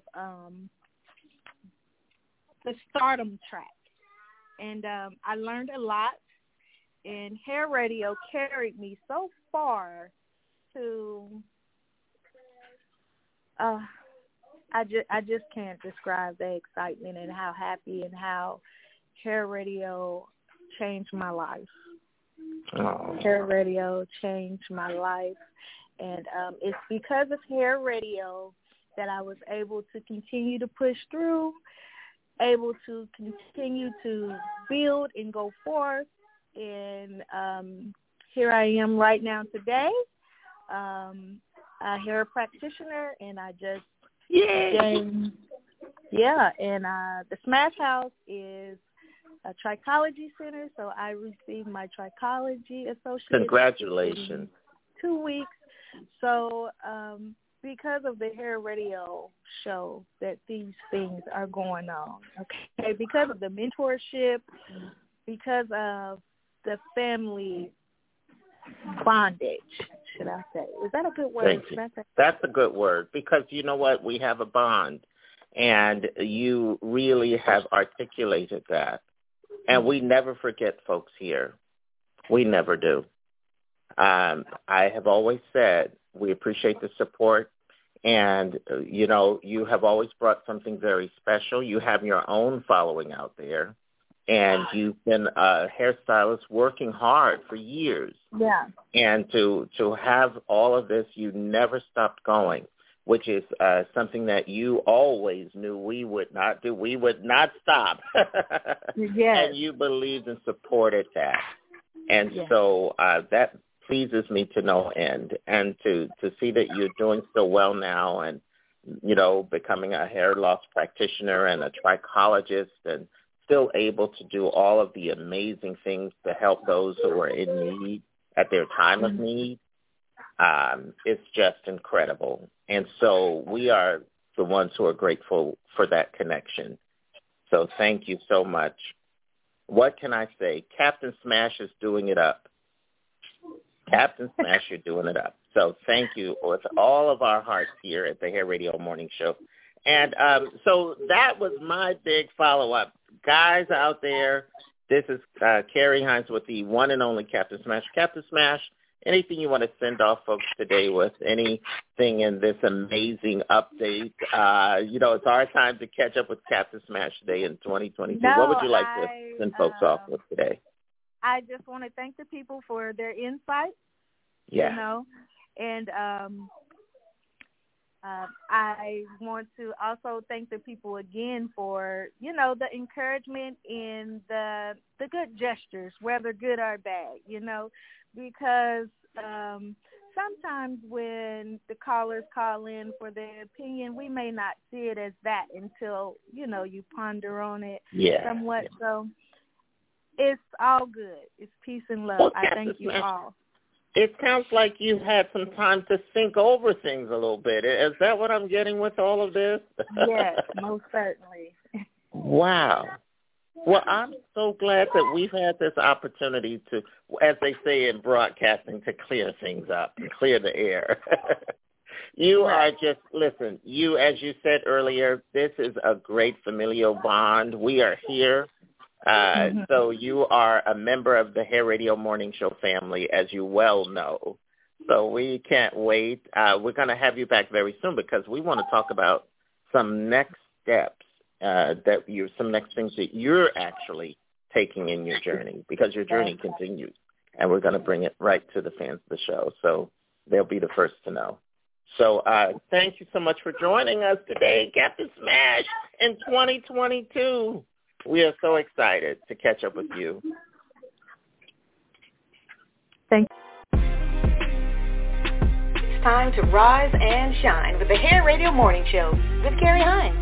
the stardom track. And I learned a lot, and Hair Radio carried me so far to I just can't describe the excitement and how happy and how Hair Radio changed my life. Oh. Hair Radio changed my life, and it's because of Hair Radio that I was able to continue to push through, able to continue to build and go forth, and here I am right now today, a hair practitioner, and I just and the Smash House is a trichology center, so I received my trichology associate. Congratulations. In 2 weeks. So because of the Hair Radio show that these things are going on, okay, because of the mentorship, because of the family bondage, should I say. Is that a good word? Thank you. That's a good word, because you know what? We have a bond, and you really have articulated that. And we never forget folks here. We never do. I have always said we appreciate the support, and, you know, you have always brought something very special. You have your own following out there, and you've been a hairstylist working hard for years. Yeah. And to have all of this, you never stopped going, which is something that you always knew we would not do. We would not stop. Yes. And you believed and supported that. And so that pleases me to no end. And to see that you're doing so well now and, you know, becoming a hair loss practitioner and a trichologist and still able to do all of the amazing things to help those who are in need at their time of need, it's just incredible. And so we are the ones who are grateful for that connection. So thank you so much. What can I say? Captain Smash is doing it up. Captain Smash, you're doing it up. So thank you with all of our hearts here at the Hair Radio Morning Show. And so that was my big follow-up. Guys out there, this is Carrie Hines with the one and only Captain Smash. Captain Smash, anything you want to send off folks today with, anything in this amazing update? You know, it's our time to catch up with Captain Smash today in 2022. What would you like to send folks off with today? I just want to thank the people for their insight, you know, and I want to also thank the people again for, you know, the encouragement and the good gestures, whether good or bad, you know, because sometimes when the callers call in for their opinion, we may not see it as that until, you know, you ponder on it somewhat. Yeah. So it's all good. It's peace and love. I thank you all. It sounds like you've had some time to think over things a little bit. Is that what I'm getting with all of this? Yes, most certainly. Wow. Well, I'm so glad that we've had this opportunity to, as they say in broadcasting, to clear things up and clear the air. You are just, listen, you, as you said earlier, this is a great familial bond. We are here. So you are a member of the Hair Radio Morning Show family, as you well know. So we can't wait. We're going to have you back very soon because we want to talk about some next steps, some next things that you're actually taking in your journey, because your journey continues, and we're going to bring it right to the fans of the show. So they'll be the first to know. So thank you so much for joining us today, Captain Smash, in 2022. We are so excited to catch up with you. Thank you. It's time to rise and shine with the Hair Radio Morning Show with Carrie Hines.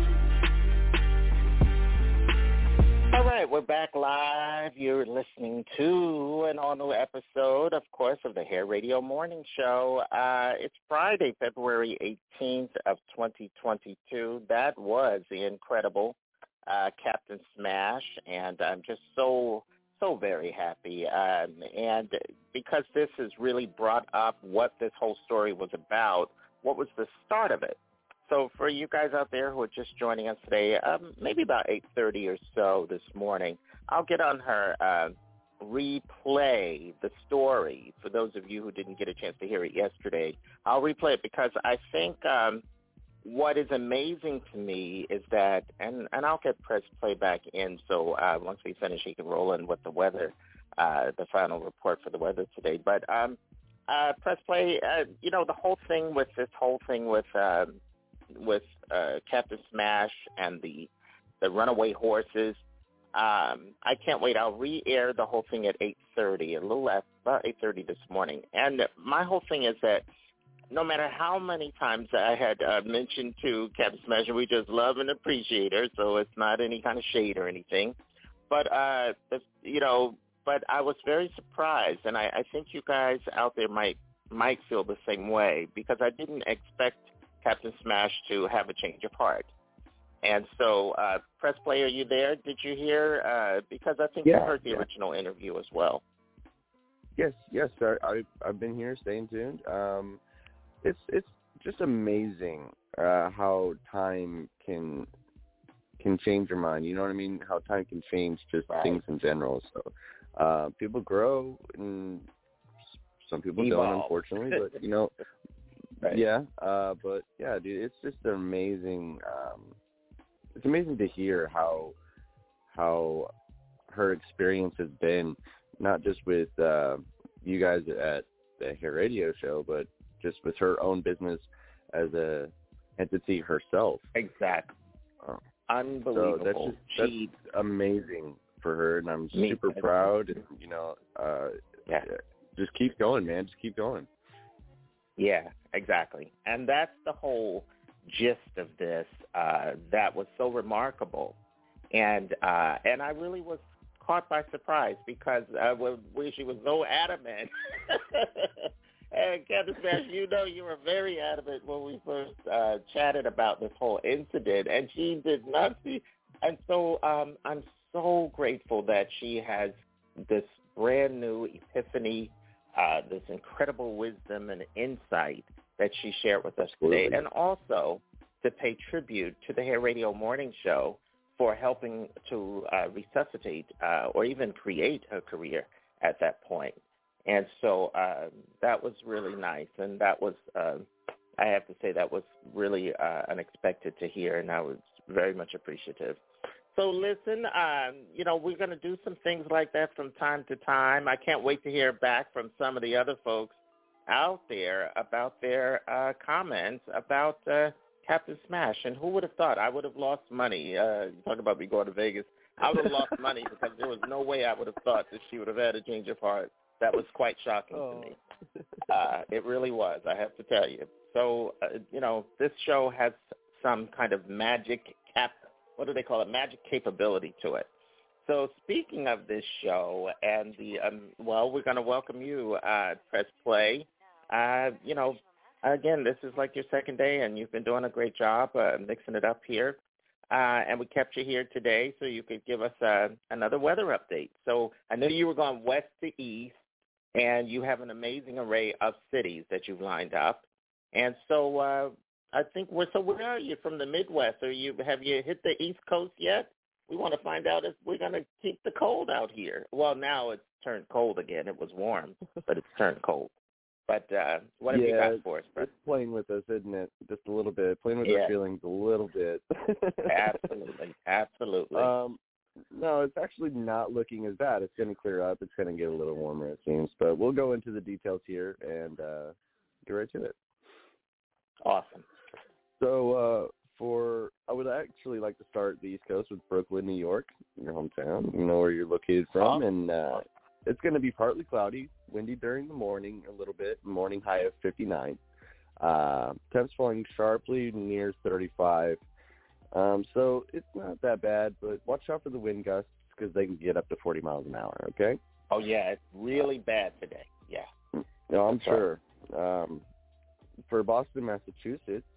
All right, we're back live. You're listening to an all-new episode, of course, of the Hair Radio Morning Show. It's Friday, February 18th of 2022. That was the incredible Captain Smash, and I'm just so very happy. And because this has really brought up what this whole story was about, what was the start of it? So for you guys out there who are just joining us today, maybe about 8:30 or so this morning, I'll get on her replay the story. For those of you who didn't get a chance to hear it yesterday, I'll replay it because I think what is amazing to me is that, and I'll get press play back in, so once we finish, he can roll in with the weather, the final report for the weather today. But press play, you know, the whole thing with Captain Smash and the runaway horses. I can't wait. I'll re-air the whole thing at 8:30, a little after, about 8:30 this morning. And my whole thing is that no matter how many times I had mentioned to Captain Smash, we just love and appreciate her, so it's not any kind of shade or anything. But, you know, but I was very surprised, and I think you guys out there might might feel the same way, because I didn't expect Captain Smash to have a change of heart. And so, Press Play, are you there? Did you hear? Because I think you heard the original interview as well. Yes. I've been here, staying tuned. It's just amazing how time can change your mind. You know what I mean? How time can change just things in general. So people grow, and some people don't, unfortunately. But but yeah, dude, it's just amazing. It's amazing to hear how her experience has been, not just with you guys at the Hair Radio Show, but just with her own business as a entity herself. Exactly. Unbelievable. So that's amazing for her, and I'm super proud. And just keep going, man. Just keep going. Yeah, exactly. And that's the whole gist of this. That was so remarkable, and I really was caught by surprise, because she was so adamant. And Captain Smash, you were very adamant when we first chatted about this whole incident, and she did not see. And so I'm so grateful that she has this brand new epiphany, this incredible wisdom and insight that she shared with us today, and also to pay tribute to the Hair Radio Morning Show for helping to resuscitate or even create a career at that point. And so that was really nice, and that was, I have to say, that was really unexpected to hear, and I was very much appreciative. So listen, we're going to do some things like that from time to time. I can't wait to hear back from some of the other folks out there about their comments about Captain Smash. And who would have thought? I would have lost money. Talk about me going to Vegas. I would have lost money, because there was no way I would have thought that she would have had a change of heart. That was quite shocking to me. It really was, I have to tell you. So, this show has some kind of magic magic capability to it. So speaking of this show and we're going to welcome you, Press Play. Again, this is like your second day, and you've been doing a great job mixing it up here. And we kept you here today so you could give us another weather update. So I know you were going west to east, and you have an amazing array of cities that you've lined up. And so I think where are you from the Midwest? Have you hit the East Coast yet? We want to find out if we're going to keep the cold out here. Well, now it's turned cold again. It was warm, but it's turned cold. But what have you got for us, Brett? It's playing with us, isn't it? Just a little bit. Playing with our feelings a little bit. Absolutely. No, it's actually not looking as bad. It's going to clear up. It's going to get a little warmer, it seems. But we'll go into the details here and get right to it. Awesome. So I would actually like to start the East Coast with Brooklyn, New York, your hometown. You know where you're located from. And it's going to be partly cloudy, windy during the morning a little bit, morning high of 59. Temps falling sharply near 35. So it's not that bad, but watch out for the wind gusts, because they can get up to 40 miles an hour, okay? Oh, yeah, it's really bad today, yeah. No, I'm sure. For Boston, Massachusetts,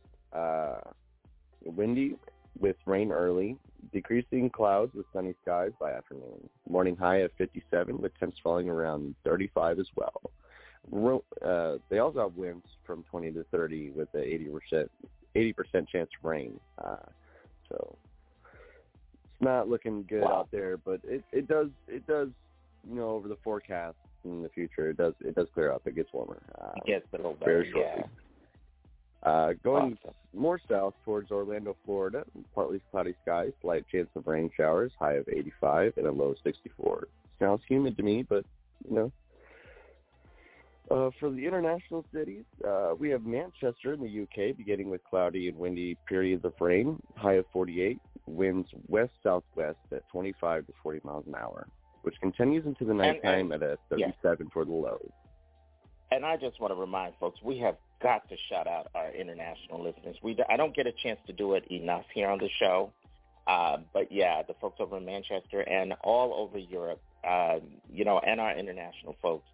windy with rain early, decreasing clouds with sunny skies by afternoon. Morning high of 57 with temps falling around 35 as well. They also have winds from 20 to 30 with a 80% chance of rain. So it's not looking good out there, but it does over the forecast in the future, it does clear up. It gets warmer. It gets a little better, very shortly. Going more south towards Orlando, Florida, partly cloudy skies, slight chance of rain showers, high of 85 and a low of 64. Sounds humid to me, but, for the international cities, we have Manchester in the UK, beginning with cloudy and windy periods of rain, high of 48, winds west-southwest at 25 to 40 miles an hour, which continues into the nighttime at a 37 for the low. And I just want to remind folks, we have got to shout out our international listeners. I don't get a chance to do it enough here on the show. But, yeah, the folks over in Manchester and all over Europe, and our international folks,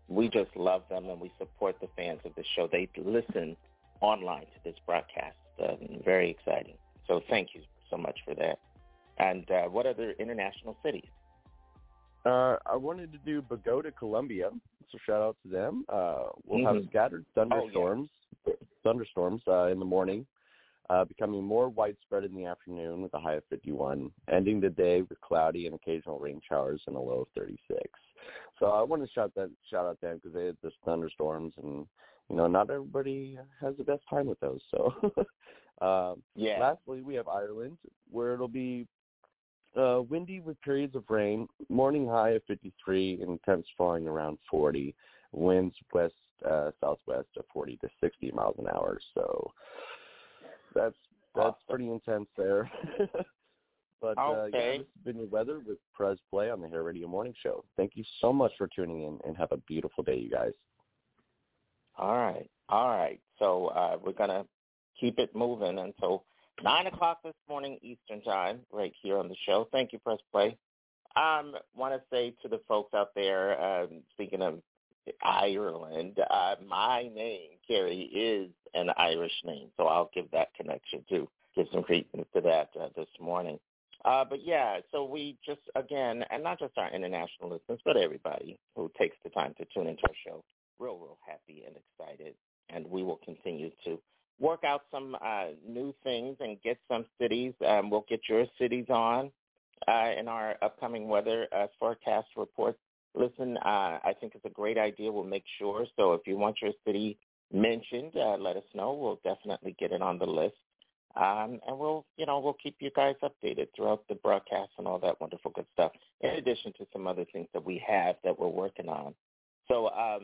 we just love them, and we support the fans of the show. They listen online to this broadcast. Very exciting. So thank you so much for that. And what other international cities? I wanted to do Bogota, Colombia, so shout out to them. We'll have scattered thunderstorms in the morning, becoming more widespread in the afternoon with a high of 51, ending the day with cloudy and occasional rain showers and a low of 36. So I want to shout out them because they had this thunderstorms, and not everybody has the best time with those. So lastly, we have Ireland, where it'll be windy with periods of rain, morning high of 53 and temps falling around 40, winds west southwest of 40 to 60 miles an hour. So that's pretty intense there. But this has been your weather with Prez Play on the Hair Radio Morning Show. Thank you so much for tuning in, and have a beautiful day, you guys. All right. So we're going to keep it moving until 9 o'clock this morning Eastern Time right here on the show. Thank you, Press Play. Want to say to the folks out there, speaking of Ireland, my name, Carrie, is an Irish name, so I'll give that connection too. Give some credence to that this morning. But yeah, so we just, again, and not just our international listeners, but everybody who takes the time to tune into our show, real happy and excited. And we will continue to work out some new things and get some cities. We'll get your cities on in our upcoming weather forecast report. Listen, I think it's a great idea. We'll make sure. So if you want your city mentioned, let us know. We'll definitely get it on the list. And we'll keep you guys updated throughout the broadcast and all that wonderful good stuff, in addition to some other things that we have that we're working on. So,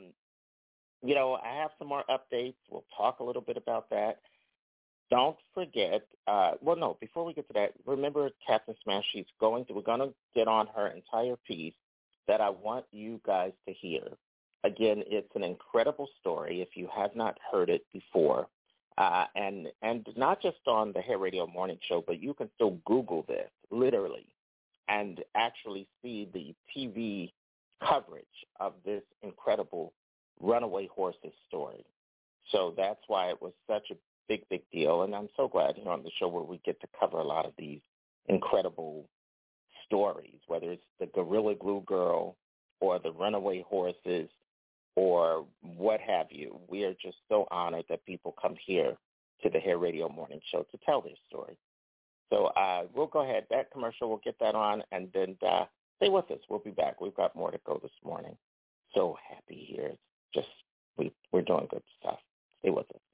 I have some more updates. We'll talk a little bit about that. Don't forget, before we get to that, remember Captain Smash, we're going to get on her entire piece that I want you guys to hear. Again, it's an incredible story if you have not heard it before. And not just on the Hair Radio Morning Show, but you can still Google this, literally, and actually see the TV coverage of this incredible runaway horses story. So that's why it was such a big deal. And I'm so glad, on the show where we get to cover a lot of these incredible stories, whether it's the Gorilla Glue Girl or the runaway horses or what have you. We are just so honored that people come here to the Hair Radio Morning Show to tell their story. So we'll go ahead. That commercial, we'll get that on, and then stay with us. We'll be back. We've got more to go this morning. So happy here. It's just we're doing good stuff. Stay with us.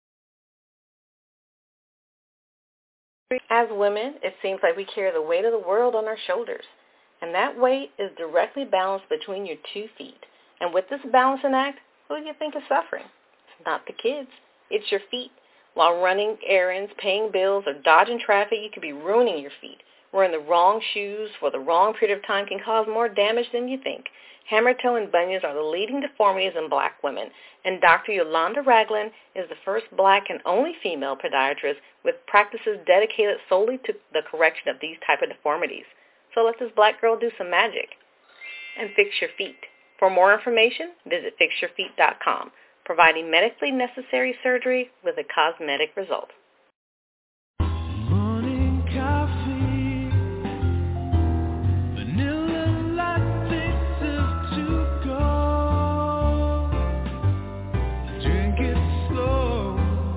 As women, it seems like we carry the weight of the world on our shoulders, and that weight is directly balanced between your 2 feet. And with this balancing act, who do you think is suffering? It's not the kids. It's your feet. While running errands, paying bills, or dodging traffic, you could be ruining your feet. Wearing the wrong shoes for the wrong period of time can cause more damage than you think. Hammer toe and bunions are the leading deformities in black women, and Dr. Yolanda Ragland is the first black and only female podiatrist with practices dedicated solely to the correction of these type of deformities. So let this black girl do some magic and fix your feet. For more information, visit fixyourfeet.com, providing medically necessary surgery with a cosmetic result. Morning coffee, vanilla latte to go. Drink it slow.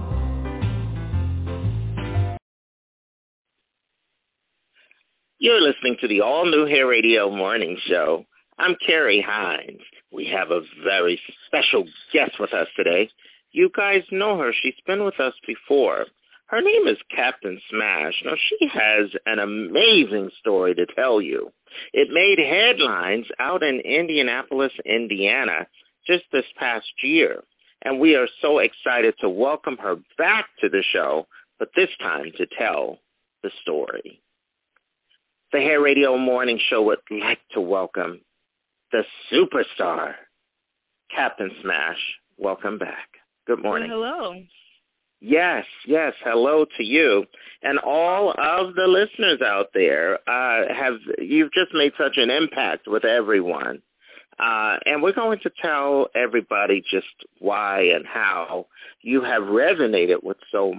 You're listening to the all-new Hair Radio Morning Show. I'm Carrie Hines. We have a very special guest with us today. You guys know her. She's been with us before. Her name is Captain Smash. Now, she has an amazing story to tell you. It made headlines out in Indianapolis, Indiana, just this past year. And we are so excited to welcome her back to the show, but this time to tell the story. The Hair Radio Morning Show would like to welcome the superstar, Captain Smash. Welcome back. Good morning. Hello. Yes, hello to you. And all of the listeners out there, you've just made such an impact with everyone. And we're going to tell everybody just why and how you have resonated with so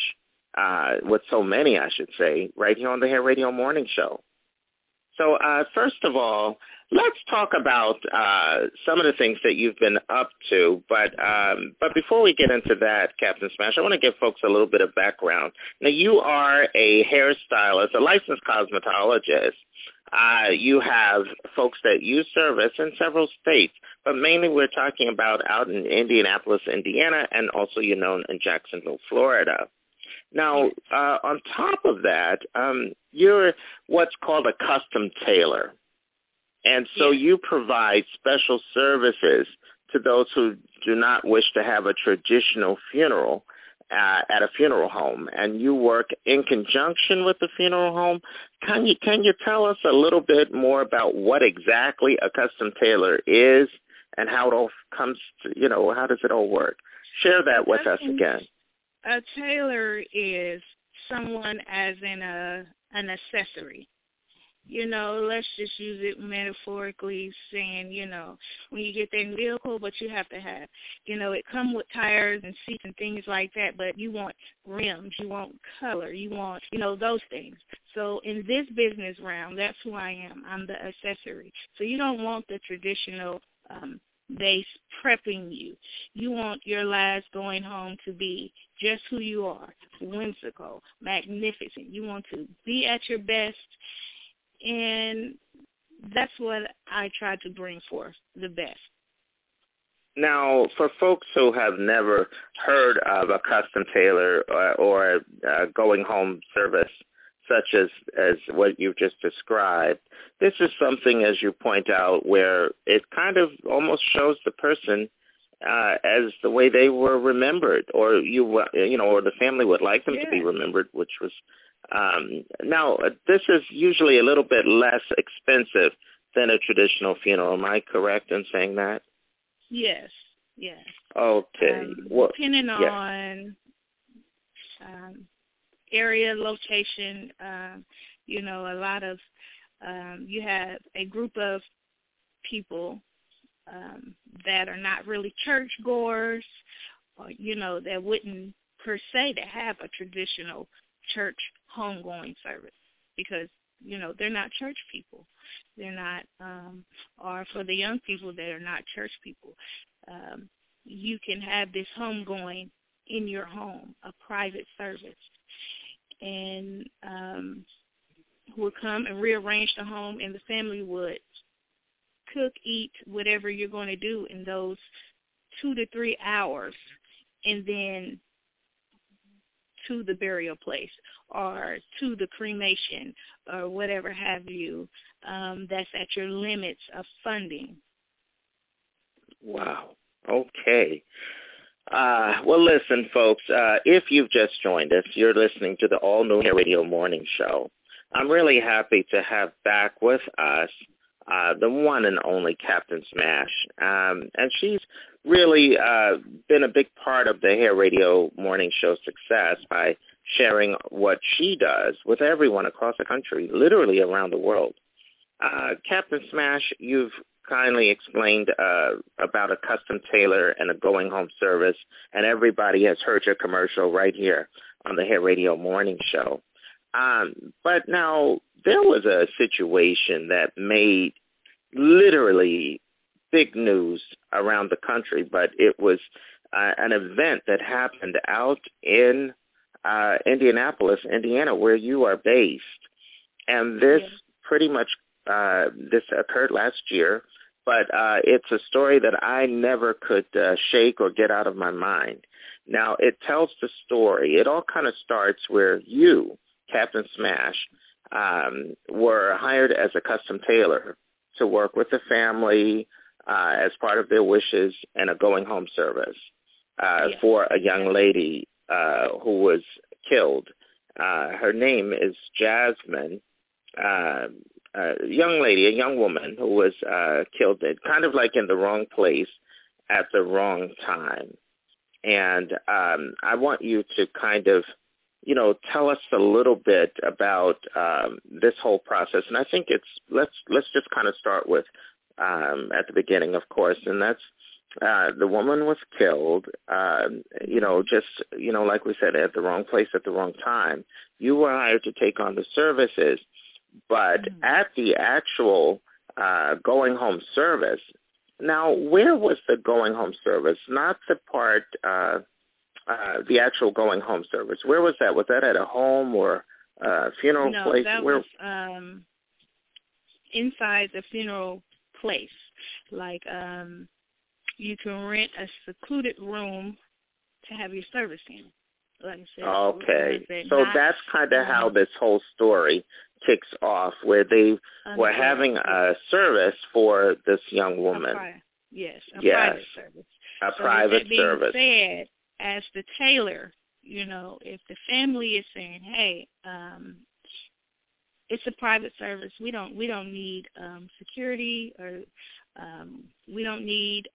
many, I should say, right here on the Hair Radio Morning Show. So first of all, let's talk about some of the things that you've been up to. But before we get into that, Captain Smash, I want to give folks a little bit of background. Now, you are a hairstylist, a licensed cosmetologist. You have folks that you service in several states, but mainly we're talking about out in Indianapolis, Indiana, and also you're known in Jacksonville, Florida. Now, on top of that, you're what's called a custom tailor. And so you provide special services to those who do not wish to have a traditional funeral at a funeral home. And you work in conjunction with the funeral home. Can you tell us a little bit more about what exactly a custom tailor is and how it all comes to, how does it all work? Share that with us again. A tailor is someone as in an accessory. Let's just use it metaphorically, saying, when you get that vehicle, but you have to have, it come with tires and seats and things like that, but you want rims, you want color, you want, those things. So in this business realm, that's who I am. I'm the accessory. So you don't want the traditional base prepping you. You want your last going home to be just who you are, whimsical, magnificent. You want to be at your best, and that's what I try to bring forth, the best. Now, for folks who have never heard of a custom tailor or going home service, such as what you've just described, this is something, as you point out, where it kind of almost shows the person as the way they were remembered, or or the family would like them to be remembered, which was. Now, this is usually a little bit less expensive than a traditional funeral. Am I correct in saying that? Yes. Okay. Depending on area, location, a lot of, you have a group of people that are not really church goers, or, that wouldn't per se to have a traditional church homegoing service because, they're not church people. They're not, or for the young people that are not church people, you can have this homegoing in your home, a private service. And would come and rearrange the home, and the family would cook, eat, whatever you're going to do in those 2 to 3 hours, and then to the burial place or to the cremation or whatever have you, that's at your limits of funding. Wow. Okay. Well, listen, folks, if you've just joined us, you're listening to the all-new Hair Radio Morning Show. I'm really happy to have back with us the one and only Captain Smash. And she's really been a big part of the Hair Radio Morning Show success by sharing what she does with everyone across the country, literally around the world. Captain Smash, you've kindly explained about a custom tailor and a going home service, and everybody has heard your commercial right here on the Hair Radio Morning Show. But now there was a situation that made literally big news around the country, but it was an event that happened out in Indianapolis, Indiana, where you are based. And this pretty much this occurred last year, but it's a story that I never could shake or get out of my mind. Now, it tells the story. It all kind of starts where you, Captain Smash, were hired as a custom tailor to work with the family as part of their wishes and a going home service for a young lady who was killed. Her name is Jasmine, a young lady, a young woman who was killed kind of like in the wrong place at the wrong time. And I want you to kind of, tell us a little bit about this whole process. And I think let's just kind of start with at the beginning, of course, and that's the woman was killed, like we said, at the wrong place at the wrong time. You were hired to take on the services, but at the actual going home service, now where was the going home service? Not the part, the actual going home service. Where was that? Was that at a home or a funeral place? No, that was inside the funeral place. Like you can rent a secluded room to have your service in. Like I said, okay, so that's kind of how this whole story kicks off, where they were having a service for this young woman. Private service. A private service. Being said, as the tailor, if the family is saying, "Hey, it's a private service. We don't need security, or we don't need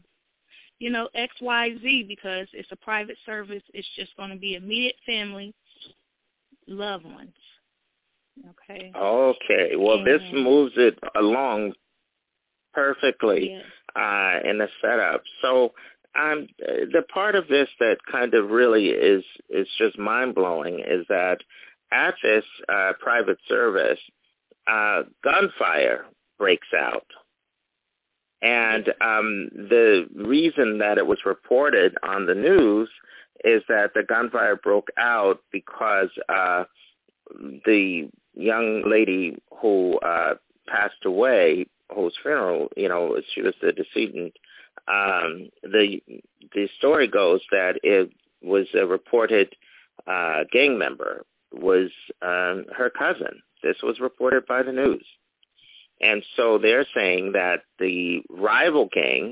XYZ, because it's a private service. It's just going to be immediate family, loved ones." Okay. Okay. Well, this moves it along perfectly in the setup. So the part of this that kind of really is just mind-blowing is that at this private service, gunfire breaks out. And the reason that it was reported on the news is that the gunfire broke out because the young lady who passed away, whose funeral, she was the decedent, the story goes that it was a reported gang member, was her cousin. This was reported by the news. And so they're saying that the rival gang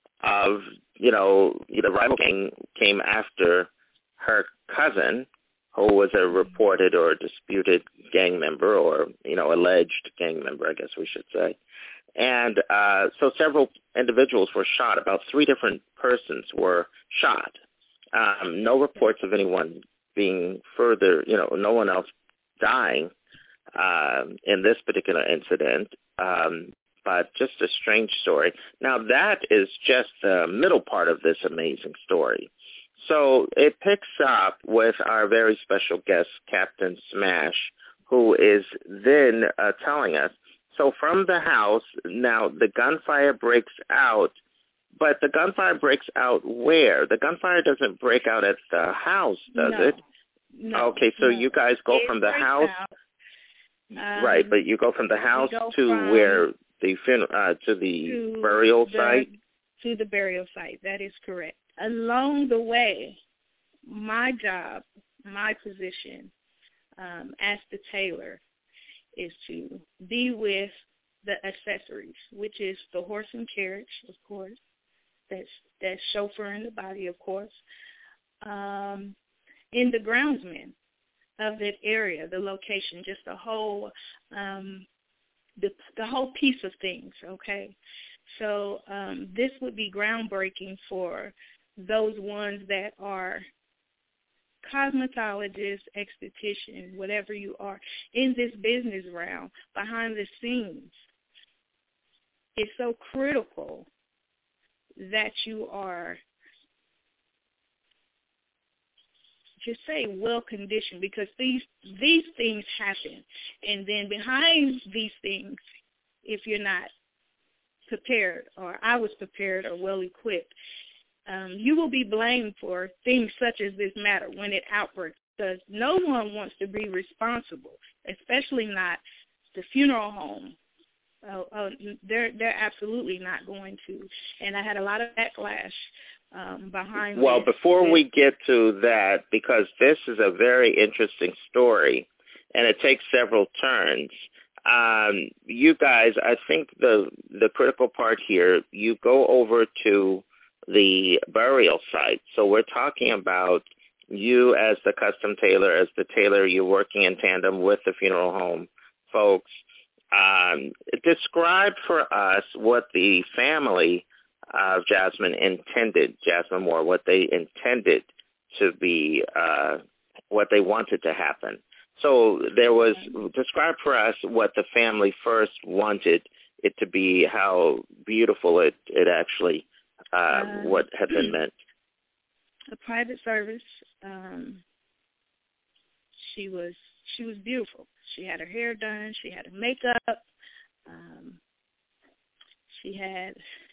came after her cousin, who was a reported or disputed gang member, or, alleged gang member, I guess we should say. And so several individuals were shot. About 3 different persons were shot. No reports of anyone being further, no one else dying in this particular incident, but just a strange story. Now, that is just the middle part of this amazing story. So it picks up with our very special guest, Captain Smash, who is then telling us, so from the house, now the gunfire breaks out, but the gunfire breaks out where? The gunfire doesn't break out at the house, does it? No. Okay, so you guys go from the house, right? But you go from the house to where the burial site. To the burial site. That is correct. Along the way, my job, my position as the tailor, is to be with the accessories, which is the horse and carriage, of course. That's chauffeuring the body, of course. In the groundsman of that area, the location, just the whole the whole piece of things. Okay, so this would be groundbreaking for those ones that are cosmetologists, esthetician, whatever you are, in this business realm, behind the scenes. It's so critical that you are, just say, well-conditioned, because these things happen. And then behind these things, if you're not prepared, or I was prepared or well-equipped, you will be blamed for things such as this matter when it outbreaks, because no one wants to be responsible, especially not the funeral home. They're absolutely not going to. And I had a lot of backlash behind. Well, before we get to that, because this is a very interesting story, and it takes several turns. You guys, I think the critical part here, you go over to the burial site. So we're talking about you as the custom tailor, as the tailor, you're working in tandem with the funeral home folks. Describe for us what the family of Jasmine Moore, what they intended to be, what they wanted to happen. So describe for us what the family first wanted it to be how beautiful it actually what had been meant? A private service. She was beautiful. She had her hair done. She had her makeup. She had,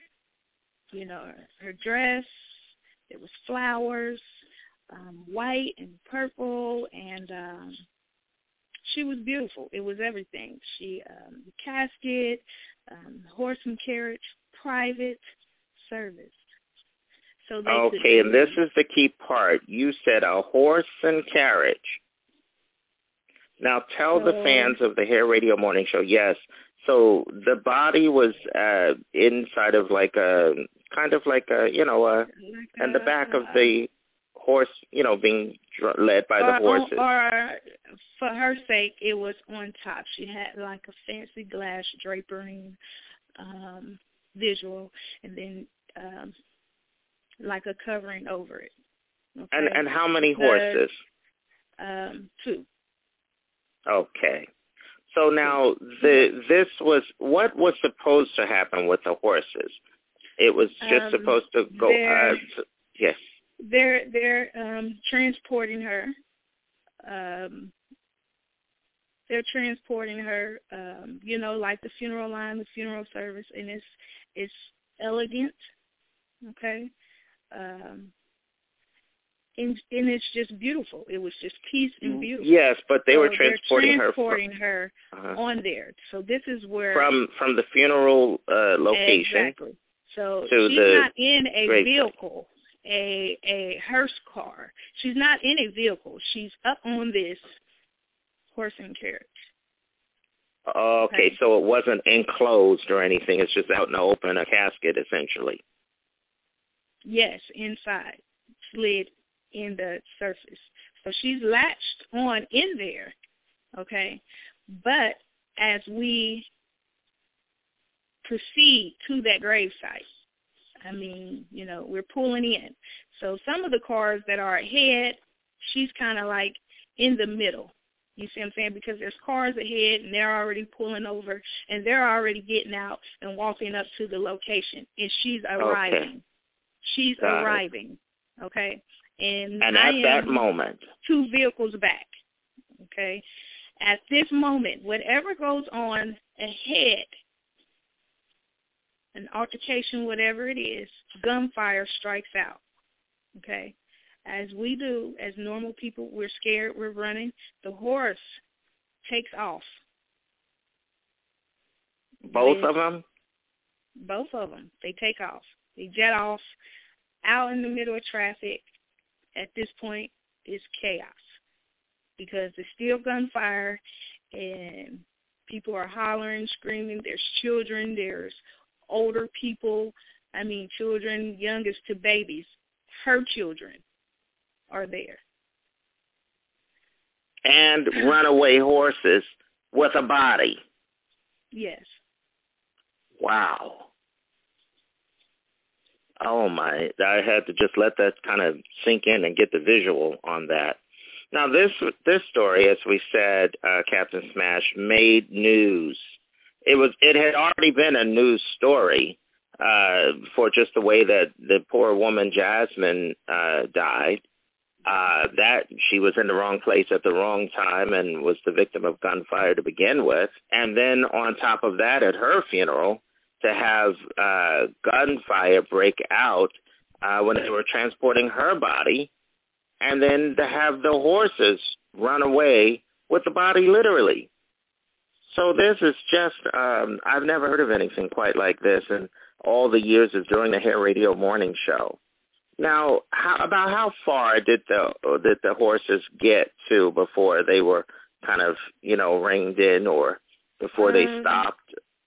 her dress. There was flowers, white and purple, and she was beautiful. It was everything. She, the casket, horse and carriage, private service. So they okay, and this is the key part. You said a horse and carriage. Now tell the fans of the Hair Radio Morning Show, yes. So the body was inside of like a, kind of like a, and the back of the horse, being led by the horses. Or for her sake, it was on top. She had like a fancy glass drapering visual, and then like a covering over it. Okay? And how many horses? 2. Okay. So now this was what was supposed to happen with the horses. It was just supposed to go. Yes. They're transporting her. They're transporting her. Like the funeral line, the funeral service, and it's elegant. Okay. And it's just beautiful. It was just peace and beautiful. Yes, but they were transporting her on there. So this is where from the funeral location. Exactly. So she's not in a vehicle, a hearse car. She's not in a vehicle. She's up on this horse and carriage. Okay, so it wasn't enclosed or anything. It's just out in the open, a casket, essentially. Yes, inside, slid in the surface. So she's latched on in there, okay? But as we proceed to that gravesite, we're pulling in. So some of the cars that are ahead, she's kind of like in the middle. You see what I'm saying? Because there's cars ahead, and they're already pulling over, and they're already getting out and walking up to the location, and she's arriving. Okay. She's arriving, okay? And at that moment, 2 vehicles back, okay? At this moment, whatever goes on ahead, an altercation, whatever it is, gunfire strikes out, okay? As we do, as normal people, we're scared, we're running. The horse takes off. Both of them? Both of them. They take off. They jet off out in the middle of traffic. At this point, it's chaos because there's still gunfire and people are hollering, screaming. There's children. There's older people. Children, youngest to babies. Her children are there. And runaway horses with a body. Yes. Wow. Oh, my. I had to just let that kind of sink in and get the visual on that. Now, this story, as we said, Captain Smash, made news. It had already been a news story for just the way that the poor woman, Jasmine, died. That she was in the wrong place at the wrong time and was the victim of gunfire to begin with. And then on top of that, at her funeral, to have gunfire break out when they were transporting her body, and then to have the horses run away with the body literally. So this is just, I've never heard of anything quite like this in all the years of doing the Hair Radio Morning Show. Now, how far did the horses get to before they were kind of, reined in or before they stopped?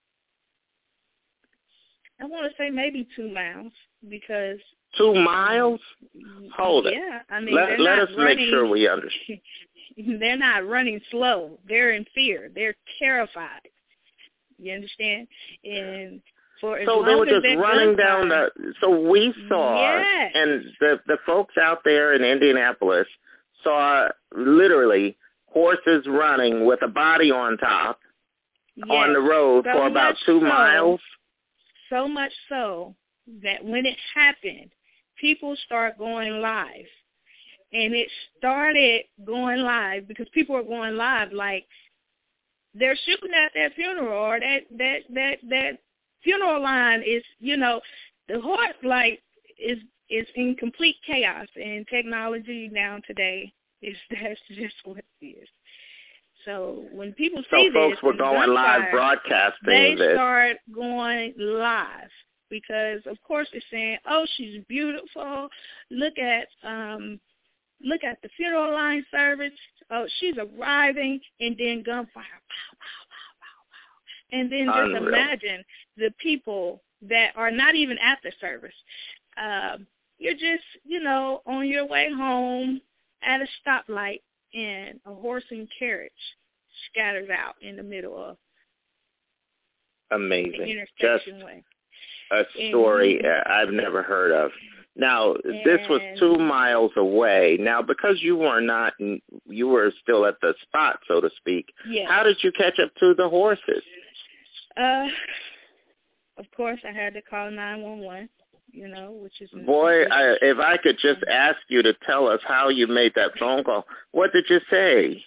I want to say maybe 2 miles because 2 miles? Hold it. Yeah, let us make sure we understand. They're not running slow. They're in fear. They're terrified. You understand? And for as long they were as just running down the. So we saw, yes. And the folks out there in Indianapolis saw literally horses running with a body on top. on the road for about 2 miles. So much so that when it happened, people start going live. And it started going live because people are going live like they're shooting at that funeral, or that funeral line is, the horse like is in complete chaos, and technology now today that's just what it is. So when people see this, folks were going live broadcasting they this. start going live because, of course, they're saying, "Oh, she's beautiful. Look at the funeral line service. Oh, she's arriving," and then gunfire, pow, pow, pow, pow, pow. And then just imagine the people that are not even at the service. You're just, on your way home at a stoplight, and a horse and carriage scatters out in the middle of amazing. the intersection way. A story I've never heard of. Now, this was 2 miles away. Now, because you were still at the spot, so to speak, how did you catch up to the horses? Of course, I had to call 911, which is... Boy, if I could just ask you to tell us how you made that phone call, what did you say?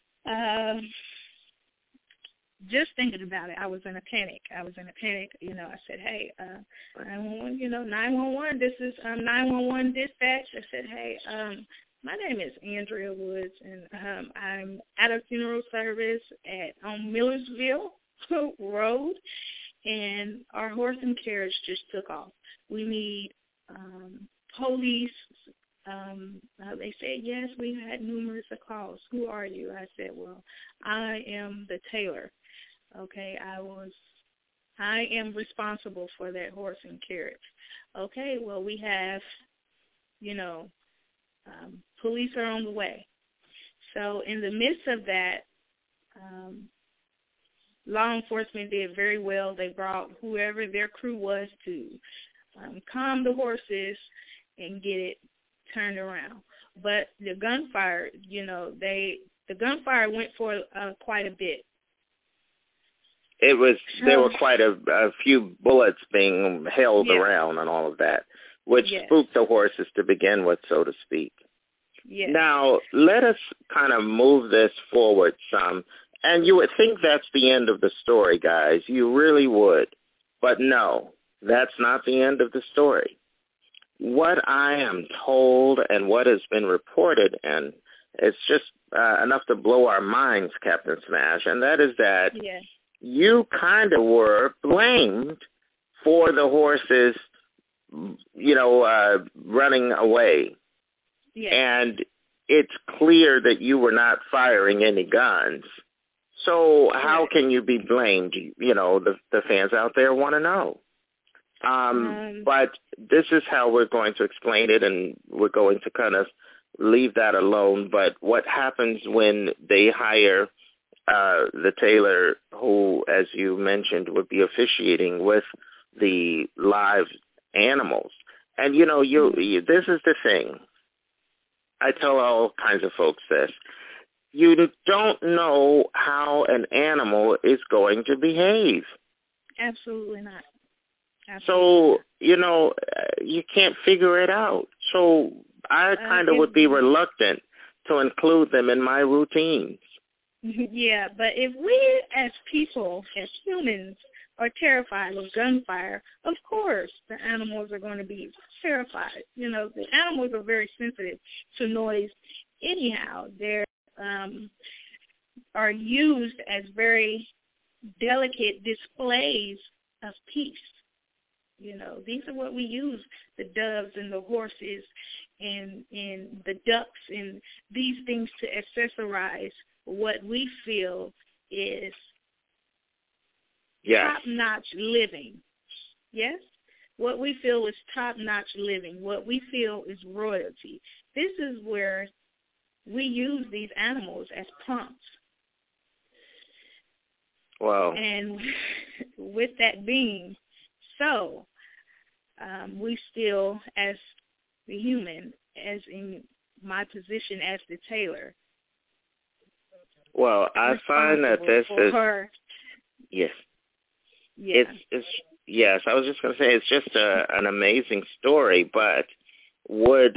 Just thinking about it, I was in a panic. I said, hey, 911, 911, this is 911 dispatch. I said, hey, my name is Andrea Woods, and I'm at a funeral service on Millersville Road, and our horse and carriage just took off. We need police. They said, yes, we've had numerous calls. Who are you? I said, well, I am the tailor. Okay, I am responsible for that horse and carriage. Okay, well, we have, police are on the way. So in the midst of that, law enforcement did very well. They brought whoever their crew was to calm the horses and get it turned around. But the gunfire, the gunfire went for quite a bit. There were quite a few bullets being held around and all of that, which spooked the horses to begin with, so to speak. Yes. Now, let us kind of move this forward some. And you would think that's the end of the story, guys. You really would. But no, that's not the end of the story. What I am told and what has been reported, and it's just enough to blow our minds, Captain Smash, and that is that you kind of were blamed for the horses, running away. And it's clear that you were not firing any guns. So how can you be blamed? The fans out there want to know. But this is how we're going to explain it, and we're going to kind of leave that alone. But what happens when they hire the tailor who, as you mentioned, would be officiating with the live animals? And, this is the thing. I tell all kinds of folks this. You don't know how an animal is going to behave. Absolutely not. So, you can't figure it out. So I kind of would be reluctant to include them in my routines. Yeah, but if we as people, as humans, are terrified of gunfire, of course the animals are going to be terrified. The animals are very sensitive to noise anyhow. They're are used as very delicate displays of peace. These are what we use, the doves and the horses and the ducks and these things to accessorize what we feel is top-notch living. Yes? What we feel is top-notch living. What we feel is royalty. This is where we use these animals as prompts. Wow. And with that being so, we still, as the human, as in my position as the tailor, well, I find that this is Yes. Yeah. It's yes. I was just going to say it's just an amazing story, but would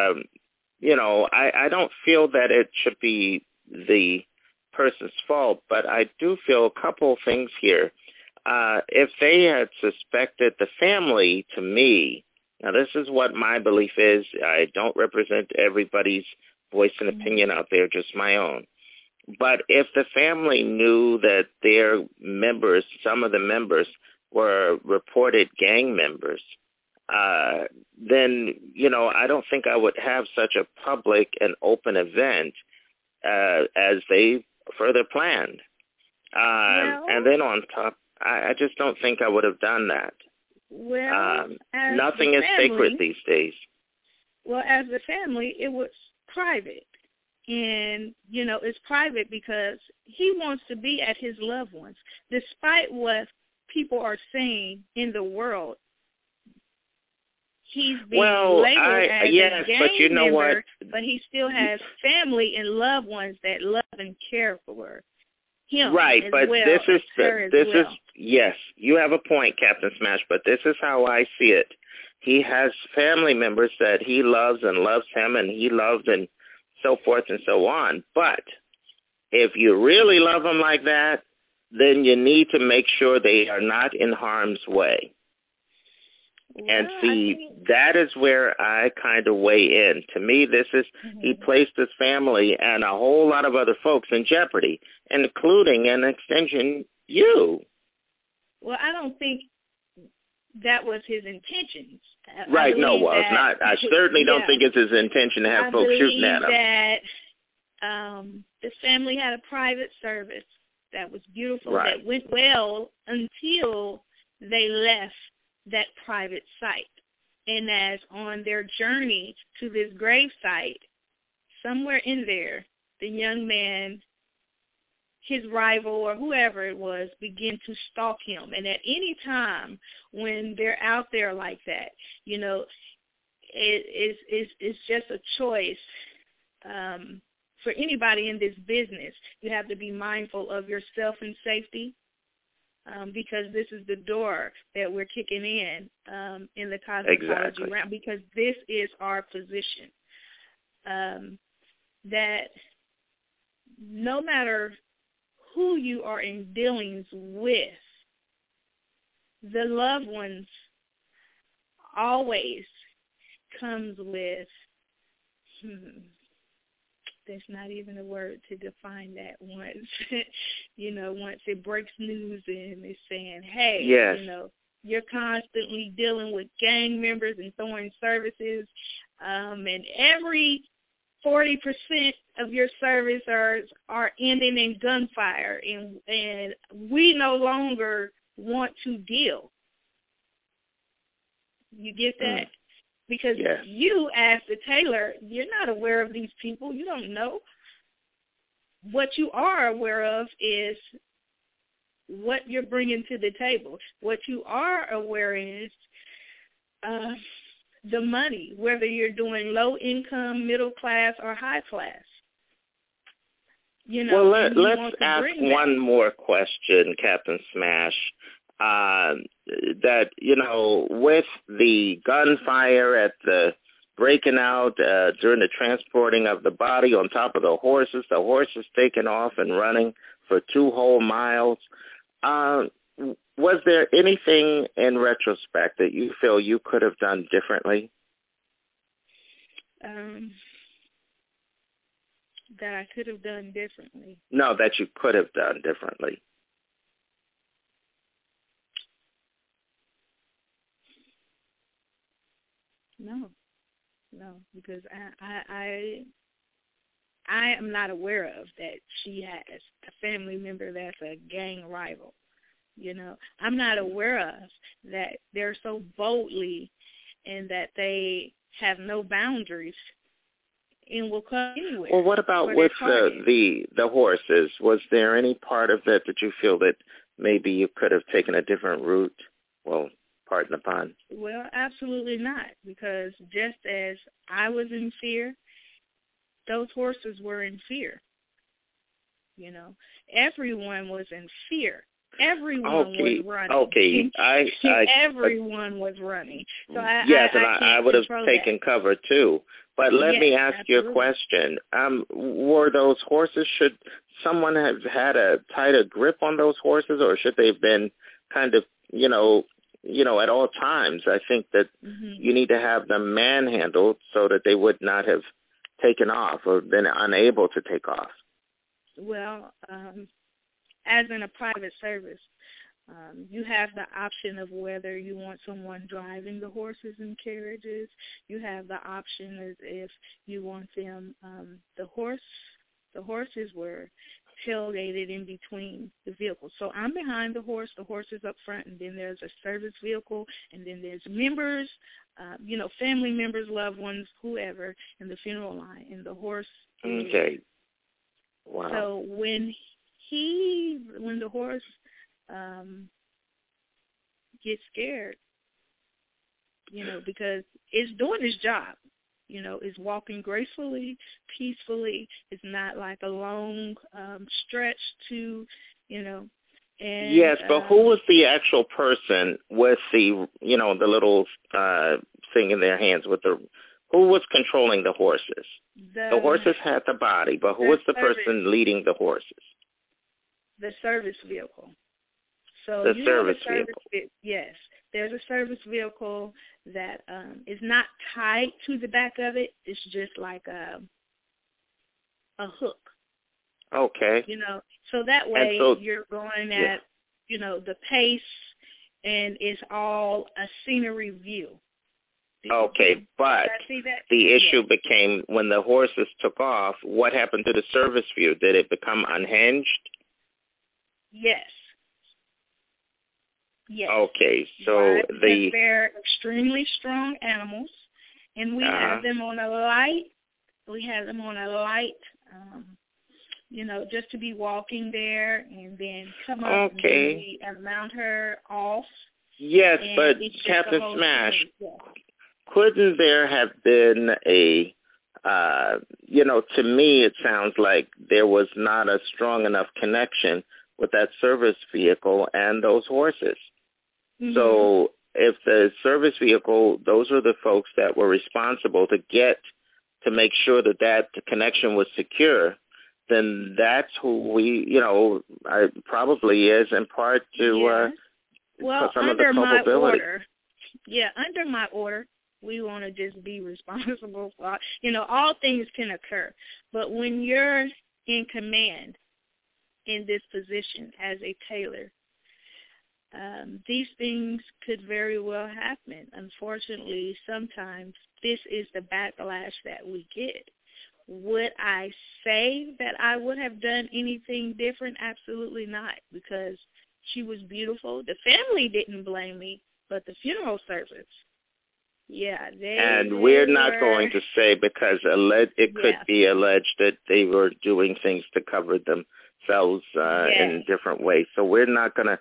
I don't feel that it should be the person's fault, but I do feel a couple things here. If they had suspected the family, to me, now this is what my belief is. I don't represent everybody's voice and opinion out there, just my own. But if the family knew that their members, some of the members, were reported gang members, then, I don't think I would have such a public and open event as they further planned. And then on top, I just don't think I would have done that. Well, nothing is sacred these days. Well, as a family, it was private. And, it's private because he wants to be at his loved ones. Despite what people are saying in the world, he's being labeled as a gang but you know member, what? But he still has family and loved ones that love and care for him. Right, but well, this is yes, you have a point, Captain Smash, but this is how I see it. He has family members that he loves and loves him and he loved and so forth and so on. But if you really love them like that, then you need to make sure they are not in harm's way. Well, and see, that is where I kind of weigh in. To me, this is, he placed his family and a whole lot of other folks in jeopardy, including an extension, you. Well, I don't think that was his intentions. Right, no, well, it's not. I certainly don't think it's his intention to have folks shooting at him. I believe that the family had a private service that was beautiful, that went well until they left that private site. And as on their journey to this grave site, somewhere in there, the young man, his rival or whoever it was, began to stalk him. And at any time when they're out there like that, it's just a choice for anybody in this business. You have to be mindful of yourself and safety, because this is the door that we're kicking in the cosmetology realm, because this is our position. That no matter who you are in dealings with, the loved ones always comes with, there's not even a word to define that once, once it breaks news and it's saying, hey, you're constantly dealing with gang members and throwing services, and every 40% of your service are ending in gunfire, and we no longer want to deal. You get that? Because you, as the tailor, you're not aware of these people. You don't know. What you are aware of is what you're bringing to the table. What you are aware is the money, whether you're doing low income, middle class, or high class. Well, let's ask one more question, Captain Smash. That, with the gunfire at the breaking out during the transporting of the body on top of the horses taking off and running for 2 whole miles, was there anything in retrospect that you feel you could have done differently? That I could have done differently? No, that you could have done differently. No, because I am not aware of that she has a family member that's a gang rival. I'm not aware of that they're so boldly and that they have no boundaries and will come anywhere. Well, what about with the horses? Was there any part of it that you feel that maybe you could have taken a different route? Well, pardon the pun. Well, absolutely not, because just as I was in fear, those horses were in fear. Everyone was in fear Everyone was running. Okay. Everyone was running. So I would have taken cover too. But let me ask you a question. Were those horses, should someone have had a tighter grip on those horses, or should they have been kind of, at all times? I think that you need to have them manhandled so that they would not have taken off or been unable to take off. Well, as in a private service, you have the option of whether you want someone driving the horses and carriages. You have the option as if you want them. The horses were tailgated in between the vehicles. So I'm behind the horse is up front, and then there's a service vehicle, and then there's members, family members, loved ones, whoever, in the funeral line, and the horse. Okay. Wow. So when the horse gets scared, because it's doing its job, it's walking gracefully, peacefully. It's not like a long stretch to, and yes, but who was the actual person with the, the little thing in their hands who was controlling the horses? The horses had the body, but who was the person leading the horses? The service vehicle. So the service vehicle. Yes, there's a service vehicle that is not tied to the back of it. It's just like a hook. Okay. So that way you're going at, the pace, and it's all a scenery view. Okay, but the issue became when the horses took off, what happened to the service view? Did it become unhinged? Yes. Yes. Okay, so they're extremely strong animals, and we have them on a light. We have them on a light, just to be walking there, and then come up and we mount her off. Yes, but Captain Smash, couldn't there have been a, to me it sounds like there was not a strong enough connection with that service vehicle and those horses. Mm-hmm. So if the service vehicle, those are the folks that were responsible to make sure that the connection was secure, then that's who probably is in part to some of the culpability. Under my order, we want to just be responsible for, all things can occur. But when you're in command in this position as a tailor, these things could very well happen. Unfortunately, sometimes this is the backlash that we get. Would I say that I would have done anything different? Absolutely not, because she was beautiful. The family didn't blame me, but the funeral service, and we're not going to say, because it could be alleged that they were doing things to cover themselves in different ways. So we're not going to.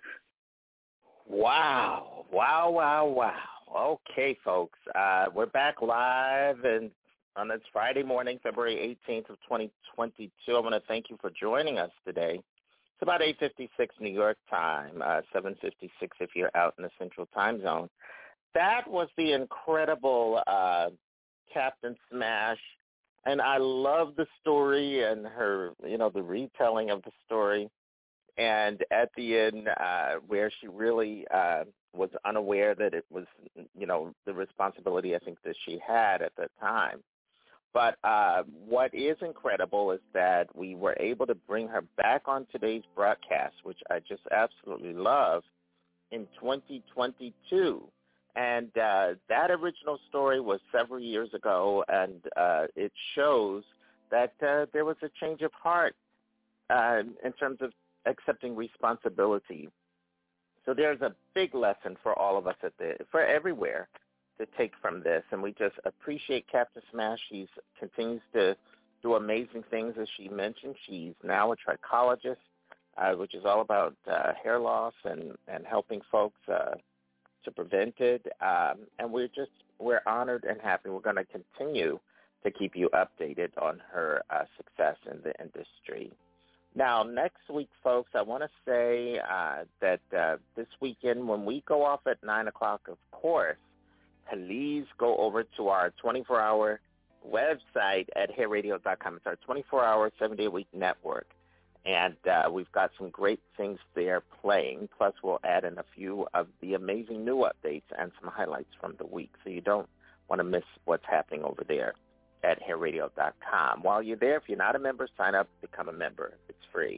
Wow. Okay, folks, we're back live on this Friday morning, February 18th of 2022. I want to thank you for joining us today. It's about 8:56 New York time, 7:56 if you're out in the Central Time Zone. That was the incredible Captain Smash, and I love the story and her, the retelling of the story. And at the end, where she really was unaware that it was, the responsibility I think that she had at that time. But what is incredible is that we were able to bring her back on today's broadcast, which I just absolutely love, in 2022. And that original story was several years ago, and it shows that there was a change of heart in terms of accepting responsibility. So there's a big lesson for all of us for everywhere to take from this, and we just appreciate Captain Smash. She continues to do amazing things, as she mentioned. She's now a trichologist, which is all about hair loss and helping folks to prevent it. And we're honored and happy. We're going to continue to keep you updated on her success in the industry. Now, next week, folks, I want to say that this weekend when we go off at 9 o'clock, of course, please go over to our 24-hour website at hairradio.com. It's our 24-hour, 7-day-a-week network. And we've got some great things there playing. Plus, we'll add in a few of the amazing new updates and some highlights from the week. So you don't want to miss what's happening over there at hairradio.com. While you're there, if you're not a member, sign up, become a member. It's free.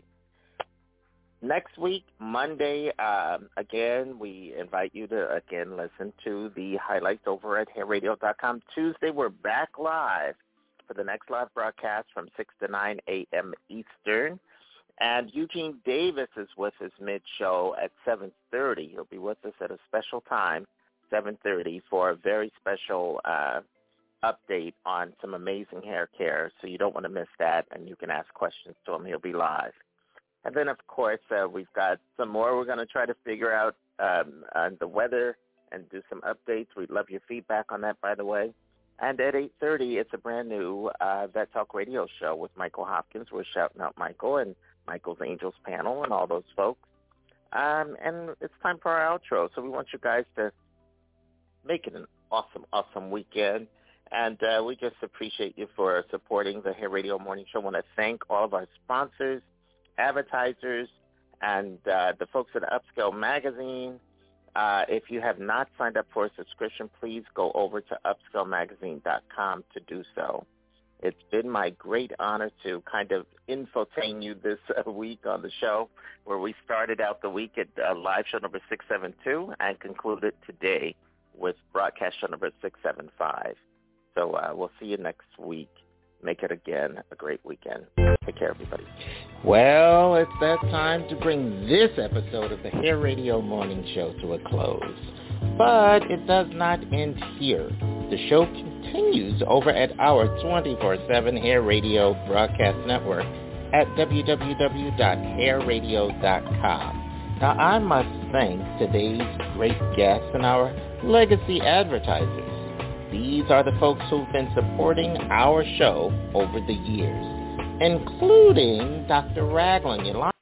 Next week, Monday, again, we invite you to, again, listen to the highlights over at hairradio.com. Tuesday, we're back live for the next live broadcast from 6 to 9 a.m. Eastern. And Eugene Davis is with his mid-show at 7:30. He'll be with us at a special time, 7:30, for a very special update on some amazing hair care. So you don't want to miss that, and you can ask questions to him. He'll be live. And then, of course, we've got some more. We're going to try to figure out on the weather and do some updates. We'd love your feedback on that, by the way. And at 8:30, it's a brand new Vet Talk radio show with Michael Hopkins. We're shouting out Michael and Michael's Angels panel and all those folks. And it's time for our outro. So we want you guys to make it an awesome, awesome weekend. And we just appreciate you for supporting the Hair Radio Morning Show. I want to thank all of our sponsors, advertisers, and the folks at Upscale Magazine. If you have not signed up for a subscription, please go over to upscalemagazine.com to do so. It's been my great honor to kind of infotain you this week on the show, where we started out the week at live show number 672 and concluded today with broadcast show number 675. So we'll see you next week. Make it, again, a great weekend. Take care, everybody. Well, it's that time to bring this episode of the Hair Radio Morning Show to a close. But it does not end here. The show continues over at our 24/7 Hair Radio broadcast network at www.hairradio.com. Now, I must thank today's great guests and our legacy advertisers. These are the folks who've been supporting our show over the years, including Dr. Ragland, Yolanda